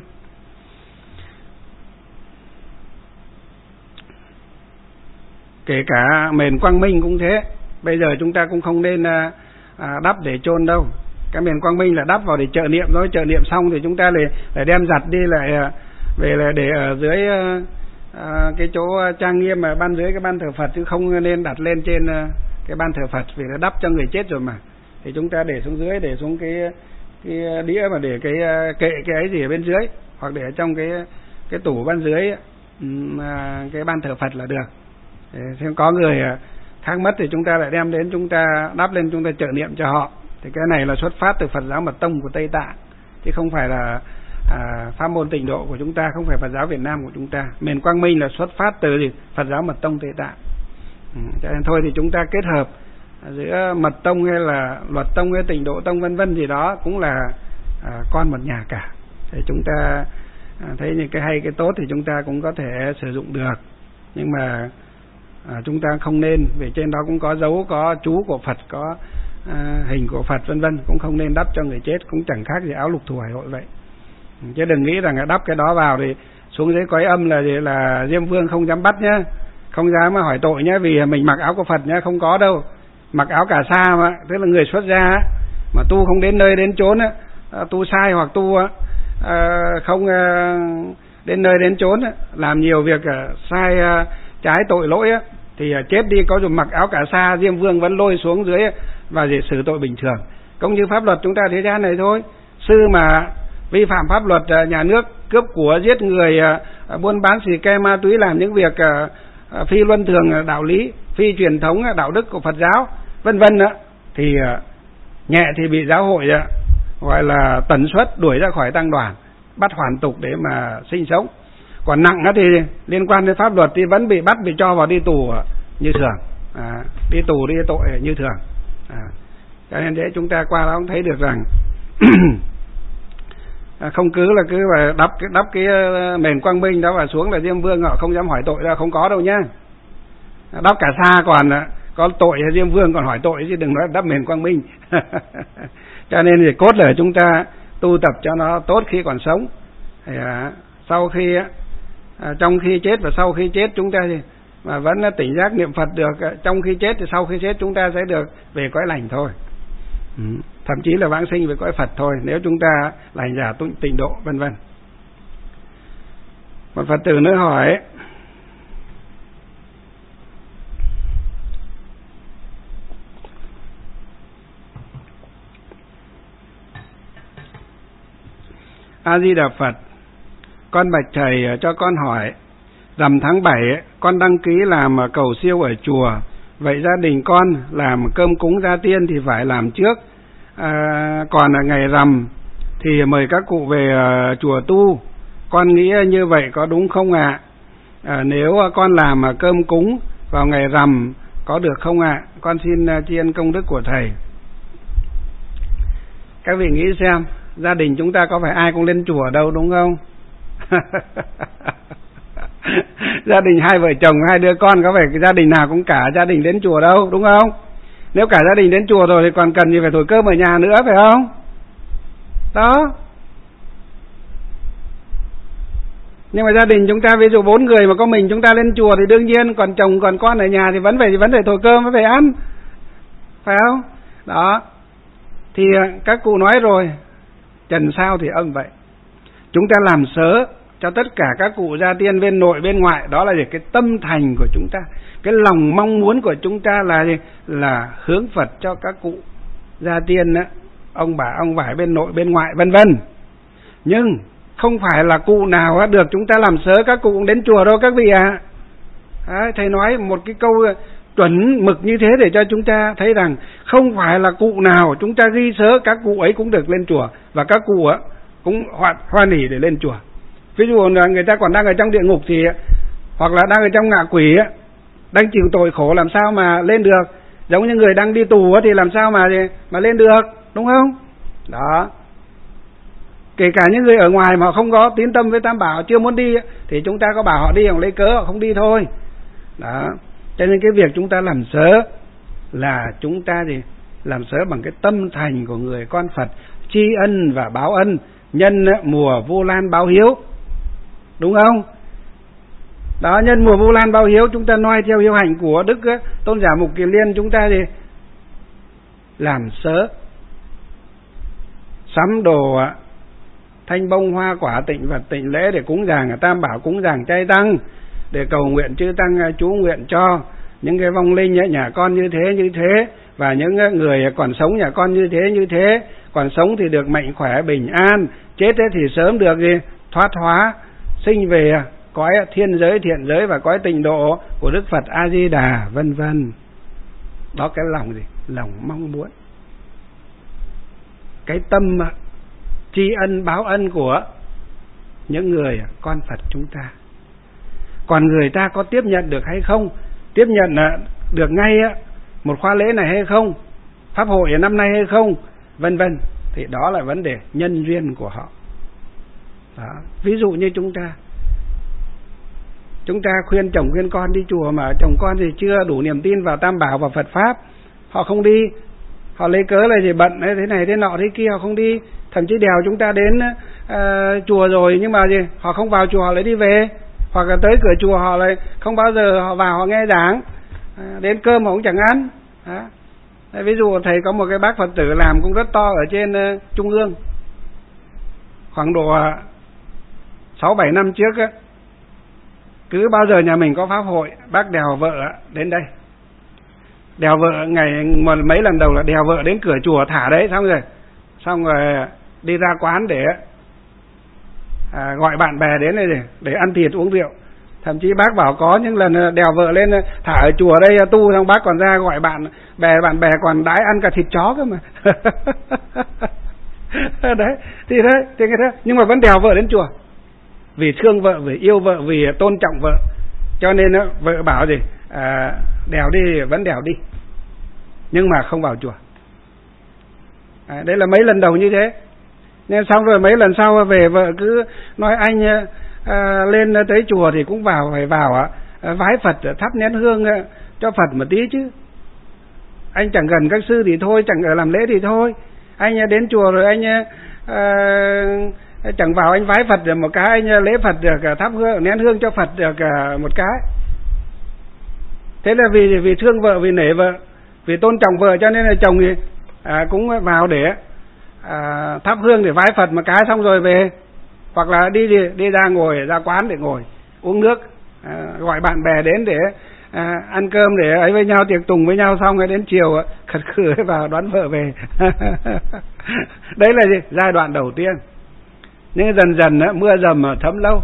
Kể cả mền Quang Minh cũng thế, bây giờ chúng ta cũng không nên à, đắp để chôn đâu. Cái miền Quang Minh là đắp vào để trợ niệm thôi, trợ niệm xong thì chúng ta lại, lại đem giặt đi lại về là để ở dưới à, cái chỗ trang nghiêm mà ban dưới cái ban thờ Phật, chứ không nên đặt lên trên cái ban thờ Phật, vì nó đắp cho người chết rồi mà. Thì chúng ta để xuống dưới, để xuống cái cái đĩa mà để cái kệ cái ấy gì ở bên dưới, hoặc để ở trong cái cái tủ ban dưới à, cái ban thờ Phật là được. Xem có người khác mất thì chúng ta lại đem đến, chúng ta đắp lên, chúng ta trợ niệm cho họ. Thì cái này là xuất phát từ Phật giáo Mật Tông của Tây Tạng, chứ không phải là à, pháp môn Tịnh Độ của chúng ta, không phải Phật giáo Việt Nam của chúng ta. Miền Quang Minh là xuất phát từ gì? Phật giáo Mật Tông Tây Tạng. Ừ, cho nên thôi thì chúng ta kết hợp giữa mật tông hay là luật tông hay tịnh độ tông vân vân gì đó cũng là à, con một nhà cả. Thì chúng ta à, thấy những cái hay cái tốt thì chúng ta cũng có thể sử dụng được, nhưng mà à, chúng ta không nên, vì trên đó cũng có dấu, có chú của Phật, có à, hình của Phật vân vân, cũng không nên đắp cho người chết, cũng chẳng khác gì áo lục thù hải hội vậy. Chứ đừng nghĩ rằng là đắp cái đó vào thì xuống dưới cõi âm là là Diêm Vương không dám bắt nhá, không dám mà hỏi tội nhá, vì mình mặc áo của Phật nhá, không có đâu. Mặc áo cà sa mà, tức là người xuất gia mà tu không đến nơi đến chốn á, tu sai hoặc tu à, không à, đến nơi đến chốn á, làm nhiều việc à, sai à, trái tội lỗi á, thì à, chết đi có dùng mặc áo cà sa, Diêm Vương vẫn lôi xuống dưới và để xử tội bình thường. Cũng như pháp luật chúng ta thế gian này thôi, sư mà vi phạm pháp luật à, nhà nước, cướp của, giết người, à, buôn bán xì ke ma túy, làm những việc à, à, phi luân thường đạo lý, phi truyền thống đạo đức của Phật giáo vân vân á, thì à, nhẹ thì bị giáo hội à, gọi là tần suất đuổi ra khỏi tăng đoàn, bắt hoàn tục để mà sinh sống. Còn nặng á thì liên quan đến pháp luật thì vẫn bị bắt, bị cho vào đi tù như thường, à, đi tù đi tội như thường. À, cho nên thế chúng ta qua đó cũng thấy được rằng không cứ là cứ là đắp cái đắp cái mền quang minh đó và xuống là Diêm Vương họ không dám hỏi tội đâu, không có đâu nhá. Đắp cả sa còn có tội Diêm Vương còn hỏi tội, chứ đừng nói đắp mền quang minh. Cho nên thì cốt là chúng ta tu tập cho nó tốt khi còn sống, thì à, sau khi à, trong khi chết và sau khi chết chúng ta thì mà vẫn tỉnh giác niệm Phật được, trong khi chết thì sau khi chết chúng ta sẽ được về cõi lành thôi. Ừ. Thậm chí là vãng sinh về cõi Phật thôi, nếu chúng ta lành giả tịnh độ vân vân. Một Phật tử nữa hỏi: A Di Đà Phật, con bạch thầy cho con hỏi, rằm tháng bảy con đăng ký làm cầu siêu ở chùa, vậy gia đình con làm cơm cúng gia tiên thì phải làm trước, à, còn ngày rằm thì mời các cụ về uh, chùa tu, con nghĩ như vậy có đúng không ạ? À? À, nếu con làm cơm cúng vào ngày rằm có được không ạ? À? Con xin uh, tri ân công đức của thầy. Các vị nghĩ xem, gia đình chúng ta có phải ai cũng lên chùa đâu, đúng không? Gia đình hai vợ chồng, hai đứa con có phải gia đình nào cũng cả gia đình đến chùa đâu, đúng không? Nếu cả gia đình đến chùa rồi thì còn cần gì phải thổi cơm ở nhà nữa, phải không? Đó. Nhưng mà gia đình chúng ta ví dụ bốn người mà có mình chúng ta lên chùa thì đương nhiên, còn chồng còn con ở nhà thì vẫn phải vẫn phải thổi cơm, vẫn phải ăn, phải không? Đó. Thì các cụ nói rồi, trần sao thì âm vậy. Chúng ta làm sớ cho tất cả các cụ gia tiên bên nội bên ngoại, đó là gì? Cái tâm thành của chúng ta, cái lòng mong muốn của chúng ta là gì? Là hướng Phật cho các cụ gia tiên đó, ông bà ông vải bên nội bên ngoại vân vân. Nhưng không phải là cụ nào được chúng ta làm sớ các cụ cũng đến chùa đâu các vị ạ. À. Thầy nói một cái câu chuẩn mực như thế để cho chúng ta thấy rằng không phải là cụ nào chúng ta ghi sớ các cụ ấy cũng được lên chùa, và các cụ á cũng hoan, hoan hỉ để lên chùa. Ví dụ là người ta còn đang ở trong địa ngục thì, hoặc là đang ở trong ngạ quỷ á, đang chịu tội khổ làm sao mà lên được, giống như người đang đi tù á thì làm sao mà mà lên được, đúng không? Đó. Kể cả những người ở ngoài mà không có tín tâm với Tam Bảo, chưa muốn đi thì chúng ta có bảo họ đi, họ lấy cớ họ không đi thôi. Đó. Cho nên cái việc chúng ta làm sớ là chúng ta gì? Làm sớ bằng cái tâm thành của người con Phật, tri ân và báo ân, nhân mùa Vu Lan báo hiếu, đúng không? Đó, nhân mùa Vu Lan báo hiếu, chúng ta noi theo hiếu hạnh của Đức Tôn giả Mục Kiền Liên, chúng ta gì? Làm sớ, sắm đồ thanh bông hoa quả tịnh vật tịnh lễ để cúng dường Tam Bảo, cúng dường chay tăng, để cầu nguyện chư tăng chú nguyện cho những cái vong linh nhà con như thế như thế, và những người còn sống nhà con như thế như thế, còn sống thì được mạnh khỏe bình an, chết thì sớm được gì? Thoát hóa, sinh về cõi thiên giới thiện giới và cõi tịnh độ của Đức Phật A Di Đà vân vân. Đó cái lòng gì? Lòng mong muốn, cái tâm tri ân báo ân của những người con Phật chúng ta. Còn người ta có tiếp nhận được hay không, tiếp nhận được ngay á, một khóa lễ này hay không, pháp hội ở năm nay hay không, vân vân. Thì đó là vấn đề nhân duyên của họ. Đó. Ví dụ như chúng ta chúng ta khuyên chồng khuyên con đi chùa, mà chồng con thì chưa đủ niềm tin vào Tam Bảo và Phật Pháp, họ không đi, họ lấy cớ là gì bận thế này thế nọ thế kia, họ không đi. Thậm chí đèo chúng ta đến uh, chùa rồi nhưng mà gì họ không vào chùa, họ lại đi về, hoặc là tới cửa chùa họ lại không bao giờ họ vào họ nghe giảng, uh, đến cơm họ cũng chẳng ăn. Đó. Ví dụ thầy có một cái bác Phật tử làm cũng rất to ở trên uh, Trung ương, khoảng độ sáu bảy năm trước á, cứ bao giờ nhà mình có pháp hội, bác đèo vợ đến đây, đèo vợ ngày một mấy lần đầu là đèo vợ đến cửa chùa thả đấy, xong rồi xong rồi đi ra quán để à, gọi bạn bè đến đây để, để ăn thịt uống rượu. Thậm chí bác bảo có những lần đèo vợ lên thả ở chùa đây tu, xong bác còn ra gọi bạn bè bạn bè còn đãi ăn cả thịt chó cơ mà. Đấy thì thế thì cái thế nhưng mà vẫn đèo vợ đến chùa, vì thương vợ, vì yêu vợ, vì tôn trọng vợ, cho nên đó, vợ bảo gì à, đèo đi vẫn đèo đi, nhưng mà không vào chùa. À, đấy là mấy lần đầu như thế. Nên xong rồi mấy lần sau về vợ cứ nói anh à, lên tới chùa thì cũng vào, phải vào à, vái Phật, thắp nén hương à, cho Phật một tí chứ. Anh chẳng gần các sư thì thôi, chẳng ở làm lễ thì thôi. Anh đến chùa rồi anh à, chẳng vào anh vái Phật được một cái, anh lễ Phật được, thắp hương nén hương cho Phật được một cái. Thế là vì vì thương vợ, vì nể vợ, vì tôn trọng vợ, cho nên là chồng thì à, cũng vào để à, thắp hương để vái Phật một cái, xong rồi về, hoặc là đi đi, đi ra ngồi ra quán để ngồi uống nước, à, gọi bạn bè đến để à, ăn cơm để ấy với nhau, tiệc tùng với nhau, xong rồi đến chiều khật khử vào đón vợ về. Đấy là gì? Giai đoạn đầu tiên. Nhưng dần dần á, mưa dầm thấm lâu.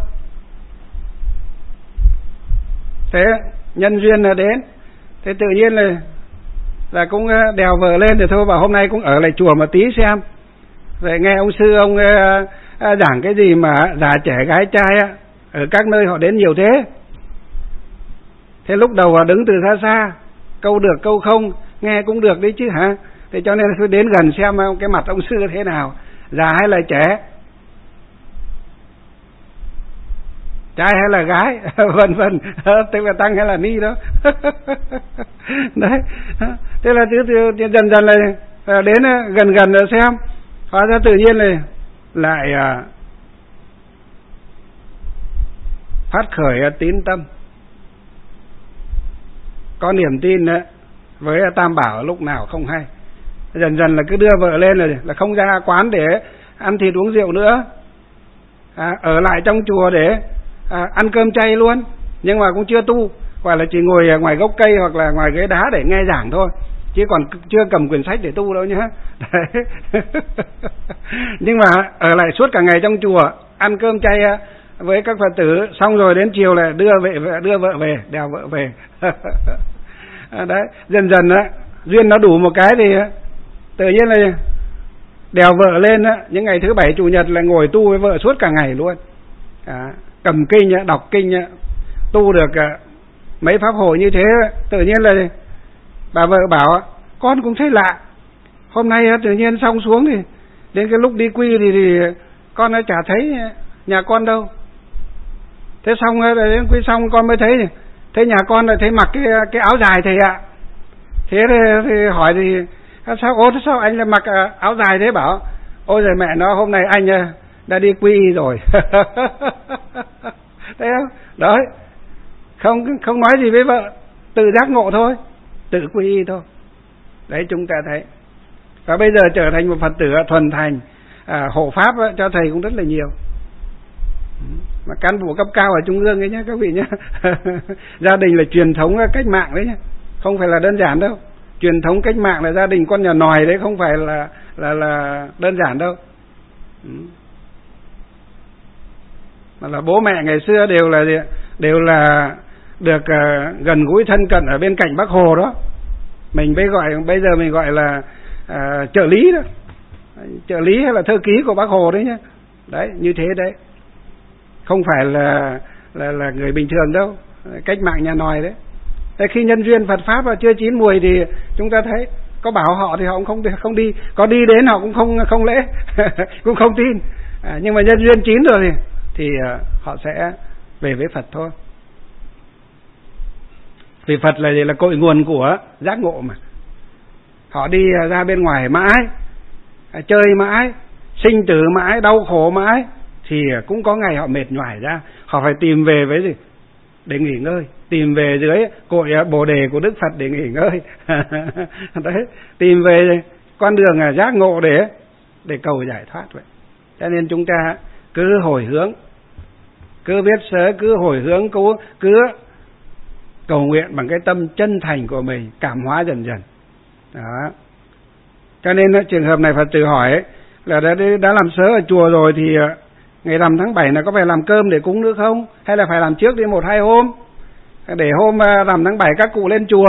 Thế nhân duyên là đến, thế tự nhiên là là cũng đèo vợ lên thì thôi, bảo hôm nay cũng ở lại chùa một tí xem, rồi nghe ông sư ông giảng cái gì mà già trẻ gái trai á, ở các nơi họ đến nhiều thế. Thế lúc đầu đứng từ xa xa, câu được câu không, nghe cũng được đấy chứ hả. Thế cho nên tôi đến gần xem cái mặt ông sư thế nào, già hay là trẻ, trai hay là gái, vân vân, tức là tăng hay là ni đó. Đấy. Thế là dần dần là đến gần gần rồi xem, hóa ra tự nhiên là lại phát khởi tín tâm, có niềm tin với Tam Bảo lúc nào không hay. Dần dần là cứ đưa vợ lên rồi là không ra quán để ăn thịt uống rượu nữa, à, ở lại trong chùa để à, ăn cơm chay luôn, nhưng mà cũng chưa tu, gọi là chỉ ngồi ngoài gốc cây hoặc là ngoài ghế đá để nghe giảng thôi, chứ còn chưa cầm quyển sách để tu đâu nhá. Đấy. Nhưng mà ở lại suốt cả ngày trong chùa, ăn cơm chay với các Phật tử, xong rồi đến chiều là đưa về đưa vợ về, đèo vợ về. Đấy, dần dần á, duyên nó đủ một cái thì tự nhiên là đèo vợ lên á, những ngày thứ bảy chủ nhật là ngồi tu với vợ suốt cả ngày luôn. À, cầm kinh, đọc kinh, tu được mấy pháp hội như thế, tự nhiên là bà vợ bảo con cũng thấy lạ, hôm nay tự nhiên xong xuống thì đến cái lúc đi quy thì, thì con chả thấy nhà con đâu. Thế xong đến quy xong con mới thấy, thế nhà con lại thấy mặc cái cái áo dài thầy ạ. Thế thì, thì hỏi thì sao ô thế sao anh lại mặc áo dài thế? Bảo ôi giời mẹ nó, hôm nay anh đã đi quy y rồi. Thấy không? Đấy, không không nói gì với vợ, tự giác ngộ thôi, tự quy y thôi. Đấy, chúng ta thấy. Và bây giờ trở thành một Phật tử thuần thành, à, hộ pháp cho thầy cũng rất là nhiều. Mà cán bộ cấp cao ở Trung ương ấy nhé các vị nhé. Gia đình là truyền thống cách mạng đấy nhé, không phải là đơn giản đâu. Truyền thống cách mạng là gia đình con nhà nòi đấy, không phải là là là đơn giản đâu. Mà là bố mẹ ngày xưa đều là đều là được uh, gần gũi thân cận ở bên cạnh Bác Hồ đó. Mình bây gọi bây giờ mình gọi là uh, trợ lý đó, trợ lý hay là thư ký của Bác Hồ đấy nhé. Đấy, như thế đấy, không phải là là là người bình thường đâu, cách mạng nhà nòi đấy. Thế khi nhân duyên Phật pháp và chưa chín mùi thì chúng ta thấy có bảo họ thì họ cũng không không đi, có đi đến họ cũng không không lễ, cũng không tin. À, nhưng mà nhân duyên chín rồi thì thì uh, họ sẽ về với Phật thôi. Vì Phật là gì? Là cội nguồn của giác ngộ mà. Họ đi ra bên ngoài mãi, chơi mãi, sinh tử mãi, đau khổ mãi, thì cũng có ngày họ mệt nhoài ra, họ phải tìm về với gì? Để nghỉ ngơi, tìm về dưới cội Bồ đề của Đức Phật để nghỉ ngơi. Đấy, tìm về con đường giác ngộ để để cầu giải thoát vậy. Cho nên chúng ta cứ hồi hướng, cứ viết sớ, cứ hồi hướng, cứ, cứ cầu nguyện bằng cái tâm chân thành của mình, cảm hóa dần dần. Đó. Cho nên trường hợp này Phật tử hỏi ấy, là đã, đã làm sớ ở chùa rồi thì ngày rằm tháng bảy là có phải làm cơm để cúng nữa không? Hay là phải làm trước đi một hai hôm, để hôm rằm tháng bảy các cụ lên chùa?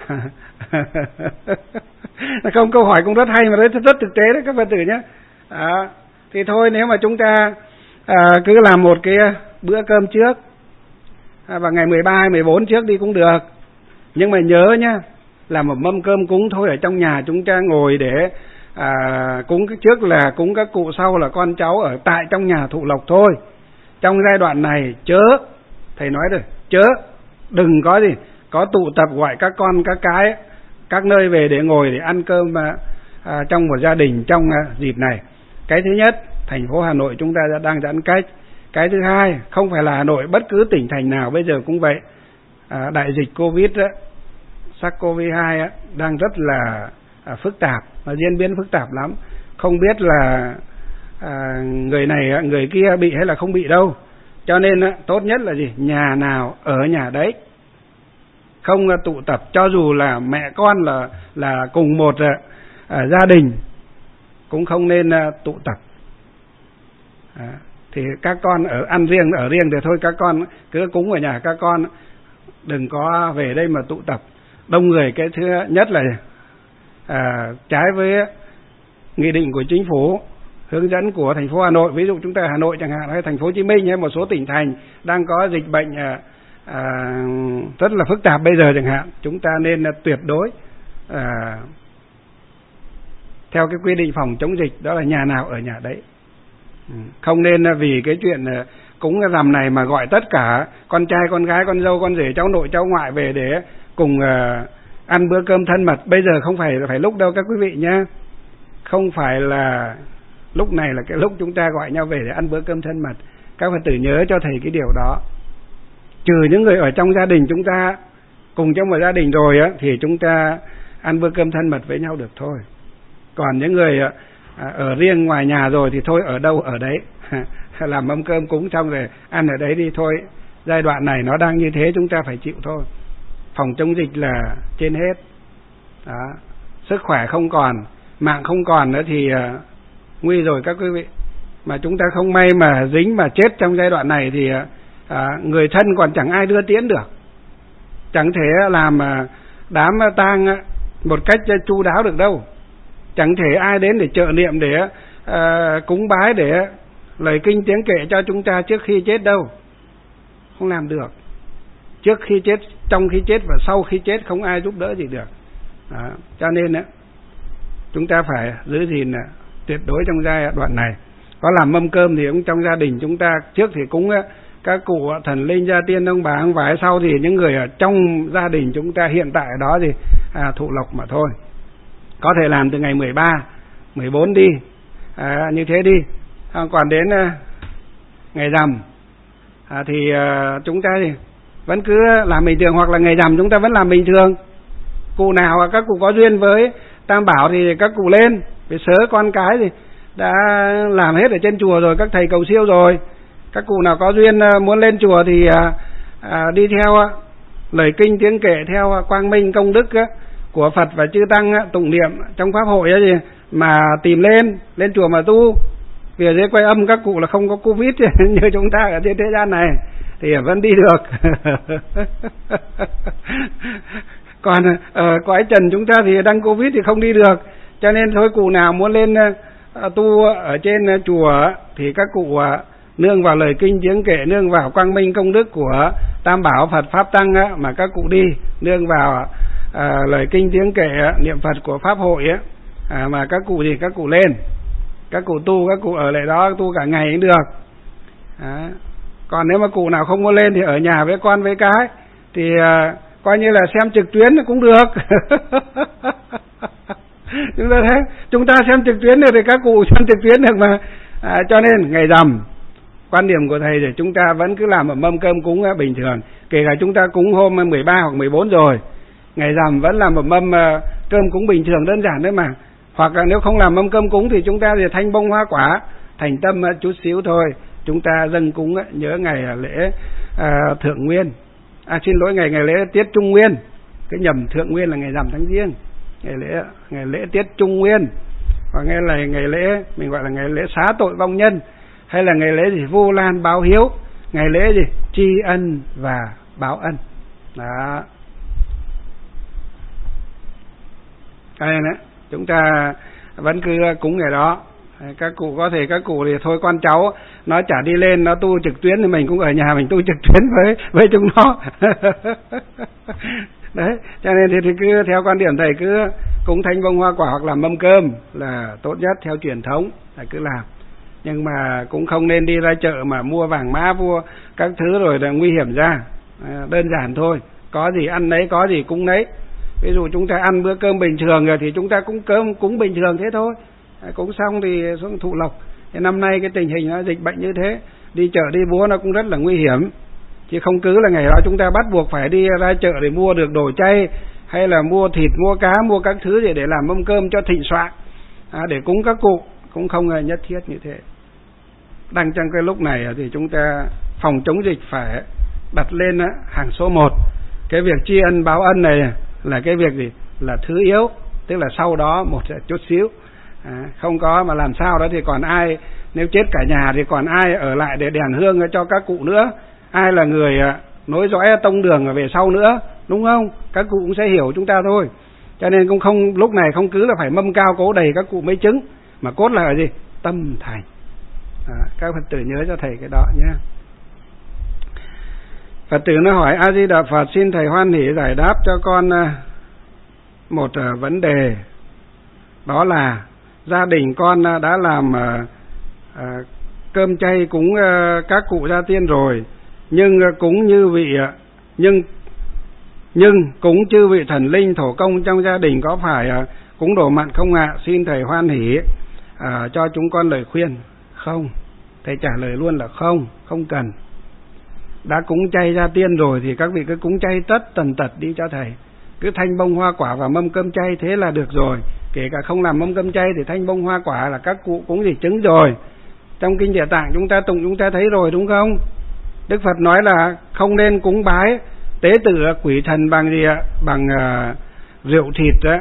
Không, câu hỏi cũng rất hay mà rất, rất thực tế đấy các Phật tử nhé. À, thì thôi, nếu mà chúng ta à, cứ làm một cái bữa cơm trước, à, và ngày mười ba, mười bốn trước đi cũng được. Nhưng mà nhớ nhá, làm một mâm cơm cúng thôi, ở trong nhà chúng ta ngồi để à, cúng cái trước là cúng các cụ, sau là con cháu ở tại trong nhà thụ lộc thôi. Trong giai đoạn này chớ, thầy nói rồi, chớ đừng có gì có tụ tập gọi các con các cái các nơi về để ngồi để ăn cơm à, à, trong một gia đình trong à, dịp này. Cái thứ nhất, thành phố Hà Nội chúng ta đang giãn cách. Cái thứ hai, không phải là Hà Nội, bất cứ tỉnh thành nào bây giờ cũng vậy. À, đại dịch Covid á, SARS-cô vê hai á, đang rất là à, phức tạp, và diễn biến phức tạp lắm. Không biết là à, người này người kia bị hay là không bị đâu. Cho nên á, tốt nhất là gì? Nhà nào ở nhà đấy, không à, tụ tập. Cho dù là mẹ con là là cùng một à, gia đình cũng không nên à, tụ tập. À, thì các con ở ăn riêng ở riêng thì thôi, các con cứ cúng ở nhà các con, đừng có về đây mà tụ tập đông người. Cái thứ nhất là à, trái với nghị định của chính phủ, hướng dẫn của thành phố Hà Nội. Ví dụ chúng ta Hà Nội chẳng hạn, hay thành phố Hồ Chí Minh hay một số tỉnh thành đang có dịch bệnh à, à, rất là phức tạp bây giờ chẳng hạn, chúng ta nên à, tuyệt đối à, theo cái quy định phòng chống dịch, đó là nhà nào ở nhà đấy. Không nên vì cái chuyện cúng cái rằm này mà gọi tất cả con trai, con gái, con dâu, con rể, cháu nội, cháu ngoại về để cùng uh, ăn bữa cơm thân mật. Bây giờ không phải phải lúc đâu các quý vị nhá. Không phải là lúc này là cái lúc chúng ta gọi nhau về để ăn bữa cơm thân mật. Các Phật tử nhớ cho thầy cái điều đó. Trừ những người ở trong gia đình chúng ta cùng trong một gia đình rồi á, thì chúng ta ăn bữa cơm thân mật với nhau được thôi. Còn những người À, ở riêng ngoài nhà rồi thì thôi, ở đâu ở đấy. Làm mâm cơm cúng xong rồi ăn ở đấy đi thôi. Giai đoạn này nó đang như thế, chúng ta phải chịu thôi. Phòng chống dịch là trên hết. Đó. Sức khỏe không còn, mạng không còn nữa thì uh, nguy rồi các quý vị. Mà chúng ta không may mà dính mà chết trong giai đoạn này thì uh, người thân còn chẳng ai đưa tiễn được, chẳng thể làm uh, đám tang uh, một cách uh, chu đáo được đâu. Chẳng thể ai đến để trợ niệm, để uh, cúng bái, để lời kinh tiếng kệ cho chúng ta trước khi chết đâu. Không làm được. Trước khi chết, trong khi chết và sau khi chết không ai giúp đỡ gì được. Đó. Cho nên uh, chúng ta phải giữ gìn uh, tuyệt đối trong giai đoạn này. Có làm mâm cơm thì cũng trong gia đình chúng ta, trước thì cúng uh, các cụ thần linh, gia tiên, ông bà, ông vải, sau thì những người ở trong gia đình chúng ta hiện tại đó thì à, thụ lộc mà thôi. Có thể làm từ ngày mười ba, mười bốn đi, à, như thế đi. À, còn đến à, ngày rằm à, thì à, chúng ta thì vẫn cứ làm bình thường, hoặc là ngày rằm chúng ta vẫn làm bình thường. Cụ nào các cụ có duyên với Tam Bảo thì các cụ lên, vì sớ con cái thì đã làm hết ở trên chùa rồi, các thầy cầu siêu rồi. Các cụ nào có duyên à, muốn lên chùa thì à, à, đi theo à, lời kinh tiếng kệ, theo à, quang minh công đức á, của Phật và chư Tăng á, tụng niệm trong pháp hội ấy, mà tìm lên lên chùa mà tu. Vì ở dưới Quay Âm các cụ là không có Covid như chúng ta ở trên thế gian này thì vẫn đi được. Còn ở cõi trần chúng ta thì đang Covid thì không đi được. Cho nên thôi, cụ nào muốn lên uh, tu ở trên uh, chùa thì các cụ uh, nương vào lời kinh tiếng kệ, nương vào quang minh công đức của Tam Bảo Phật Pháp Tăng á, mà các cụ đi. nương vào à, lời kinh tiếng kệ niệm Phật của pháp hội ấy, à, mà các cụ gì các cụ lên, các cụ tu, các cụ ở lại đó tu cả ngày cũng được. À, còn nếu mà cụ nào không có lên thì ở nhà với con với cái thì à, coi như là xem trực tuyến cũng được. chúng ta thấy chúng ta xem trực tuyến được thì các cụ xem trực tuyến được mà. À, cho nên ngày rằm quan điểm của thầy thì chúng ta vẫn cứ làm ở mâm cơm cúng bình thường, kể cả chúng ta cúng hôm mười ba hoặc mười bốn rồi, ngày rằm vẫn làm một mâm uh, cơm cúng bình thường đơn giản đấy mà. Hoặc là nếu không làm mâm cơm cúng thì chúng ta thì thanh bông hoa quả, thành tâm uh, chút xíu thôi, chúng ta dâng cúng uh, nhớ ngày uh, lễ uh, thượng nguyên, à xin lỗi ngày ngày lễ tiết trung nguyên, cái nhầm thượng nguyên là ngày rằm tháng giêng, ngày lễ ngày lễ tiết trung nguyên, và ngày là ngày lễ mình gọi là ngày lễ xá tội vong nhân, hay là ngày lễ gì Vu Lan báo hiếu, ngày lễ gì tri ân và báo ân. Đó. Đây nữa, chúng ta vẫn cứ cúng ngày đó. Các cụ có thể các cụ thì thôi con cháu nó chả đi lên nó tu trực tuyến thì mình cũng ở nhà mình tu trực tuyến với với chúng nó. Đấy, cho nên thì, thì cứ theo quan điểm thầy cứ cúng thanh bông hoa quả hoặc là mâm cơm là tốt nhất theo truyền thống, thầy cứ làm. Nhưng mà cũng không nên đi ra chợ mà mua vàng mã, mua các thứ rồi là nguy hiểm ra. À, đơn giản thôi, có gì ăn nấy, có gì cúng nấy. Ví dụ chúng ta ăn bữa cơm bình thường rồi thì chúng ta cũng cơm cúng bình thường thế thôi. À, cúng xong thì xuống thụ lộc. Thì năm nay cái tình hình nó dịch bệnh như thế, đi chợ đi búa nó cũng rất là nguy hiểm. Chứ không cứ là ngày đó chúng ta bắt buộc phải đi ra chợ để mua được đồ chay, hay là mua thịt, mua cá, mua các thứ để để làm mâm cơm cho thịnh soạn, à, để cúng các cụ, cũng không nhất thiết như thế. Đang trong cái lúc này thì chúng ta phòng chống dịch phải đặt lên hàng số một. Cái việc tri ân báo ân này là cái việc gì? Là thứ yếu, tức là sau đó một chút xíu. À, không có mà làm sao đó thì còn ai, nếu chết cả nhà thì còn ai ở lại để đèn hương cho các cụ nữa, ai là người nối dõi tông đường về sau nữa, đúng không? Các cụ cũng sẽ hiểu chúng ta thôi. Cho nên cũng không, lúc này không cứ là phải mâm cao cố đầy các cụ mới chứng, mà cốt là gì? Tâm thành. À, các Phật tử nhớ cho thầy cái đó nhé. Phật tử nó hỏi: A Di Đà Phật, xin thầy hoan hỷ giải đáp cho con một vấn đề, đó là gia đình con đã làm à, à, cơm chay cúng à, các cụ gia tiên rồi, nhưng cúng như vị nhưng nhưng cúng chư vị thần linh thổ công trong gia đình có phải à, cúng đồ mặn không ạ? À? Xin thầy hoan hỷ à, cho chúng con lời khuyên. Không, thầy trả lời luôn là không, không cần. Đã cúng chay gia tiên rồi thì các vị cứ cúng chay tất tần tật đi cho thầy, cứ thanh bông hoa quả và mâm cơm chay thế là được rồi. Kể cả không làm mâm cơm chay thì thanh bông hoa quả là các cụ cúng gì chứng rồi. Trong kinh Địa Tạng chúng ta tụng chúng ta thấy rồi, đúng không? Đức Phật nói là không nên cúng bái tế tự quỷ thần bằng gì ạ? Bằng uh, rượu thịt đó,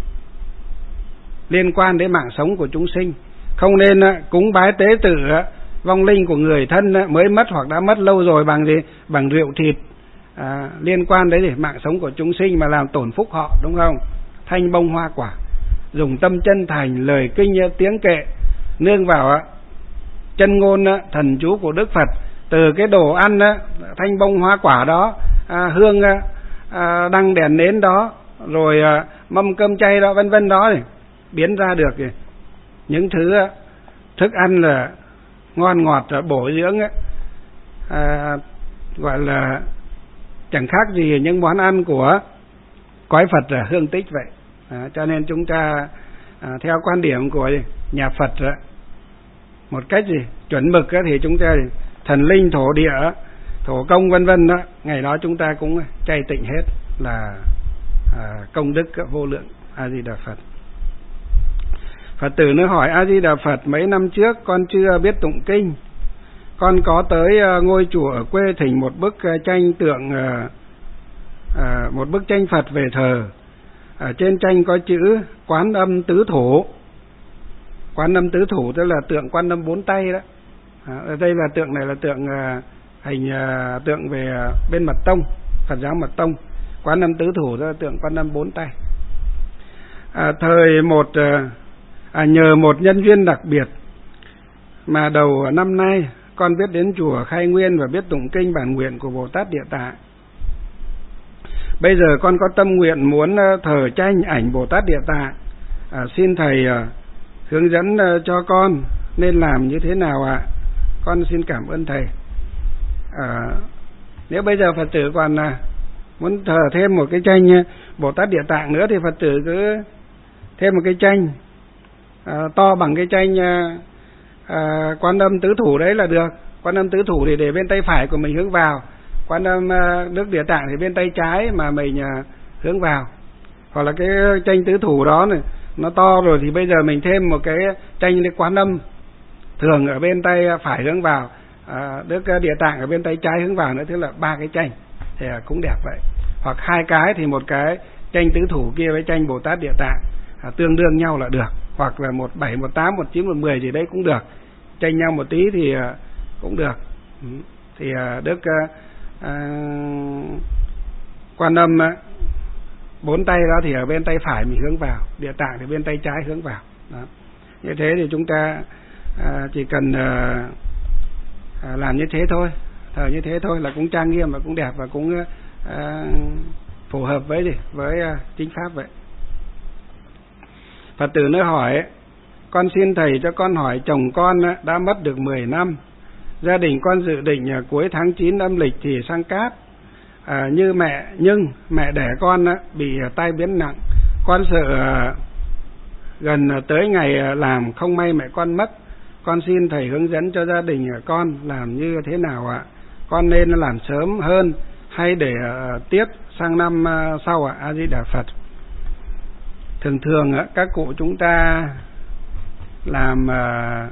liên quan đến mạng sống của chúng sinh. Không nên uh, cúng bái tế tự uh, vong linh của người thân uh, mới mất hoặc đã mất lâu rồi bằng gì? Bằng rượu thịt, à, liên quan đến gì? Mạng sống của chúng sinh mà làm tổn phúc họ, đúng không? Thanh bông hoa quả, dùng tâm chân thành, lời kinh tiếng kệ, nương vào uh, chân ngôn uh, thần chú của Đức Phật. Từ cái đồ ăn uh, thanh bông hoa quả đó, à, hương à, đăng đèn nến đó, rồi à, mâm cơm chay đó, vân vân đó, thì biến ra được thì những thứ à, thức ăn là ngon ngọt, bổ dưỡng, à, gọi là chẳng khác gì những món ăn của cõi Phật là hương tích vậy. À, cho nên chúng ta à, theo quan điểm của nhà Phật à, một cách gì chuẩn mực á, thì chúng ta thần linh thổ địa, thổ công vân vân đó, ngày đó chúng ta cũng chay tịnh hết là à, công đức vô lượng. A Di Đà Phật. Phật tử nó hỏi: A Di Đà Phật, mấy năm trước con chưa biết tụng kinh, con có tới uh, ngôi chùa ở quê thỉnh một bức uh, tranh tượng uh, uh, một bức tranh Phật về thờ. Ở trên tranh có chữ Quán Âm Tứ Thủ. Quán Âm Tứ Thủ tức là tượng Quan Âm bốn tay đó. À, ở đây là tượng này là tượng uh, hình uh, tượng về uh, bên Mật Tông, Phật giáo Mật Tông. Quán Âm Tứ Thủ đó là tượng Quan Âm bốn tay. À, thời một uh, à, nhờ một nhân duyên đặc biệt mà đầu năm nay con biết đến chùa Khai Nguyên và biết tụng kinh bản nguyện của Bồ Tát Địa Tạng. bây giờ con có tâm nguyện muốn thờ tranh ảnh Bồ Tát Địa Tạng, à, xin thầy à, hướng dẫn à, cho con nên làm như thế nào ạ? À? Con xin cảm ơn thầy. À, nếu bây giờ Phật tử còn à, muốn thờ thêm một cái tranh Bồ Tát Địa Tạng nữa thì Phật tử cứ thêm một cái tranh à, to bằng cái tranh à, à, Quan Âm Tứ Thủ đấy là được. Quan Âm Tứ Thủ thì để bên tay phải của mình hướng vào, Quan Âm à, Đức Địa Tạng thì bên tay trái mà mình à, hướng vào. Hoặc là cái tranh Tứ Thủ đó này nó to rồi thì bây giờ mình thêm một cái tranh Quan Âm thường ở bên tay phải hướng vào, à, Đức Địa Tạng ở bên tay trái hướng vào nữa, tức là ba cái tranh thì cũng đẹp vậy. Hoặc hai cái thì một cái tranh Tứ Thủ kia với tranh Bồ Tát Địa Tạng à, tương đương nhau là được. Hoặc là một bảy, một tám, một chín, một mười gì đấy cũng được, tranh nhau một tí thì à, cũng được. Ừ. Thì à, Đức à, Quan Âm à, bốn tay đó thì ở bên tay phải mình hướng vào, Địa Tạng thì bên tay trái hướng vào đó. Như thế thì chúng ta à, chỉ cần à, à, làm như thế thôi, thờ như thế thôi là cũng trang nghiêm và cũng đẹp và cũng à, phù hợp với gì với à, chính pháp vậy. Phật tử nữa hỏi: con xin thầy cho con hỏi, chồng con đã mất được mười năm, gia đình con dự định cuối tháng chín âm lịch thì sang Cát, à, như mẹ nhưng mẹ đẻ con bị tai biến nặng, con sợ à, gần tới ngày làm không may mẹ con mất, con xin thầy hướng dẫn cho gia đình con làm như thế nào ạ? Con nên làm sớm hơn hay để uh, tiếp sang năm uh, sau ạ? A Di Đà Phật. Thường thường uh, các cụ chúng ta làm uh,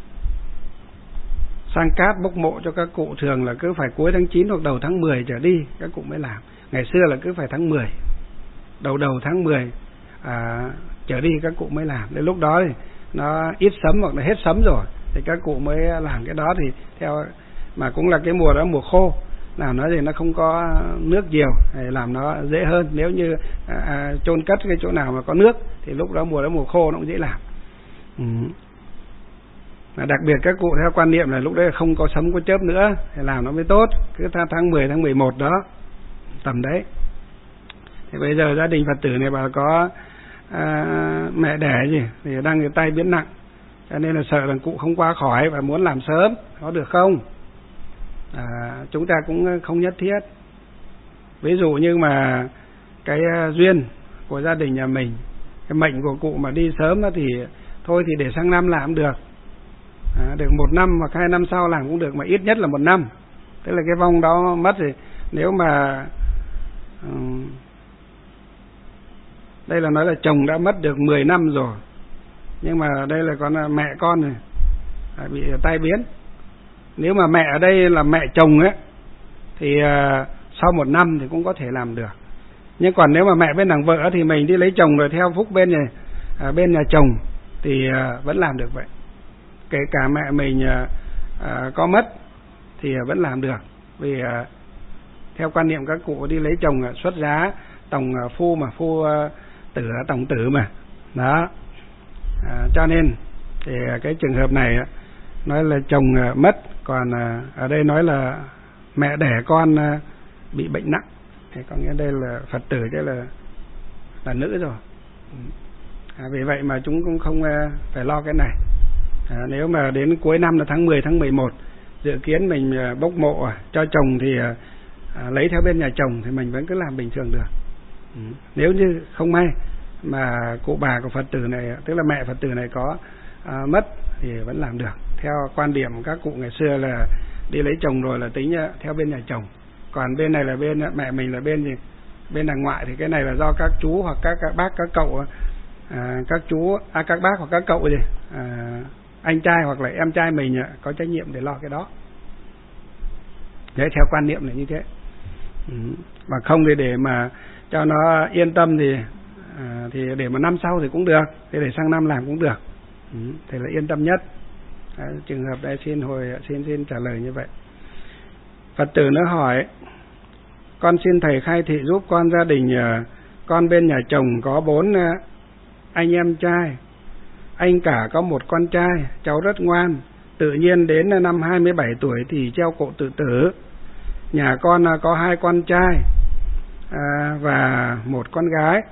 sang Cát bốc mộ cho các cụ thường là cứ phải cuối tháng chín hoặc đầu tháng mười trở đi các cụ mới làm. Ngày xưa là cứ phải tháng mười, đầu đầu tháng mười à, trở đi các cụ mới làm. Đến lúc đó thì nó ít sấm hoặc là hết sấm rồi thì các cụ mới làm cái đó, thì theo mà cũng là cái mùa đó mùa khô, làm nó thì nó không có nước nhiều thì làm nó dễ hơn. Nếu như à, chôn cất cái chỗ nào mà có nước thì lúc đó mùa đó mùa khô nó cũng dễ làm. Ừ. Đặc biệt các cụ theo quan niệm là lúc đấy không có sấm có chớp nữa thì làm nó mới tốt, cứ tháng mười, tháng mười một đó tầm đấy. Thì bây giờ gia đình Phật tử này bà có à, mẹ đẻ gì thì đang người tay biến nặng, cho nên là sợ là cụ không qua khỏi và muốn làm sớm, có được không? À, chúng ta cũng không nhất thiết. Ví dụ như mà cái duyên của gia đình nhà mình, cái mệnh của cụ mà đi sớm đó thì thôi thì để sang năm làm được, à, được một năm hoặc hai năm sau làm cũng được, mà ít nhất là một năm. Tức là cái vong đó mất thì nếu mà um, đây là nói là chồng đã mất được mười năm rồi, nhưng mà đây là con mẹ con này bị tai biến. Nếu mà mẹ ở đây là mẹ chồng ấy thì uh, sau một năm thì cũng có thể làm được. Nhưng còn nếu mà mẹ bên đằng vợ thì mình đi lấy chồng rồi theo phúc bên này, uh, bên nhà chồng thì uh, vẫn làm được vậy. Kể cả mẹ mình uh, uh, có mất thì uh, vẫn làm được. Vì uh, theo quan niệm các cụ đi lấy chồng uh, xuất giá tổng uh, phu mà phu uh, tử tổng tử mà đó, à, cho nên thì cái trường hợp này nói là chồng mất, còn ở đây nói là mẹ đẻ con bị bệnh nặng, thì có nghĩa đây là Phật tử chứ là là nữ rồi. À, vì vậy mà chúng cũng không phải lo cái này. À, nếu mà đến cuối năm là tháng mười, tháng mười một dự kiến mình bốc mộ cho chồng thì à, lấy theo bên nhà chồng thì mình vẫn cứ làm bình thường được. Ừ. Nếu như không may mà cụ bà của Phật tử này, tức là mẹ Phật tử này có à, mất thì vẫn làm được. Theo quan điểm các cụ ngày xưa là đi lấy chồng rồi là tính theo bên nhà chồng, còn bên này là bên mẹ mình là bên gì, bên đằng ngoại, thì cái này là do các chú hoặc các, các bác các cậu à, các chú à, các bác hoặc các cậu gì à, anh trai hoặc là em trai mình có trách nhiệm để lo cái đó. Đấy, theo quan niệm là như thế. Ừ. Mà không thì để mà cho nó yên tâm thì à, thì để mà năm sau thì cũng được, thì để sang năm làm cũng được. Ừ. Thì là yên tâm nhất. À, trường hợp đây xin hồi xin xin trả lời như vậy. Phật tử nữa hỏi: con xin thầy khai thị giúp con gia đình con bên nhà chồng có bốn anh em trai, anh cả có một con trai, cháu rất ngoan, tự nhiên đến năm hai mươi bảy tuổi thì treo cổ tự tử. Nhà con có hai con trai, à, và một con gái.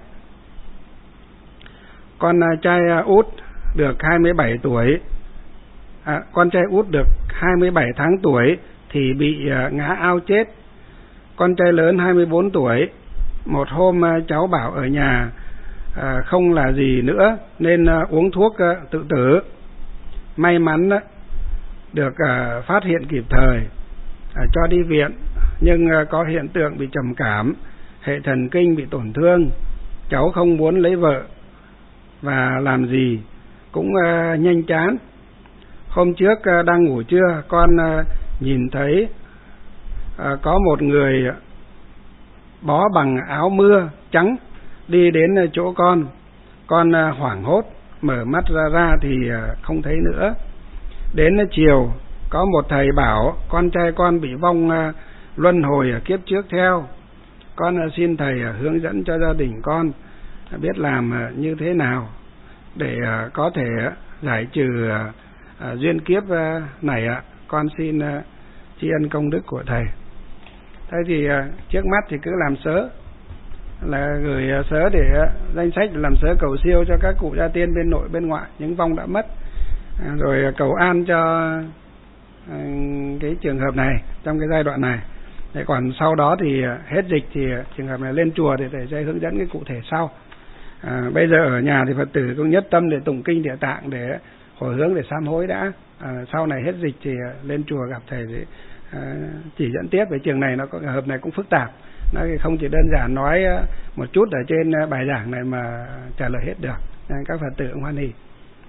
Con trai út được hai mươi bảy tuổi, à, con trai út được hai mươi bảy tháng tuổi thì bị à, ngã ao chết. Con trai lớn hai mươi bốn tuổi, một hôm à, cháu bảo ở nhà à, không là gì nữa nên à, uống thuốc à, tự tử. May mắn à, được à, phát hiện kịp thời, à, cho đi viện, nhưng à, có hiện tượng bị trầm cảm, hệ thần kinh bị tổn thương. Cháu không muốn lấy vợ và làm gì cũng uh, nhanh chán. Hôm trước uh, đang ngủ trưa, con uh, nhìn thấy uh, có một người bó bằng áo mưa trắng đi đến uh, chỗ con. Con uh, hoảng hốt, mở mắt ra, ra thì uh, không thấy nữa. Đến uh, chiều, có một thầy bảo con trai con bị vong uh, luân hồi ở kiếp trước theo. Con uh, xin thầy uh, hướng dẫn cho gia đình con biết làm như thế nào để có thể giải trừ duyên kiếp này ạ. Con xin tri ân công đức của thầy. Thế thì trước mắt thì cứ làm sớ, là gửi sớ để danh sách làm sớ cầu siêu cho các cụ gia tiên bên nội bên ngoại, những vong đã mất, rồi cầu an cho cái trường hợp này trong cái giai đoạn này. Thế còn sau đó thì hết dịch thì trường hợp này lên chùa thì thầy sẽ hướng dẫn cái cụ thể sau. À, bây giờ ở nhà thì Phật tử cũng nhất tâm để tụng kinh Địa Tạng để hồi hướng để sám hối đã. À, sau này hết dịch thì lên chùa gặp thầy để à, chỉ dẫn tiếp. Về trường này nó có hợp này cũng phức tạp, nó không chỉ đơn giản nói một chút ở trên bài giảng này mà trả lời hết được, nên các Phật tử cũng hoan hỉ.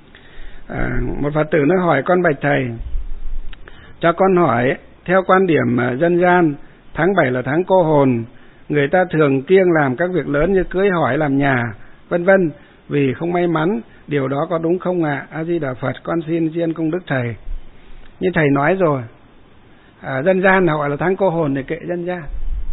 À, một Phật tử nó hỏi con bạch thầy, cho con hỏi theo quan điểm dân gian, tháng bảy là tháng cô hồn, người ta thường kiêng làm các việc lớn như cưới hỏi, làm nhà, vân vân, vì không may mắn, điều đó có đúng không ạ? À? A Di Đà Phật, con xin tri ân công đức thầy. Như thầy nói rồi, à, dân gian họ gọi là tháng cô hồn thì kệ dân gian,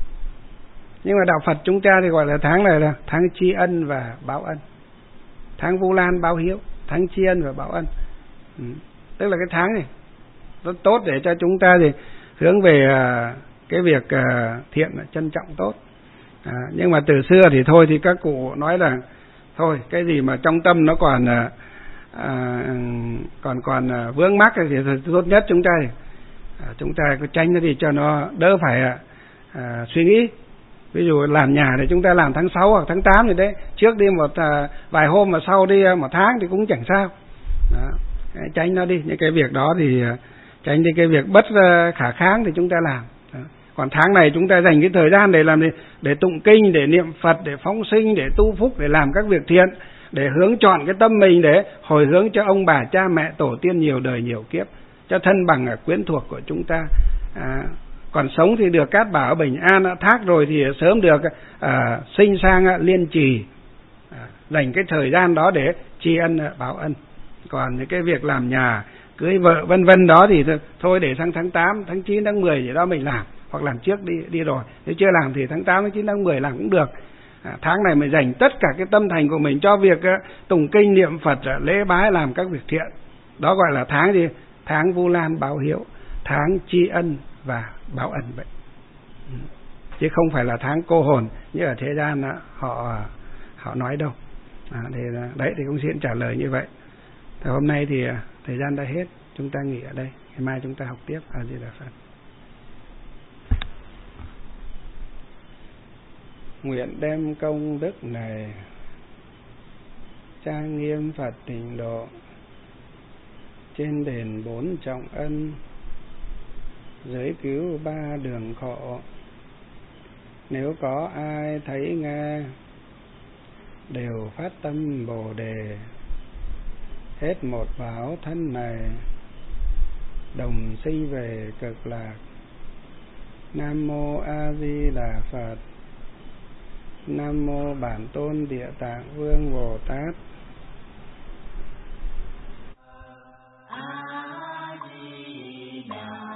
nhưng mà đạo Phật chúng ta thì gọi là tháng này là tháng tri ân và báo ân, tháng Vu Lan báo hiếu, tháng tri ân và báo ân. Ừ. Tức là cái tháng này rất tốt để cho chúng ta thì hướng về à, cái việc à, thiện trân trọng tốt. À, nhưng mà từ xưa thì thôi thì các cụ nói là thôi cái gì mà trong tâm nó còn à, à, còn còn à, vướng mắc thì tốt nhất chúng ta à, chúng ta cứ tránh nó đi cho nó đỡ phải à, à, suy nghĩ. Ví dụ làm nhà thì chúng ta làm tháng sáu hoặc tháng tám rồi đấy, trước đi một à, vài hôm mà sau đi một tháng thì cũng chẳng sao. Đó, tránh nó đi, những cái việc đó thì tránh đi cái việc bất khả kháng thì chúng ta làm. Đó. Còn tháng này chúng ta dành cái thời gian để làm gì? Để tụng kinh, để niệm Phật, để phóng sinh, để tu phúc, để làm các việc thiện, để hướng chọn cái tâm mình để hồi hướng cho ông bà cha mẹ tổ tiên nhiều đời nhiều kiếp, cho thân bằng ở quyến thuộc của chúng ta. À, còn sống thì được cát bảo bình an, thác rồi thì sớm được à, sinh sang liên trì. À, dành cái thời gian đó để tri ân báo ân. Còn những cái việc làm nhà, cưới vợ vân vân đó thì thôi để sang tháng tám, tháng chín, tháng mười gì đó mình làm, hoặc làm trước đi đi rồi. Nếu chưa làm thì tháng tám, tháng chín, tháng mười làm cũng được. À, tháng này mình dành tất cả cái tâm thành của mình cho việc uh, tụng kinh niệm Phật, uh, lễ bái, làm các việc thiện. Đó gọi là tháng gì? Tháng Vu Lan báo hiếu, tháng tri ân và báo ân vậy. Ừ. Chứ không phải là tháng cô hồn như ở thế gian uh, họ họ nói đâu. À, thì uh, đấy thì cũng xin trả lời như vậy. Thì hôm nay thì uh, thời gian đã hết, chúng ta nghỉ ở đây. Ngày mai chúng ta học tiếp. A Di Đà Phật. Nguyện đem công đức này trang nghiêm Phật Tịnh Độ, trên đền bốn trọng ân, giới cứu ba đường khổ. Nếu có ai thấy nghe, đều phát tâm Bồ Đề, hết một báo thân này, đồng sinh về cực lạc. Nam mô A Di Đà Phật. Nam mô Bản Tôn Địa Tạng Vương Bồ Tát.